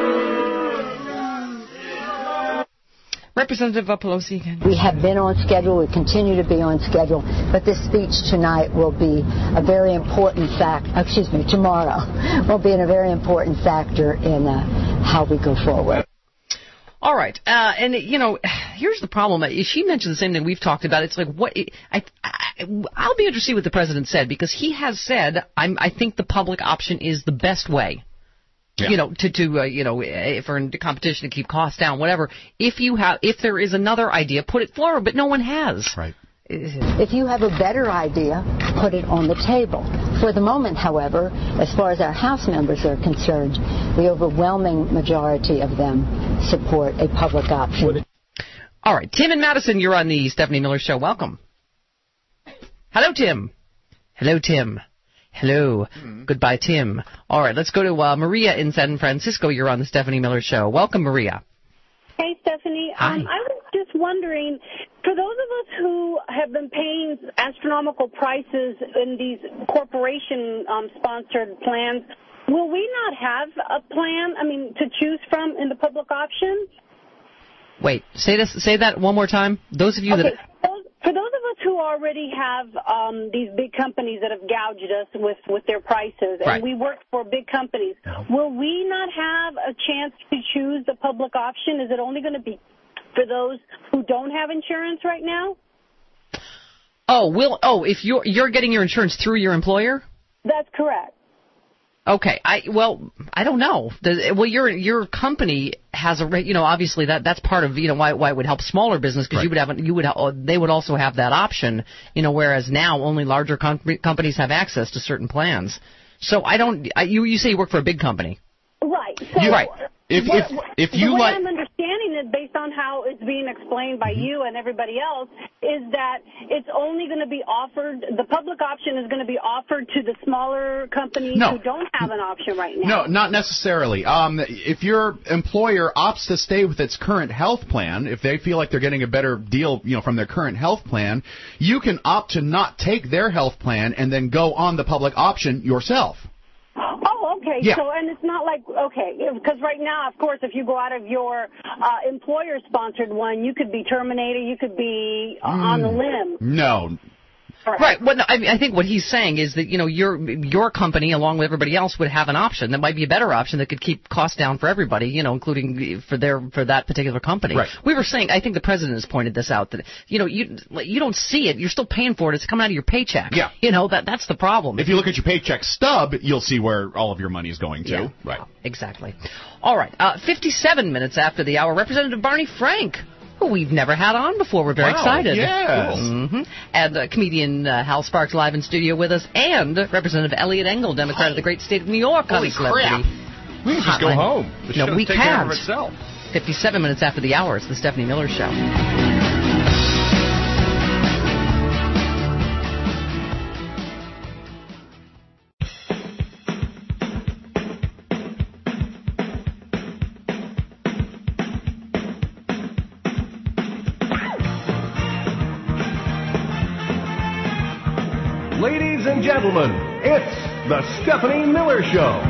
Representative Pelosi again. We have been on schedule. We continue to be on schedule. But this speech tonight will be a very important fact. Excuse me, tomorrow will be a very important factor in uh, how we go forward. All right, uh, and you know, here's the problem. She mentioned the same thing we've talked about. It's like what I, I I'll be interested to see what the president said because he has said I'm, I think the public option is the best way. Yeah. You know, to, to uh, you know, for in competition to keep costs down, whatever. If you have, if there is another idea, put it forward, but no one has. Right. If you have a better idea, put it on the table. For the moment, however, as far as our House members are concerned, the overwhelming majority of them support a public option. All right, Tim and Madison, you're on the Stephanie Miller Show. Welcome. Hello, Tim. Hello, Tim. Hello. Mm-hmm. Goodbye, Tim. All right, let's go to uh, Maria in San Francisco. You're on the Stephanie Miller Show. Welcome, Maria. Hey, Stephanie. Hi. Um, I was just wondering, for those of us who have been paying astronomical prices in these corporation-sponsored um, plans, will we not have a plan, I mean, to choose from in the public option? Wait, say this. Say that one more time. Those of you okay, that... those, for those of us who already have um, these big companies that have gouged us with, with their prices, and right. we work for big companies, will we not have a chance to choose the public option? Is it only going to be for those who don't have insurance right now? Oh, will oh, if you're you're getting your insurance through your employer? That's correct. Okay, I well, I don't know. The, well, your your company has a you know obviously that that's part of you know why why it would help smaller business because right. you would have you would ha- they would also have that option you know whereas now only larger com- companies have access to certain plans. So I don't I, you you say you work for a big company, right? So You're right. If if if you the way like, I'm understanding it, based on how it's being explained by mm-hmm. you and everybody else, is that it's only going to be offered. The public option is going to be offered to the smaller companies no. who don't have an option right now. No, not necessarily. Um, if your employer opts to stay with its current health plan, if they feel like they're getting a better deal, you know, from their current health plan, you can opt to not take their health plan and then go on the public option yourself. Oh, okay. Yeah. So, and it's not like, okay, because right now, of course, if you go out of your uh, employer-sponsored one, you could be terminated, you could be uh, mm. on the limb. No. Right. Well, no, I, mean, I think what he's saying is that you know your your company, along with everybody else, would have an option that might be a better option that could keep costs down for everybody. You know, including for their for that particular company. Right. We were saying, I think the president has pointed this out that you know you you don't see it, you're still paying for it. It's coming out of your paycheck. Yeah. You know that that's the problem. If you look at your paycheck stub, you'll see where all of your money is going to. Yeah. Right. Exactly. All right. Uh, fifty-seven minutes after the hour, Representative Barney Frank, who we've never had on before. We're very wow, excited. Yes. Mm-hmm. And uh, comedian uh, Hal Sparks live in studio with us, and Representative Elliot Engel, Democrat oh. of the great state of New York. Holy crap. We can just go home. The no, show we take can't. care of itself. fifty-seven minutes after the hour, it's the Stephanie Miller Show. Ladies and gentlemen, it's the Stephanie Miller Show.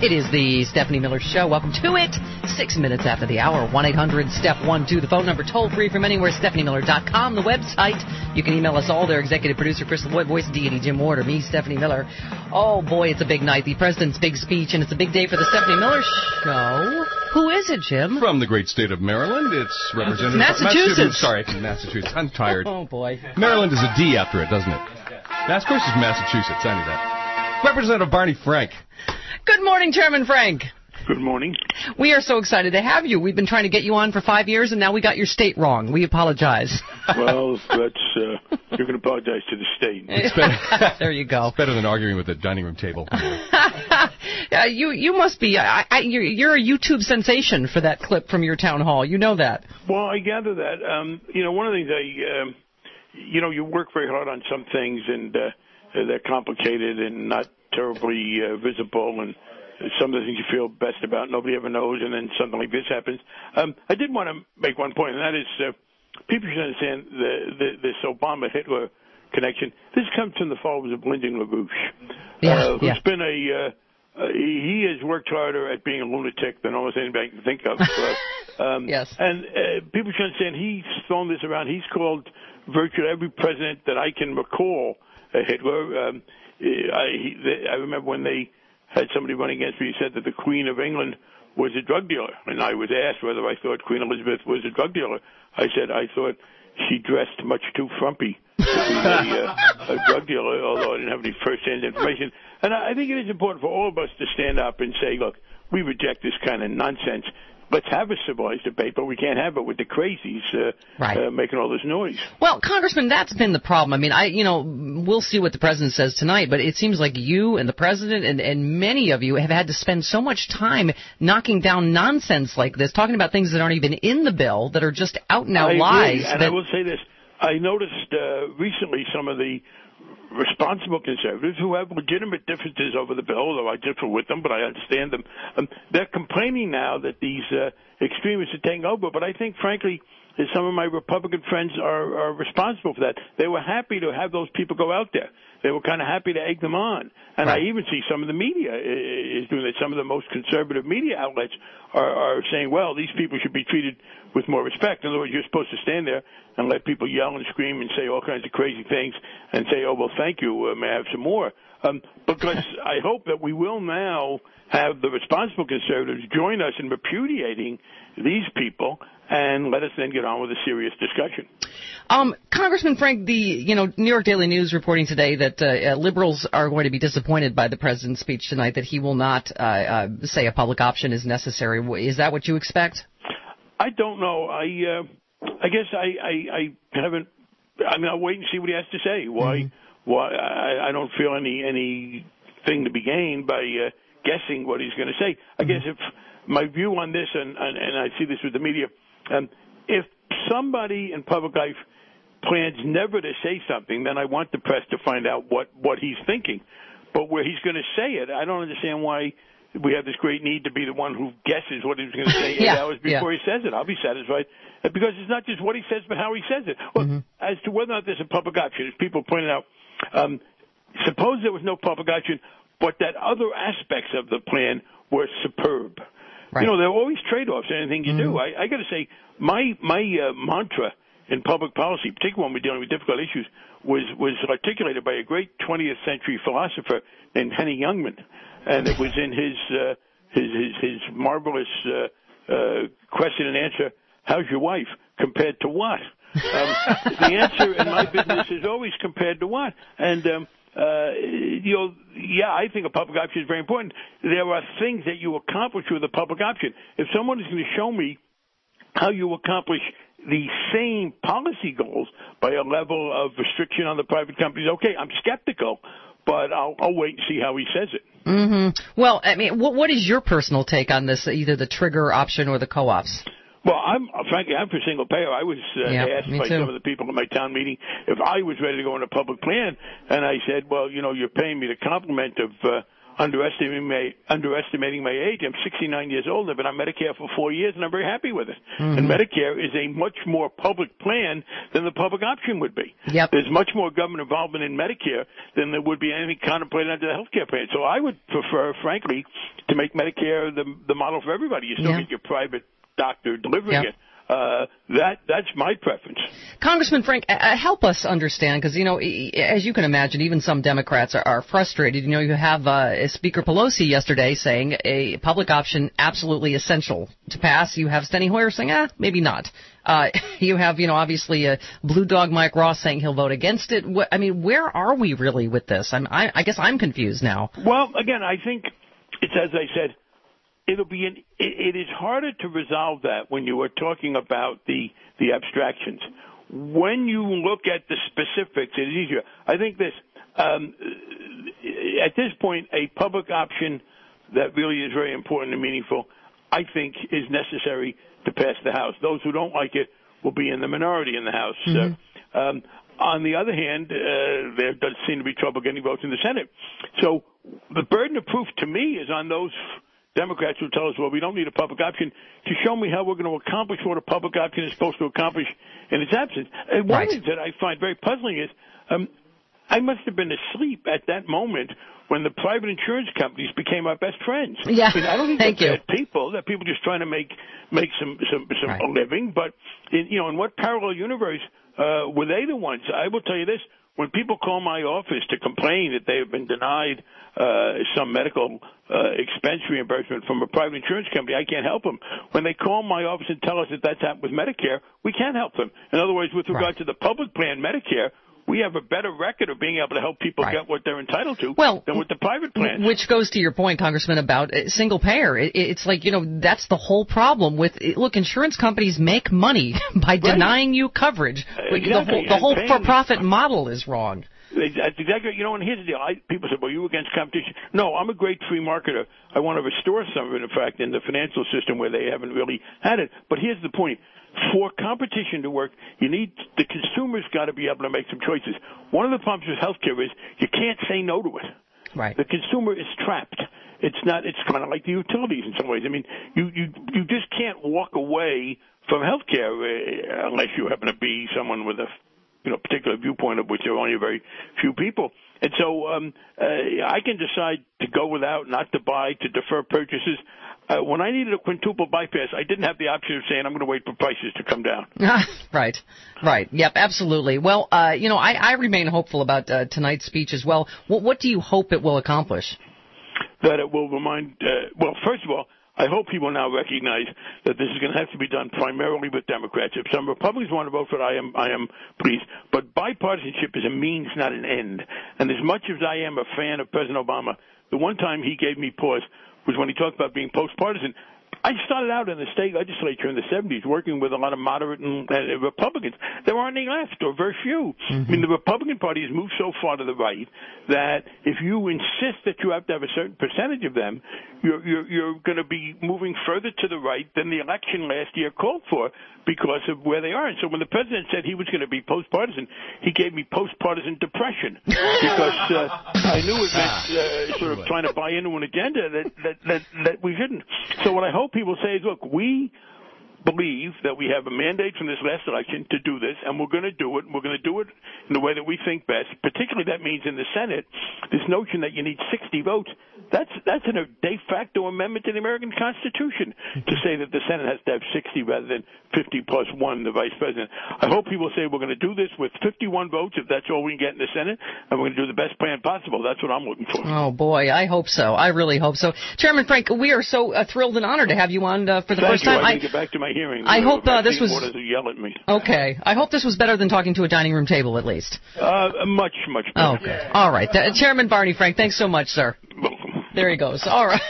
It is the Stephanie Miller Show. Welcome to it. Six minutes after the hour. one eight hundred step one two. The phone number toll free from anywhere. Stephanie Miller dot com. The website. You can email us all there. Executive producer Chris LeWood, voice of deity Jim Ward, or me, Stephanie Miller. Oh boy, it's a big night. The president's big speech, and it's a big day for the Stephanie Miller Show. Who is it, Jim? From the great state of Maryland, it's Representative Massachusetts. Sorry, Massachusetts. I'm tired. Oh boy. Maryland is a D after it, doesn't it? That's, of course, it's Massachusetts. I knew that. Representative Barney Frank. Good morning, Chairman Frank. Good morning. We are so excited to have you. We've been trying to get you on for five years, and now we got your state wrong. We apologize. Well, that's uh, you can apologize to the state. It's better. There you go. It's better than arguing with the dining room table. uh, you you must be. I, I, you're, you're a YouTube sensation for that clip from your town hall. You know that. Well, I gather that. Um, you know, one of the things I, um, you know, you work very hard on some things, and uh, they're complicated and not terribly uh, visible, and some of the things you feel best about, nobody ever knows, and then something like this happens. Um, I did want to make one point, and that is uh, people should understand the, the, this Obama-Hitler connection. This comes from the followers of Lyndon LaRouche, yeah, uh, who's yeah. been a, uh, uh, he has worked harder at being a lunatic than almost anybody can think of. Uh, um, yes. And uh, people should understand he's thrown this around. He's called virtually every president that I can recall uh, Hitler. Um, I, he, they, I remember when they had somebody running against me who said that the Queen of England was a drug dealer. And I was asked whether I thought Queen Elizabeth was a drug dealer. I said I thought she dressed much too frumpy to be a, uh, a drug dealer, although I didn't have any first-hand information. And I, I think it is important for all of us to stand up and say, look, we reject this kind of nonsense. Let's have a civilized debate, but we can't have it with the crazies uh, right. uh, making all this noise. Well, Congressman, that's been the problem. I mean, I, you know, we'll see what the president says tonight, but it seems like you and the president and, and many of you have had to spend so much time knocking down nonsense like this, talking about things that aren't even in the bill, that are just out and out I lies. Agree. And that... I will say this: I noticed uh, recently some of the responsible conservatives who have legitimate differences over the bill, although I differ with them, but I understand them. Um, they're complaining now that these uh, extremists are taking over, but I think, frankly, that some of my Republican friends are, are responsible for that. They were happy to have those people go out there. They were kind of happy to egg them on. And right. I even see some of the media is doing that. Some of the most conservative media outlets are, are saying, well, these people should be treated with more respect. In other words, you're supposed to stand there and let people yell and scream and say all kinds of crazy things and say, oh, well, thank you, uh, may I have some more? Um, because I hope that we will now have the responsible conservatives join us in repudiating these people and let us then get on with a serious discussion. Um, Congressman Frank, the you know New York Daily News reporting today that uh, liberals are going to be disappointed by the president's speech tonight, that he will not uh, uh, say a public option is necessary. Is that what you expect? I don't know. I uh, I guess I, I, I haven't. I mean, I'll wait and see what he has to say. Why? Mm-hmm. Why? I, I don't feel any anything to be gained by uh, guessing what he's going to say. I mm-hmm. guess if my view on this, and, and, and I see this with the media, um, if somebody in public life plans never to say something, then I want the press to find out what, what he's thinking. But where he's going to say it, I don't understand why we have this great need to be the one who guesses what he's going to say eight yeah, hours before yeah. he says it. I'll be satisfied. Because it's not just what he says, but how he says it. Well, mm-hmm. as to whether or not there's a public option, as people pointed out, um, suppose there was no public option, but that other aspects of the plan were superb. Right. You know, there are always trade-offs in anything you mm-hmm. do. I, I got to say, my my uh, mantra in public policy, particularly when we're dealing with difficult issues, was was articulated by a great twentieth century philosopher named Henny Youngman, and it was in his uh, his, his his marvelous uh, uh, question and answer, "How's your wife compared to what?" Um, the answer in my business is always compared to what, and um, uh, you know, yeah, I think a public option is very important. There are things that you accomplish with a public option. If someone is going to show me how you accomplish the same policy goals by a level of restriction on the private companies, okay, I'm skeptical, but I'll, I'll wait and see how he says it. Mm-hmm. Well, I mean, what, what is your personal take on this, either the trigger option or the co-ops? Well, I'm frankly, I'm for single payer. I was uh, yeah, asked by too. some of the people at my town meeting if I was ready to go on a public plan, and I said, well, you know, you're paying me the compliment of uh, underestimating my, underestimating my age. I'm sixty-nine years old. I've been on Medicare for four years, and I'm very happy with it. Mm-hmm. And Medicare is a much more public plan than the public option would be. Yep. There's much more government involvement in Medicare than there would be anything contemplated under the health care plan. So I would prefer, frankly, to make Medicare the, the model for everybody. You still yeah. get your private doctor delivering yep. it. Uh, that that's my preference. Congressman Frank, uh, help us understand, because, you know, as you can imagine, even some Democrats are, are frustrated. You know, you have uh, Speaker Pelosi yesterday saying a public option absolutely essential to pass. You have Steny Hoyer saying, ah, maybe not. Uh, you have, you know, obviously uh, Blue Dog Mike Ross saying he'll vote against it. I mean, where are we really with this? I'm, I, I guess I'm confused now. Well, again, I think it's, as I said, It'll be an, it, it is harder to resolve that when you are talking about the the abstractions. When you look at the specifics, it is easier. I think this um, at this point, a public option that really is very important and meaningful, I think, is necessary to pass the House. Those who don't like it will be in the minority in the House. Mm-hmm. So, um, on the other hand, uh, there does seem to be trouble getting votes in the Senate. So the burden of proof to me is on those Democrats who tell us, well, we don't need a public option, to show me how we're going to accomplish what a public option is supposed to accomplish in its absence. And one right. thing that I find very puzzling is um, I must have been asleep at that moment when the private insurance companies became our best friends. Yeah, I, mean, I don't think Thank they're you. bad people. They're people just trying to make make some some, some right. a living. But in, you know, in what parallel universe uh, were they the ones? I will tell you this. When people call my office to complain that they have been denied uh, some medical uh, expense reimbursement from a private insurance company, I can't help them. When they call my office and tell us that that's happened with Medicare, we can't help them. In other words, with regard right. to the public plan Medicare, we have a better record of being able to help people right. get what they're entitled to well, than with the private plans. Which goes to your point, Congressman, about uh, single payer. It, it's like, you know, that's the whole problem with, look, insurance companies make money by right. denying you coverage. Exactly. The whole, the whole for-profit model is wrong. That's exactly, you know, and here's the deal. I, people say, well, you against competition. No, I'm a great free marketer. I want to restore some of it, in fact, in the financial system where they haven't really had it. But here's the point. For competition to work, you need, the consumer's got to be able to make some choices. One of the problems with healthcare is you can't say no to it. Right. The consumer is trapped. It's not, it's kind of like the utilities in some ways. I mean, you, you, you just can't walk away from healthcare uh, unless you happen to be someone with a, you know, particular viewpoint of which there are only a very few people. And so um, uh, I can decide to go without, not to buy, to defer purchases. Uh, when I needed a quintuple bypass, I didn't have the option of saying I'm going to wait for prices to come down. Right, right. Yep, absolutely. Well, uh, you know, I, I remain hopeful about uh, tonight's speech as well. What, what do you hope it will accomplish? That it will remind, uh, well, first of all, I hope people now recognize that this is going to have to be done primarily with Democrats. If some Republicans want to vote for it, I am, I am pleased. But bipartisanship is a means, not an end. And as much as I am a fan of President Obama, the one time he gave me pause was when he talked about being post-partisan. I started out in the state legislature in the seventies working with a lot of moderate and uh, Republicans. There aren't any left, or very few. Mm-hmm. I mean, the Republican Party has moved so far to the right that if you insist that you have to have a certain percentage of them, you're, you're, you're going to be moving further to the right than the election last year called for because of where they are. And so when the president said he was going to be post-partisan, he gave me post-partisan depression because uh, I knew it meant uh, sort of trying to buy into an agenda that, that, that, that we shouldn't. So what I hope people say is, look, we believe that we have a mandate from this last election to do this, and we're going to do it, and we're going to do it in the way that we think best. Particularly that means in the Senate, this notion that you need sixty votes, that's that's a de facto amendment to the American Constitution to say that the Senate has to have sixty rather than fifty plus one, the vice president. I hope people say we're going to do this with fifty-one votes, if that's all we can get in the Senate, and we're going to do the best plan possible. That's what I'm looking for. Oh, boy, I hope so. I really hope so. Chairman Frank, we are so uh, thrilled and honored to have you on uh, for the Thank first you. time. I didn't get back to my hearing. I hope uh, this was. Yell at me. Okay. I hope this was better than talking to a dining room table, at least. Uh, much, much better. Okay. Yeah. All right. Uh, Chairman Barney Frank, thanks so much, sir. Welcome. There he goes. All right.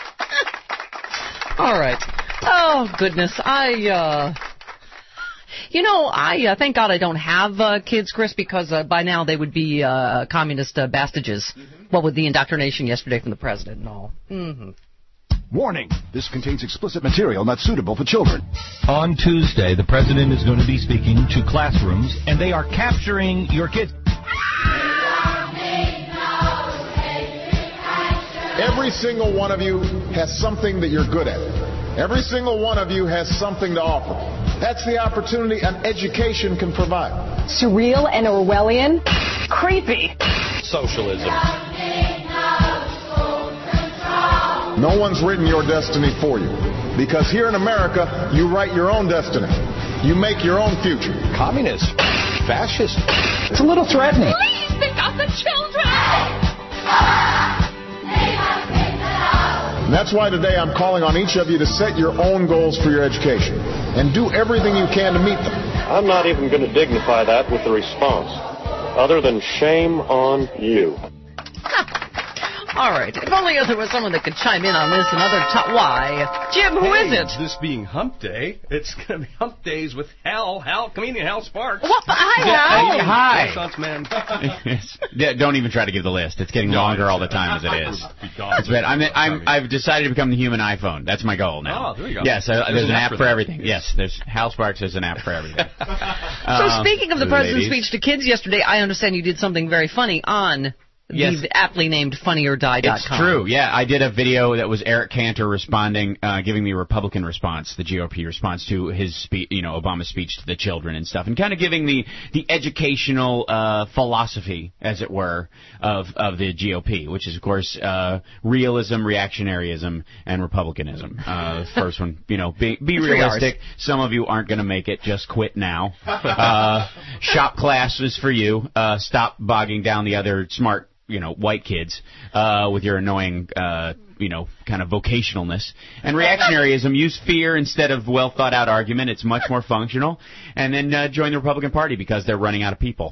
All right. Oh, goodness. I, uh... You know, I uh, thank God I don't have uh, kids, Chris, because uh, by now they would be uh, communist uh, bastages. Mm-hmm. What with the indoctrination yesterday from the president and all. Mm-hmm. Warning, this contains explicit material not suitable for children. On Tuesday, the president is going to be speaking to classrooms, and they are capturing your kids. Every single one of you has something that you're good at. Every single one of you has something to offer. That's the opportunity an education can provide. Surreal and Orwellian. Creepy. Socialism. No one's written your destiny for you. Because here in America, you write your own destiny. You make your own future. Communist. Fascist. It's a little threatening. Please pick up the children! And that's why today I'm calling on each of you to set your own goals for your education and do everything you can to meet them. I'm not even going to dignify that with a response, other than shame on you. All right. If only there was someone that could chime in on this another time. Why? Jim, who hey, is it? This being Hump Day, it's going to be Hump Days with Hal, Hal, comedian Hal Sparks. What? Hi, Hal. Yeah, hi. Renaissance man. Yes. Yeah, don't even try to give the list. It's getting No, longer it's, all the time as it is. God, It's bad. I'm, I'm, I've decided to become the human iPhone. That's my goal now. Oh, there you go. Yes, uh, there's, There's an app for everything. Yes. Yes, there's Hal Sparks. There's an app for everything. So Um, speaking of the president's ladies. speech to kids yesterday, I understand you did something very funny on Yes. the aptly named funny or die dot com. It's true, yeah. I did a video that was Eric Cantor responding, uh, giving the Republican response, the G O P response to his speech, you know, Obama's speech to the children and stuff, and kind of giving the the educational uh, philosophy, as it were, of of the G O P, which is of course uh, realism, reactionaryism, and republicanism. Uh, the first one, you know, be be Three realistic. Some of you aren't going to make it. Just quit now. Uh, shop class is for you. Uh, stop bogging down the other smart, you know, white kids uh, with your annoying, uh, you know, kind of vocationalness. And reactionaryism, use fear instead of well-thought-out argument. It's much more functional. And then uh, join the Republican Party because they're running out of people.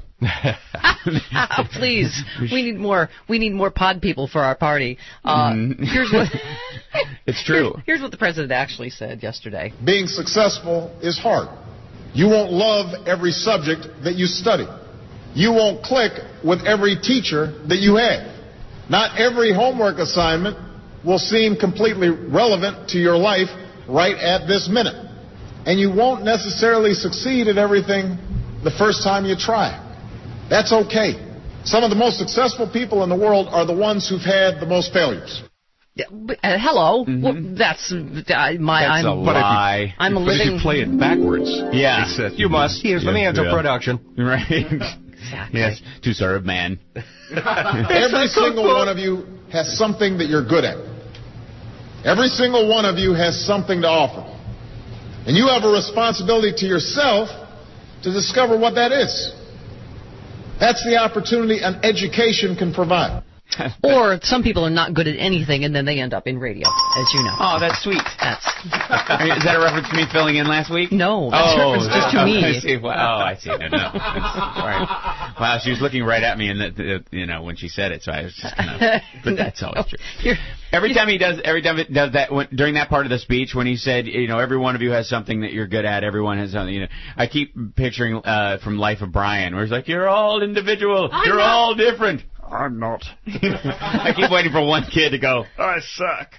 Oh, please, we need more. We need more pod people for our party. Uh, Mm. Here's what. It's true. Here's what the president actually said yesterday. Being successful is hard. You won't love every subject that you study. You won't click with every teacher that you have. Not every homework assignment will seem completely relevant to your life right at this minute. And you won't necessarily succeed at everything the first time you try. That's okay. Some of the most successful people in the world are the ones who've had the most failures. Yeah, but, uh, hello. Well, that's uh, my. That's I'm, a lie. I'm a But living. if you play it backwards, Yeah. he said, you must. Here's Yeah, financial yeah. production. Right. Exactly. Yes, to serve man. Every single one of you has something that you're good at. Every single one of you has something to offer. And you have a responsibility to yourself to discover what that is. That's the opportunity an education can provide. Or some people are not good at anything, and then they end up in radio, as you know. Oh, that's sweet. That's. I mean, is that a reference to me filling in last week? No, that's oh, a reference just to me. I see. Well, oh, I see. No, no. That's, all right. Wow, she was looking right at me, and the, the, you know, when she said it, so I was just kind of. But that's always true. You're, Every time he does, every time it does that when, during that part of the speech, when he said, you know, every one of you has something that you're good at, everyone has something. You know, I keep picturing uh, from Life of Brian, where he's like, "You're all individual, I'm you're not. all different." I'm not. I keep waiting for one kid to go, I suck.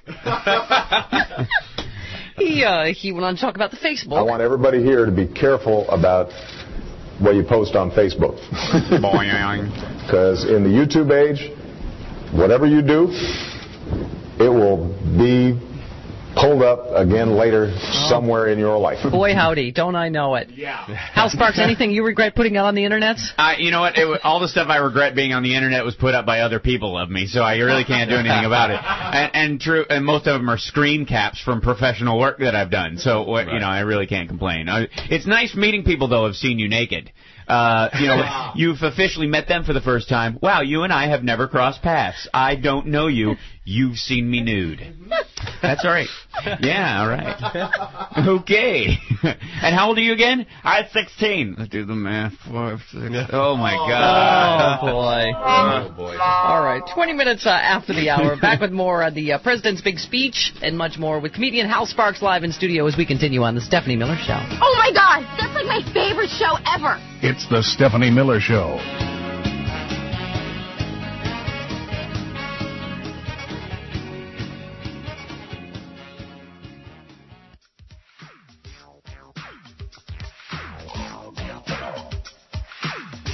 he uh, he went on to talk about the Facebook. I want everybody here to be careful about what you post on Facebook. Because in the YouTube age, whatever you do, it will be pulled up again later somewhere in your life. Boy, howdy, don't I know it. Yeah. Hal Sparks, anything you regret putting out on the internet? Uh, you know what? It, wa- all the stuff I regret being on the internet was put up by other people of me, so I really can't do anything about it. And, and true, and most of them are screen caps from professional work that I've done. So what, you know, I really can't complain. I, it's nice meeting people though who've seen you naked. Uh, you know, you've officially met them for the first time. Wow, you and I have never crossed paths. I don't know you. You've seen me nude. That's all right. Yeah, all right. Okay. And how old are you again? I'm sixteen. Let's do the math. Four, six. Oh, my God. Oh, boy. Oh, boy. All right, twenty minutes uh, after the hour. Back with more of the uh, President's big speech and much more with comedian Hal Sparks live in studio as we continue on the Stephanie Miller Show. Oh my God, that's like my favorite show ever. It's the Stephanie Miller Show.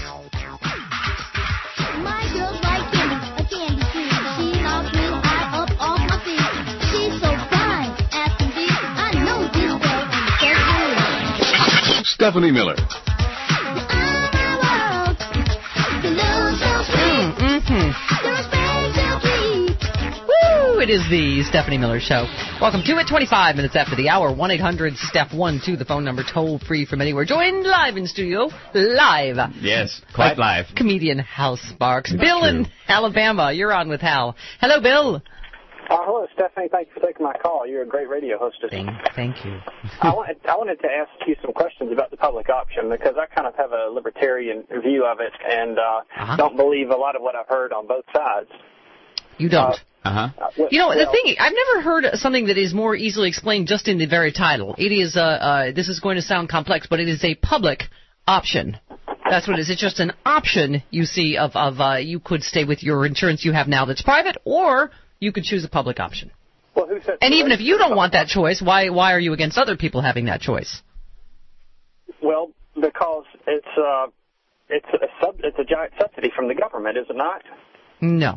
My girl's like candy, a candy queen. She's all blue, eye up Stephanie Miller. Woo! It is the Stephanie Miller Show. Welcome to it. twenty-five minutes after the hour. one eight hundred Steph one two, the phone number, toll free from anywhere. Joined live in studio, live. Yes, quite live. Comedian Hal Sparks. Bill true. in Alabama. You're on with Hal. Hello, Bill. Uh, hello, Stephanie. Thank you for taking my call. You're a great radio hostess. Thank, thank you. I wanted, I wanted to ask you some questions about the public option because I kind of have a libertarian view of it and uh, uh-huh. don't believe a lot of what I've heard on both sides. You don't? Uh, uh-huh. Well, you know, well, the thing, I've never heard something that is more easily explained just in the very title. It is, uh, uh, this is going to sound complex, but it is a public option. That's what it is. It's just an option, you see, of, of uh, you could stay with your insurance you have now that's private, or you could choose a public option. Well, who said and even if you don't want that choice, why why are you against other people having that choice? Well, because it's uh, it's a sub, it's a giant subsidy from the government, is it not? No.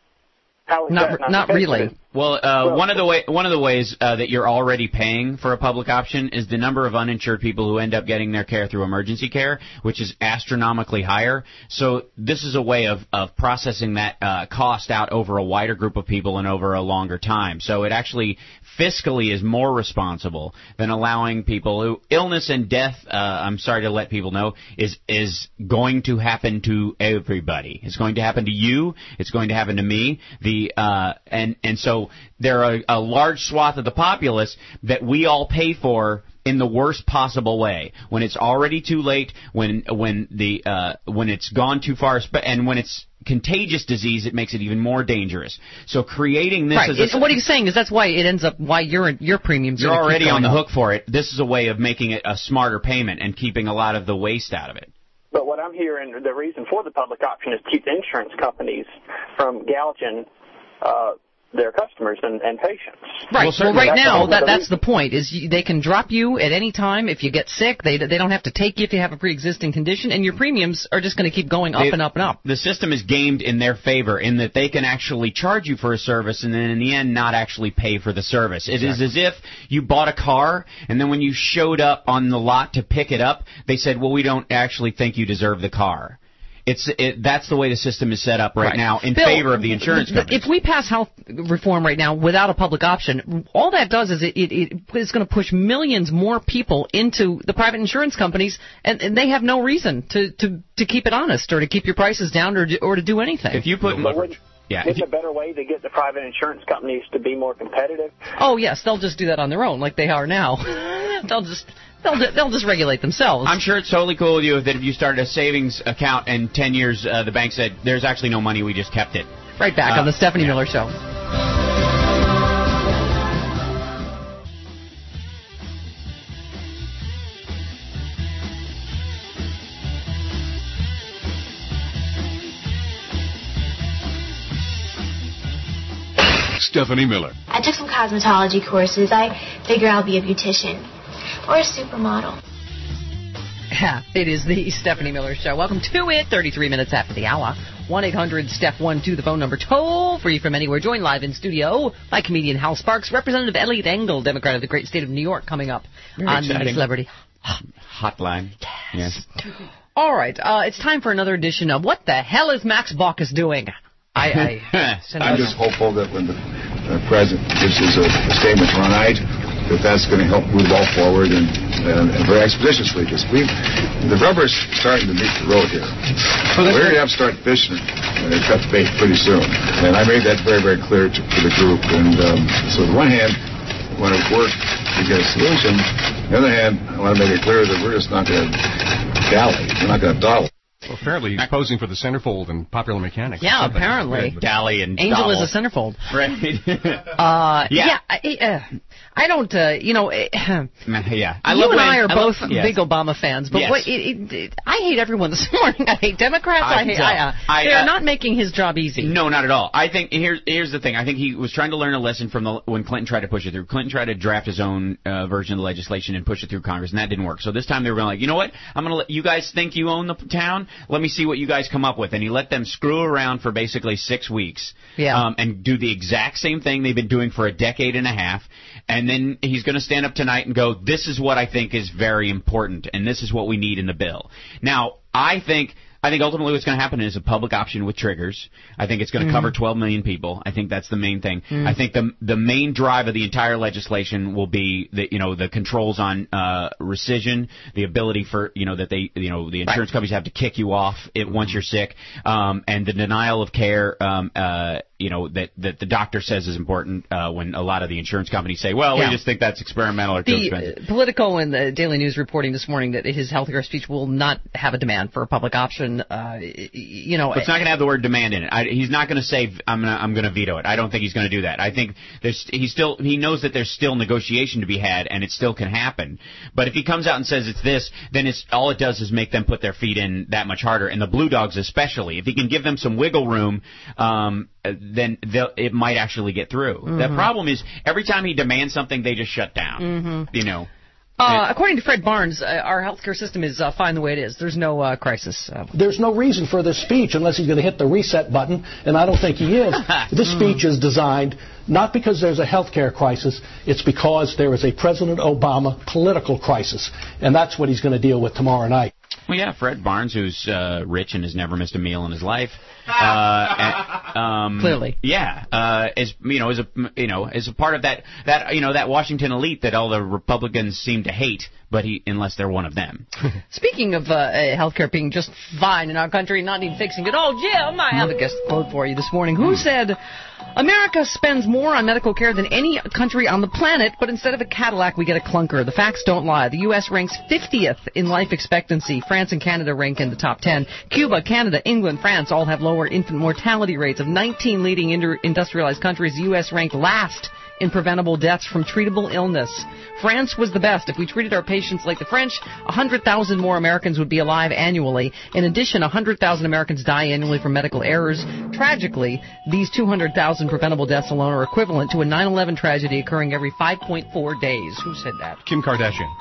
How is not that not not really. Well, uh, well, one of the way one of the ways uh, that you're already paying for a public option is the number of uninsured people who end up getting their care through emergency care, which is astronomically higher. So this is a way of of processing that uh, cost out over a wider group of people and over a longer time. So it actually fiscally is more responsible than allowing people who illness and death. Uh, I'm sorry to let people know is is going to happen to everybody. It's going to happen to you. It's going to happen to me. The uh, and and so. There are a large swath of the populace that we all pay for in the worst possible way. When it's already too late, when when the uh, when it's gone too far, and when it's contagious disease, it makes it even more dangerous. So creating this right. as a, what he's saying is that's why it ends up why your your premiums. You're already on the up. hook for it. This is a way of making it a smarter payment and keeping a lot of the waste out of it. But what I'm hearing, the reason for the public option is to keep insurance companies from gouging Uh, their customers and, and patients. Right. Well, well right that's now, the that that's the point. Is you, they can drop you at any time if you get sick. They they don't have to take you if you have a pre-existing condition, and your premiums are just going to keep going up they, and up and up. The system is gamed in their favor in that they can actually charge you for a service and then in the end not actually pay for the service. It exactly. is as if you bought a car and then when you showed up on the lot to pick it up, they said, well, we don't actually think you deserve the car. It's it, that's the way the system is set up right, right. now in Bill, favor of the insurance companies. If we pass health reform right now without a public option, all that does is it, it, it is going to push millions more people into the private insurance companies, and, and they have no reason to, to, to keep it honest or to keep your prices down or, or to do anything. If you put leverage. Yeah. Is there a better way to get the private insurance companies to be more competitive? Oh, yes. They'll just do that on their own like they are now. they'll just... They'll, they'll just regulate themselves. I'm sure it's totally cool with you that if you started a savings account and ten years uh, the bank said, there's actually no money, we just kept it. Right back uh, on the Stephanie yeah. Miller Show. Stephanie Miller. I took some cosmetology courses. I figure I'll be a beautician. Or a supermodel. Yeah, it is the Stephanie Miller Show. Welcome to it. thirty-three minutes after the hour. one eight hundred Steph one two, the phone number, toll free from anywhere. Joined live in studio by comedian Hal Sparks, Representative Eliot Engel, Democrat of the great state of New York, coming up Very on exciting. the Celebrity Hotline. Yes. All right, uh, it's time for another edition of What the Hell is Max Baucus Doing? I, I I'm just hopeful that when the uh, president gives his uh, statement tomorrow night, that that's going to help move all forward and, and, and very expeditiously, because we, the rubber's starting to meet the road here. So we're going to have to start fishing and cut the bait pretty soon. And I made that very, very clear to, to the group. And um, so on the one hand, I want to work to get a solution. On the other hand, I want to make it clear that we're just not going to dally. We're not going to dawdle. Well, apparently he's posing for the centerfold in Popular Mechanics. Yeah, apparently. Dally and Angel Dowell. is a centerfold. Right. uh, yeah. yeah I, uh, I don't, uh, you know... Uh, yeah. I you love and when, I are I both love, yes. big Obama fans, but yes. what, it, it, it, I hate everyone this morning. I hate Democrats. I, I hate... tell. I, uh, I, they're uh, not making his job easy. No, not at all. I think, here's, here's the thing. I think he was trying to learn a lesson from the, when Clinton tried to push it through. Clinton tried to draft his own uh, version of the legislation and push it through Congress, and that didn't work. So this time they were going like, you know what? I'm going to let you guys think you own the town. Let me see what you guys come up with. And he let them screw around for basically six weeks yeah. um, and do the exact same thing they've been doing for a decade and a half. And and then he's going to stand up tonight and go, this is what I think is very important, and this is what we need in the bill. Now, I think... I think ultimately what's going to happen is a public option with triggers. I think it's going to mm. cover twelve million people. I think that's the main thing. Mm. I think the the main drive of the entire legislation will be the you know the controls on uh, rescission, the ability for you know that they you know the insurance right. companies have to kick you off it once you're sick, um, and the denial of care. Um, uh, you know that that the doctor says is important uh, when a lot of the insurance companies say, well, yeah. we just think that's experimental or too the, expensive. Uh, Politico and the Daily News reporting this morning that his healthcare speech will not have a demand for a public option. Uh, you know, but it's not going to have the word demand in it. I, he's not going to say I'm going to I'm going to veto it. I don't think he's going to do that. I think there's he's still he knows that there's still negotiation to be had and it still can happen. But if he comes out and says it's this, then it's all it does is make them put their feet in that much harder. And the Blue Dogs especially, if he can give them some wiggle room. Um, then it might actually get through. Mm-hmm. The problem is every time he demands something, they just shut down. Mm-hmm. You know. Uh, according to Fred Barnes, uh, our healthcare system is uh, fine the way it is. There's no uh, crisis. Uh, There's no reason for this speech unless he's going to hit the reset button, and I don't think he is. This speech is designed not because there's a healthcare crisis, it's because there is a President Obama political crisis, and that's what he's going to deal with tomorrow night. Well, yeah, Fred Barnes, who's uh, rich and has never missed a meal in his life. Uh, and, um, Clearly, yeah, uh, is you know, is a you know, is a part of that that you know that Washington elite that all the Republicans seem to hate, but he unless they're one of them. Speaking of uh, healthcare being just fine in our country, not even fixing it all, Jim, I have a guest quote for you this morning. Who said? America spends more on medical care than any country on the planet, but instead of a Cadillac, we get a clunker. The facts don't lie. The U S ranks fiftieth in life expectancy. France and Canada rank in the top ten. Cuba, Canada, England, France all have lower infant mortality rates. Of nineteen leading industrialized countries, the U S ranked last in preventable deaths from treatable illness. France was the best. If we treated our patients like the French, one hundred thousand more Americans would be alive annually. In addition, one hundred thousand Americans die annually from medical errors. Tragically, these two hundred thousand preventable deaths alone are equivalent to a nine eleven tragedy occurring every five point four days. Who said that? Kim Kardashian.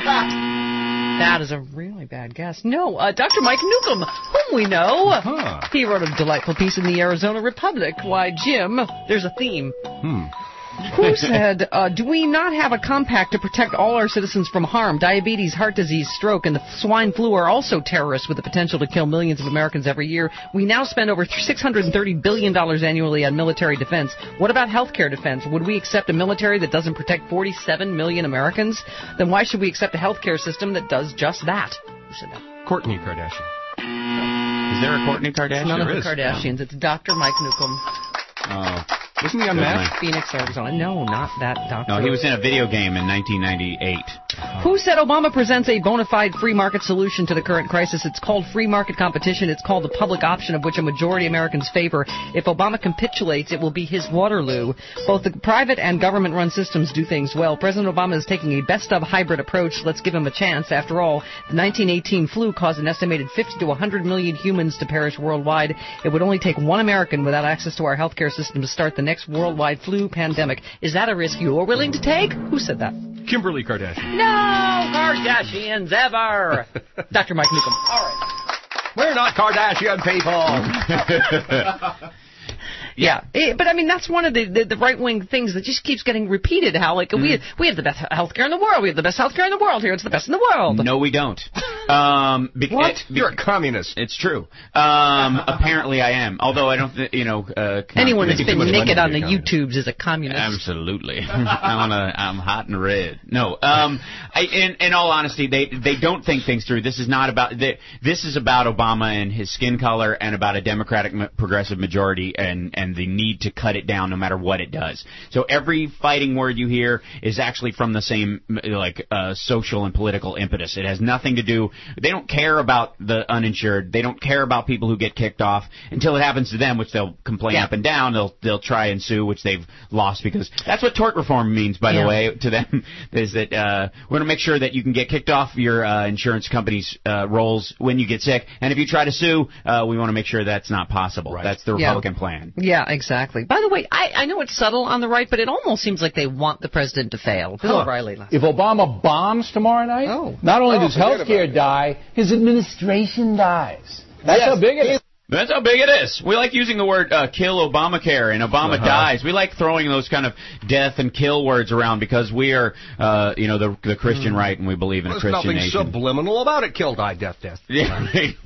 That is a really bad guess. No, uh, Doctor Mike Newcomb, whom we know. Uh-huh. He wrote a delightful piece in the Arizona Republic. Why, Jim, there's a theme. Hmm. Who said, uh, do we not have a compact to protect all our citizens from harm? Diabetes, heart disease, stroke, and the swine flu are also terrorists with the potential to kill millions of Americans every year. We now spend over six hundred thirty billion dollars annually on military defense. What about health care defense? Would we accept a military that doesn't protect forty-seven million Americans? Then why should we accept a health care system that does just that? Who said that? Kourtney Kardashian. Is there a Kourtney Kardashian? It's none there of the is. Kardashians. It's Doctor Mike Newcomb. Oh. Wasn't he on that? Phoenix, Arizona. No, not that doctor. No, he was in a video game in nineteen ninety-eight. Who said Obama presents a bona fide free market solution to the current crisis? It's called free market competition. It's called the public option, of which a majority of Americans favor. If Obama capitulates, it will be his Waterloo. Both the private and government-run systems do things well. President Obama is taking a best-of hybrid approach. Let's give him a chance. After all, the nineteen eighteen flu caused an estimated fifty to one hundred million humans to perish worldwide. It would only take one American without access to our healthcare system to start the next worldwide flu pandemic. Is that a risk you're willing to take? Who said that? Kimberly Kardashian. No Kardashians ever. Doctor Mike Newcomb. All right. We're not Kardashian people. Yeah, it, but I mean that's one of the, the, the right wing things that just keeps getting repeated. How like mm. we we have the best healthcare in the world. We have the best healthcare in the world here. It's the best in the world. No, we don't. Um, be- what? It, be- You're a communist. It's true. Um, apparently, I am. Although I don't, th- you know, uh, anyone that's been naked on the YouTubes is a communist. Absolutely. I'm, a, I'm hot and red. No. Um, I, in, in all honesty, they they don't think things through. This is not about. They, this is about Obama and his skin color, and about a Democratic progressive majority, and and the need to cut it down no matter what it does. So every fighting word you hear is actually from the same like uh, social and political impetus. It has nothing to do. They don't care about the uninsured. They don't care about people who get kicked off until it happens to them, which they'll complain yeah. up and down. They'll they'll try and sue, which they've lost because that's what tort reform means. By yeah. the way, to them is that uh, we're going to make sure that you can get kicked off your uh, insurance company's uh, rolls when you get sick, and if you try to sue, uh, we want to make sure that's not possible. Right. That's the Republican yeah. plan. Yeah, exactly. By the way, I, I know it's subtle on the right, but it almost seems like they want the president to fail. Bill huh. O'Reilly. If Obama bombs tomorrow night, oh. not only oh, does health care die, his administration dies. That's yes. how big it is. That's how big it is. We like using the word uh, kill Obamacare and Obama Uh-huh. dies. We like throwing those kind of death and kill words around because we are, uh, you know, the the Christian Mm. right and we believe in There's a Christian nothing nation. subliminal about it. Kill, die, death, death. Yeah.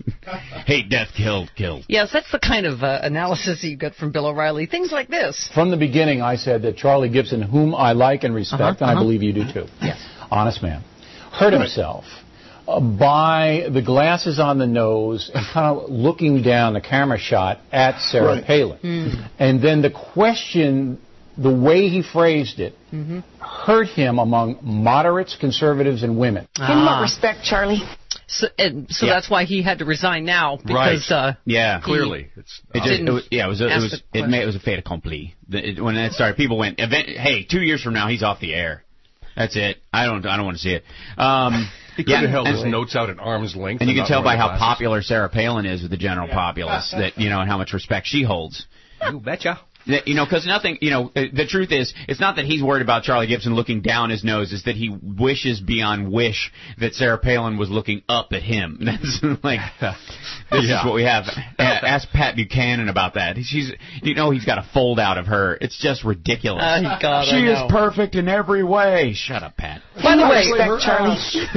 Hate, death, kill, kill. Yes, that's the kind of uh, analysis you get from Bill O'Reilly. Things like this. From the beginning, I said that Charlie Gibson, whom I like and respect, Uh-huh, and I uh-huh. believe you do too, Yes. honest man, hurt himself uh, by the glasses on the nose and kind of looking down the camera shot at Sarah Right. Palin. Mm. And then the question, the way he phrased it, Mm-hmm. hurt him among moderates, conservatives, and women. In what respect, Charlie? So, and so Yeah. that's why he had to resign now because Right. uh, Yeah. he Clearly, it's It just, didn't it was, yeah, it was, a, it ask was, the it, made, it was a fait accompli. The- it- When that started, people went, event, "Hey, two years from now, he's off the air. That's it. I don't, I don't want to see it." Um, He could yeah, have held and- his notes out at arm's length. And you can not tell by wearing how glasses. popular Sarah Palin is with the general populace that, you know, and how much respect she holds. You betcha. That, you know, because nothing, you know, uh, the truth is, it's not that he's worried about Charlie Gibson looking down his nose, it's that he wishes beyond wish that Sarah Palin was looking up at him. That's like, this Yeah. is what we have. A- Ask Pat Buchanan about that. She's, you know, he's got a fold out of her. It's just ridiculous. Oh, God, she I is know. perfect in every way. Shut up, Pat. By the way, Respect, Charlie.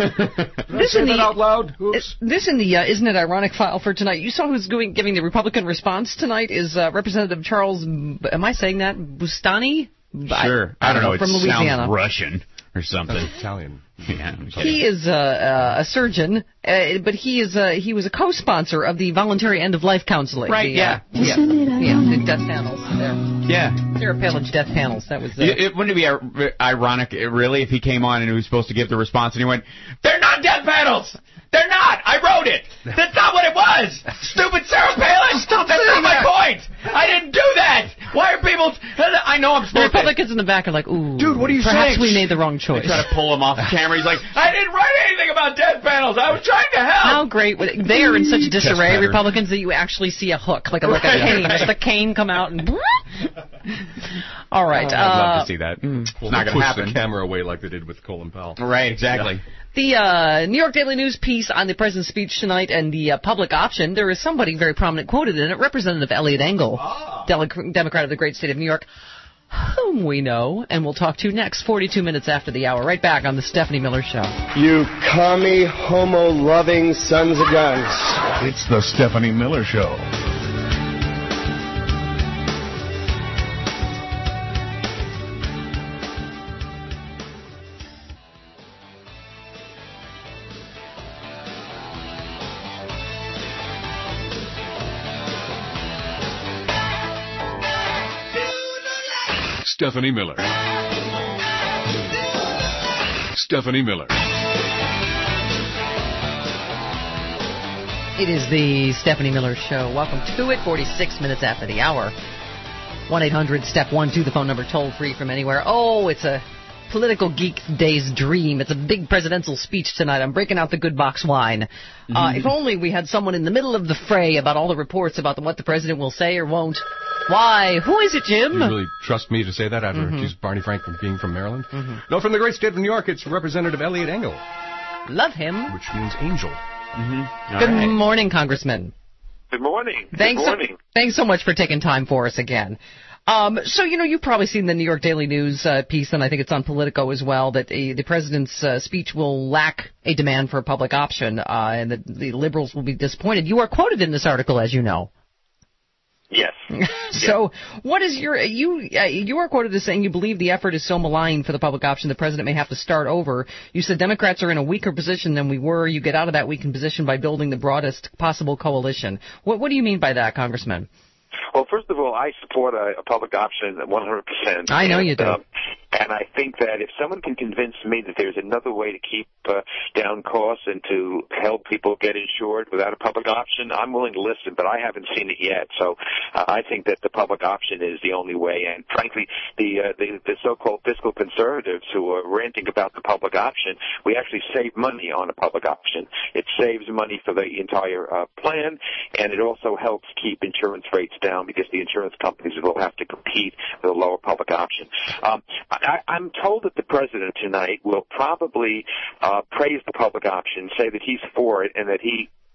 this Say in that the out loud. Oops. this in the uh, isn't it ironic file for tonight? You saw who's going, giving the Republican response tonight is uh, Representative Charles. Am I saying that Bustani? Sure. I, don't know. From it Louisiana. sounds Russian or something. Italian. Yeah. He is uh, uh, a surgeon, uh, but he is uh, he was a co-sponsor of the voluntary end of life counseling. Right, The, uh, yeah. yeah, yeah, the death panels there. Yeah. Sarah Palin's death panels. That was. Uh, It, it, wouldn't it be ir- ironic, uh, really, if he came on and he was supposed to give the response and he went, "They're not death panels! They're not! I wrote it! That's not what it was! Stupid Sarah Palin! Stop That's not my point! I didn't do that! Why are people... I know I'm the supposed to... Republicans in the back are like, ooh, Dude, what are you perhaps saying? we made the wrong They choice. try to pull him off the camera. He's like, "I didn't write anything about death panels! I was trying to help!" How great would it, they are in such disarray, pattern. Republicans, that you actually see a hook, like a, like a cane, just a cane come out and. All right. I'd uh, love to see that. It's not going to Push happen. the camera away like they did with Colin Powell. Right, exactly. The uh, New York Daily News piece on the president's speech tonight and the uh, public option, there is somebody very prominent quoted in it, Representative Elliot Engel, Dele- Democrat of the great state of New York, whom we know, and we'll talk to next, forty-two minutes after the hour, right back on the Stephanie Miller Show. You commie, homo-loving sons of guns. It's the Stephanie Miller Show. Stephanie Miller. Stephanie Miller. It is the Stephanie Miller Show. Welcome to it, forty-six minutes after the hour. one eight hundred step one two, the phone number, toll free from anywhere. Oh, it's a political geek day's dream. It's a big presidential speech tonight. I'm breaking out the good box wine. Mm-hmm. Uh, if only we had someone in the middle of the fray about all the reports about the, what the president will say or won't. Why? Who is it, Jim? You really trust me to say that after Mm-hmm. accused Barney Frank of being from Maryland? Mm-hmm. No, from the great state of New York, it's Representative Elliot Engel, Love him. which means angel. Mm-hmm. Good right. morning, Congressman. Good morning. Thanks Good so, morning. thanks so much for taking time for us again. Um, so, you know, you've probably seen the New York Daily News uh, piece, and I think it's on Politico as well, that a, the president's uh, speech will lack a demand for a public option, uh, and that the liberals will be disappointed. You are quoted in this article, as you know. Yes. So, what is your you uh, you are quoted as saying you believe the effort is so malign for the public option the president may have to start over. You said Democrats are in a weaker position than we were. You get out of that weakened position by building the broadest possible coalition. What what do you mean by that, Congressman? Well, first of all, I support a, a public option one hundred percent. I know and, you do. Uh, and I think that if someone can convince me that there's another way to keep uh, down costs and to help people get insured without a public option, I'm willing to listen, but I haven't seen it yet. So uh, I think that the public option is the only way. And frankly, the, uh, the, the so-called fiscal conservatives who are ranting about the public option, we actually save money on a public option. It saves money for the entire uh, plan, and it also helps keep insurance rates down because the insurance companies will have to compete with a lower public option. Um, I, I'm told that the president tonight will probably uh, praise the public option, say that he's for it, and that he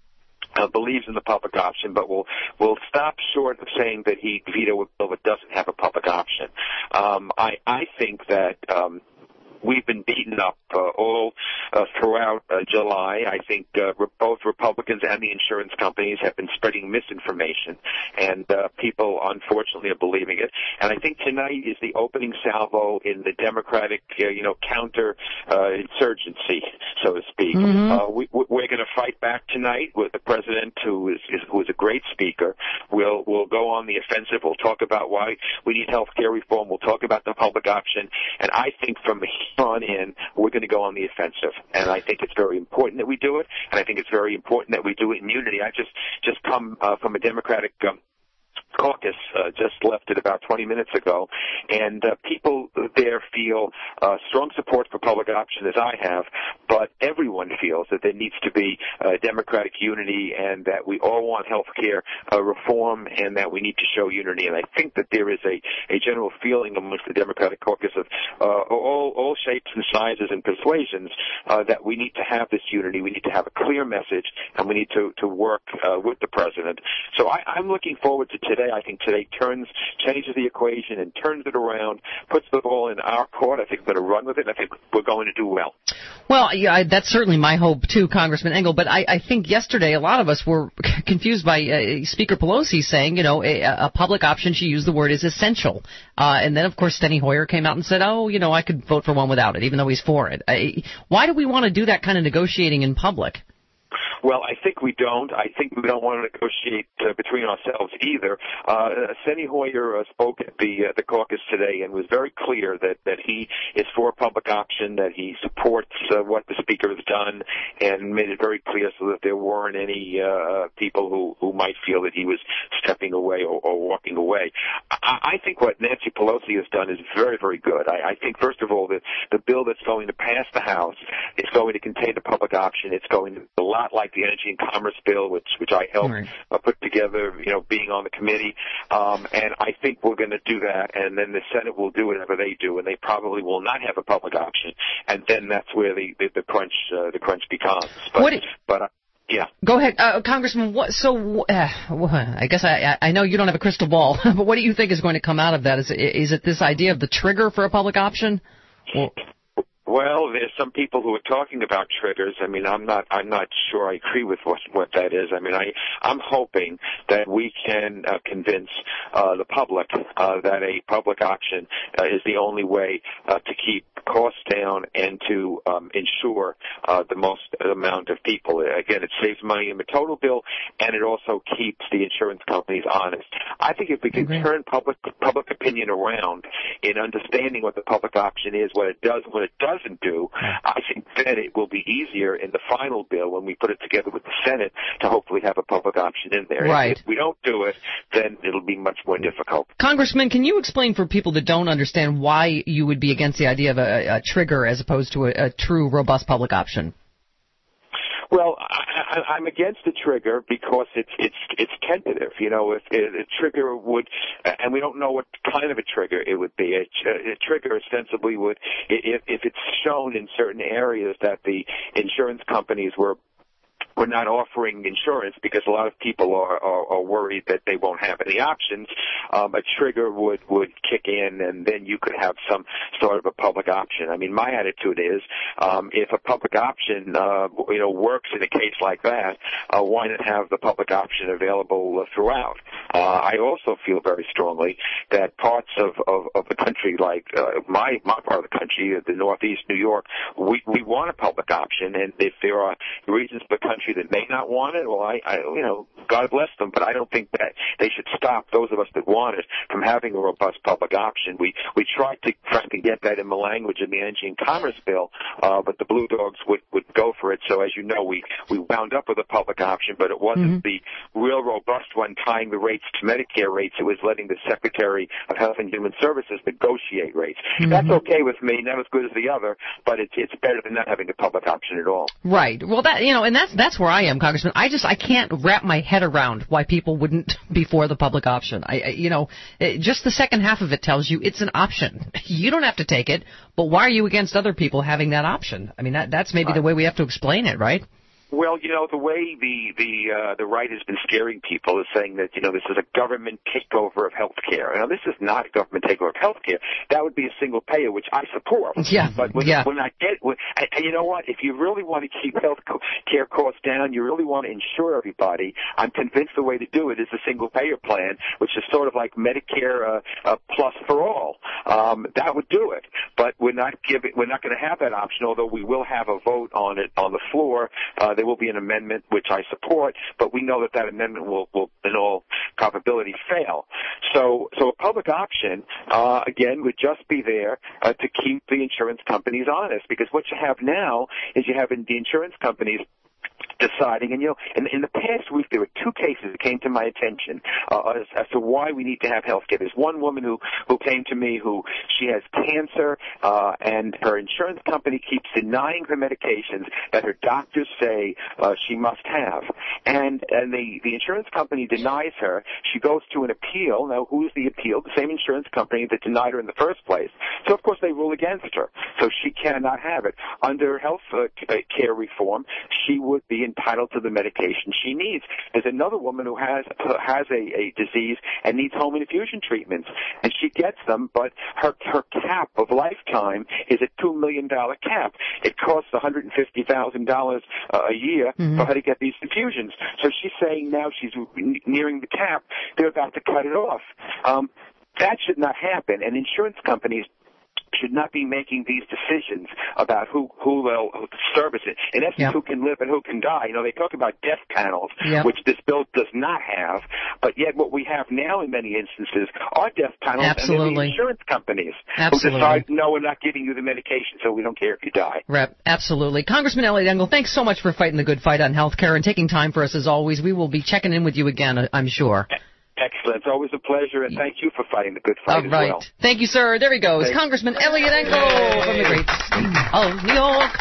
Uh, believes in the public option, but will will stop short of saying that he veto a bill that doesn't have a public option. Um, I I think that. Um, We've been beaten up uh, all uh, throughout uh, July. I think uh, re- both Republicans and the insurance companies have been spreading misinformation, and uh, people, unfortunately, are believing it. And I think tonight is the opening salvo in the Democratic, uh, you know, counter uh, insurgency, so to speak. Mm-hmm. Uh, we, we're going to fight back tonight with the president, who is, is who is a great speaker. We'll we'll go on the offensive. We'll talk about why we need health care reform. We'll talk about the public option, and I think from on in, we're going to go on the offensive. And I think it's very important that we do it, and I think it's very important that we do it in unity. I just just come uh, from a Democratic um, caucus, uh, just left it about twenty minutes ago, and uh, people there feel uh, strong support for public option, as I have, but everyone feels that there needs to be uh, democratic unity and that we all want health care uh, reform and that we need to show unity. And I think that there is a, a general feeling amongst the Democratic caucus of uh, all, all shapes and sizes and persuasions uh, that we need to have this unity, we need to have a clear message, and we need to, to work uh, with the president. So I, I'm looking forward to today. I think today turns, changes the equation and turns it around, puts the ball in our court. I think we're going to run with it, and I think we're going to do well. Well, yeah, I, that's certainly my hope, too, Congressman Engel. But I, I think yesterday a lot of us were confused by uh, Speaker Pelosi saying, you know, a, a public option, she used the word, is essential. Uh, and then, of course, Steny Hoyer came out and said, oh, you know, I could vote for one without it, even though he's for it. I, why do we want to do that kind of negotiating in public? Well, I think we don't. I think we don't want to negotiate uh, between ourselves either. Uh, Steny Hoyer uh, spoke at the uh, the caucus today and was very clear that, that he is for public option, that he supports uh, what the speaker has done, and made it very clear so that there weren't any uh, people who, who might feel that he was stepping away or, or walking away. I, I think what Nancy Pelosi has done is very, very good. I, I think, first of all, that the bill that's going to pass the House is going to contain the public option. It's going to be a lot like the Energy and Commerce Bill, which which I helped right. uh, put together, you know, being on the committee. Um, and I think we're going to do that, and then the Senate will do whatever they do, and they probably will not have a public option. And then that's where the the, the crunch uh, the crunch becomes. But, what it- but uh, yeah. Go ahead, uh, Congressman. What, so, uh, I guess I, I know you don't have a crystal ball, but what do you think is going to come out of that? Is it, is it this idea of the trigger for a public option? Or- Well, there's some people who are talking about triggers. I mean, I'm not, I'm not sure I agree with what, what that is. I mean, I, I'm hoping that we can uh, convince uh, the public uh, that a public option uh, is the only way uh, to keep costs down and to um, ensure uh, the most amount of people. Again, it saves money in the total bill, and it also keeps the insurance companies honest. I think if we can mm-hmm. turn public public opinion around in understanding what the public option is, what it does, what it doesn't do, I think then it will be easier in the final bill when we put it together with the Senate to hopefully have a public option in there. Right. If we don't do it, then it'll be much more difficult. Congressman, can you explain for people that don't understand why you would be against the idea of a, a trigger as opposed to a, a true, robust public option? Well, I, I'm against the trigger because it's it's it's tentative. You know, if, if a trigger would, and we don't know what kind of a trigger it would be. A, a trigger ostensibly would, if if it's shown in certain areas that the insurance companies were. We're not offering insurance because a lot of people are, are, are worried that they won't have any options. Um, a trigger would, would kick in, and then you could have some sort of a public option. I mean, my attitude is um, if a public option, uh, you know, works in a case like that, uh, why not have the public option available uh, throughout? Uh, I also feel very strongly that parts of, of, of the country, like uh, my my part of the country, the Northeast, New York, we, we want a public option, and if there are regions of the country that may not want it, well, I, I, you know, God bless them, but I don't think that they should stop those of us that want it from having a robust public option. We we tried to frankly get that in the language in the Energy and Commerce Bill, uh, but the Blue Dogs would, would go for it. So as you know, we, we wound up with a public option, but it wasn't mm-hmm. the real robust one tying the rates to Medicare rates. It was letting the Secretary of Health and Human Services negotiate rates. Mm-hmm. That's okay with me, not as good as the other, but it's it's better than not having a public option at all. Right. Well, that you know, and that's that's where I am, Congressman. I just I can't wrap my head around why people wouldn't be for the public option. I, I you know, it, just the second half of it tells you it's an option. You don't have to take it, but why are you against other people having that option? I mean, that that's maybe the way we have to explain it, right? Well, you know, the way the the uh, the right has been scaring people is saying that, you know, this is a government takeover of health care. Now, this is not a government takeover of health care. That would be a single payer, which I support. Yeah. But when, yeah. when I get, when, and, and you know what? If you really want to keep health care costs down, you really want to insure everybody, I'm convinced the way to do it is a single payer plan, which is sort of like Medicare uh, uh, plus for all. Um, that would do it. But we're not giving, we're not going to have that option, although we will have a vote on it on the floor. Uh, there will be an amendment which I support, but we know that that amendment will, will in all probability, fail. So, so a public option, uh, again, would just be there uh, to keep the insurance companies honest, because what you have now is you have in the insurance companies deciding, and you know, in, in the past week there were two cases that came to my attention uh, as, as to why we need to have health care. There's one woman who who came to me who she has cancer, uh, and her insurance company keeps denying her medications that her doctors say uh, she must have, and and the the insurance company denies her. She goes to an appeal. Now, who is the appeal? The same insurance company that denied her in the first place. So of course they rule against her. So she cannot have it. Under health uh, care reform, she would be entitled to the medication she needs. There's another woman who has has a, a disease and needs home infusion treatments, and she gets them, but her her cap of lifetime is a two million dollar cap. It costs one hundred and fifty thousand dollars a year mm-hmm. for her to get these infusions. So she's saying now she's nearing the cap. They're about to cut it off. Um, that should not happen, and insurance companies should not be making these decisions about who who they'll service it. In essence, yep. who can live and who can die. You know, they talk about death panels, yep. which this bill does not have, but yet what we have now in many instances are death panels, Absolutely. and they're the insurance companies Absolutely. who decide, no, we're not giving you the medication, so we don't care if you die. Rep, absolutely. Congressman Eliot Engel, thanks so much for fighting the good fight on health care and taking time for us as always. We will be checking in with you again, I'm sure. Excellent. It's always a pleasure, and thank you for fighting the good fight All right. as well. Thank you, sir. There he goes. Thanks. Congressman Eliot Engel from the great state of New York.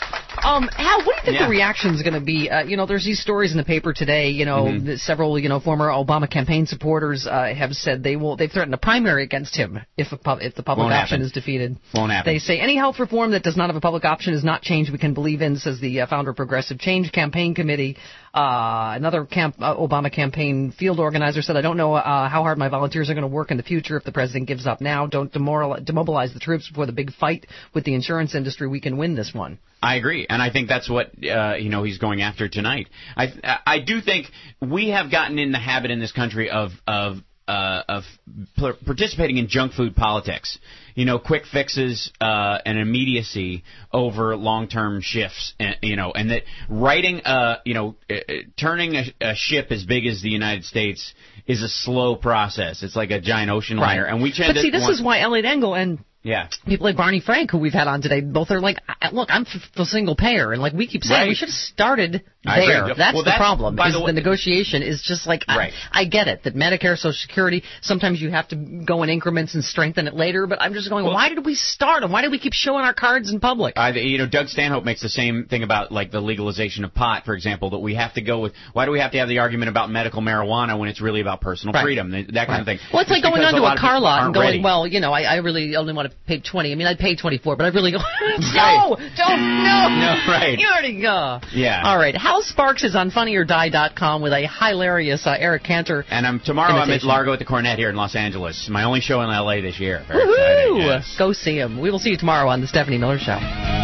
Um, Hal, what do you think yeah. the reaction is going to be? Uh, you know, there's these stories in the paper today. You know, mm-hmm. that several, you know, former Obama campaign supporters uh, have said they will. They've threatened a primary against him if a pub, if the public Won't option happen. is defeated. Won't happen. They say any health reform that does not have a public option is not change we can believe in, says the uh, founder of Progressive Change Campaign Committee. Uh, another camp, uh, Obama campaign field organizer said, I don't know uh, how hard my volunteers are going to work in the future if the president gives up now. Don't demoral- demobilize the troops before the big fight with the insurance industry. We can win this one. I agree, and I think that's what uh, you know he's going after tonight. I I do think we have gotten in the habit in this country of of uh, of participating in junk food politics. You know, quick fixes uh, and immediacy over long-term shifts. And, you know, and that writing, uh, you know, uh, turning a, a ship as big as the United States is a slow process. It's like a giant ocean liner, right. and we tend But see, this want- is why Eliot Engel and Yeah. people like Barney Frank, who we've had on today, both are like, look, I'm for, for single payer, and like we keep saying, Right. we should have started I agree. there. That's Well, the that's- problem. by Is the the, way- negotiation is just like, Right. I, I get it that Medicare, Social Security, sometimes you have to go in increments and strengthen it later. But I'm just going, Well, why did we start, and why did we keep showing our cards in public? I, you know, Doug Stanhope makes the same thing about like the legalization of pot, for example. That we have to go with. Why do we have to have the argument about medical marijuana when it's really about personal Right. freedom? That kind Right. of thing. Well, it's like Just going because onto a a, lot of car people lot and aren't going, ready. well, you know, I, I really only want to pay twenty. I mean, I'd pay twenty-four, but I really go, no, don't, no. No, right. You already go. Yeah. All right. Hal Sparks is on funny or die dot com with a hilarious uh, Eric Cantor. And I'm tomorrow imitation. I'm at Largo at the Cornet here in Los Angeles. My only show in L A this year. Very Woohoo! exciting, yes. Go see him. We will see you tomorrow on the Stephanie Miller Show.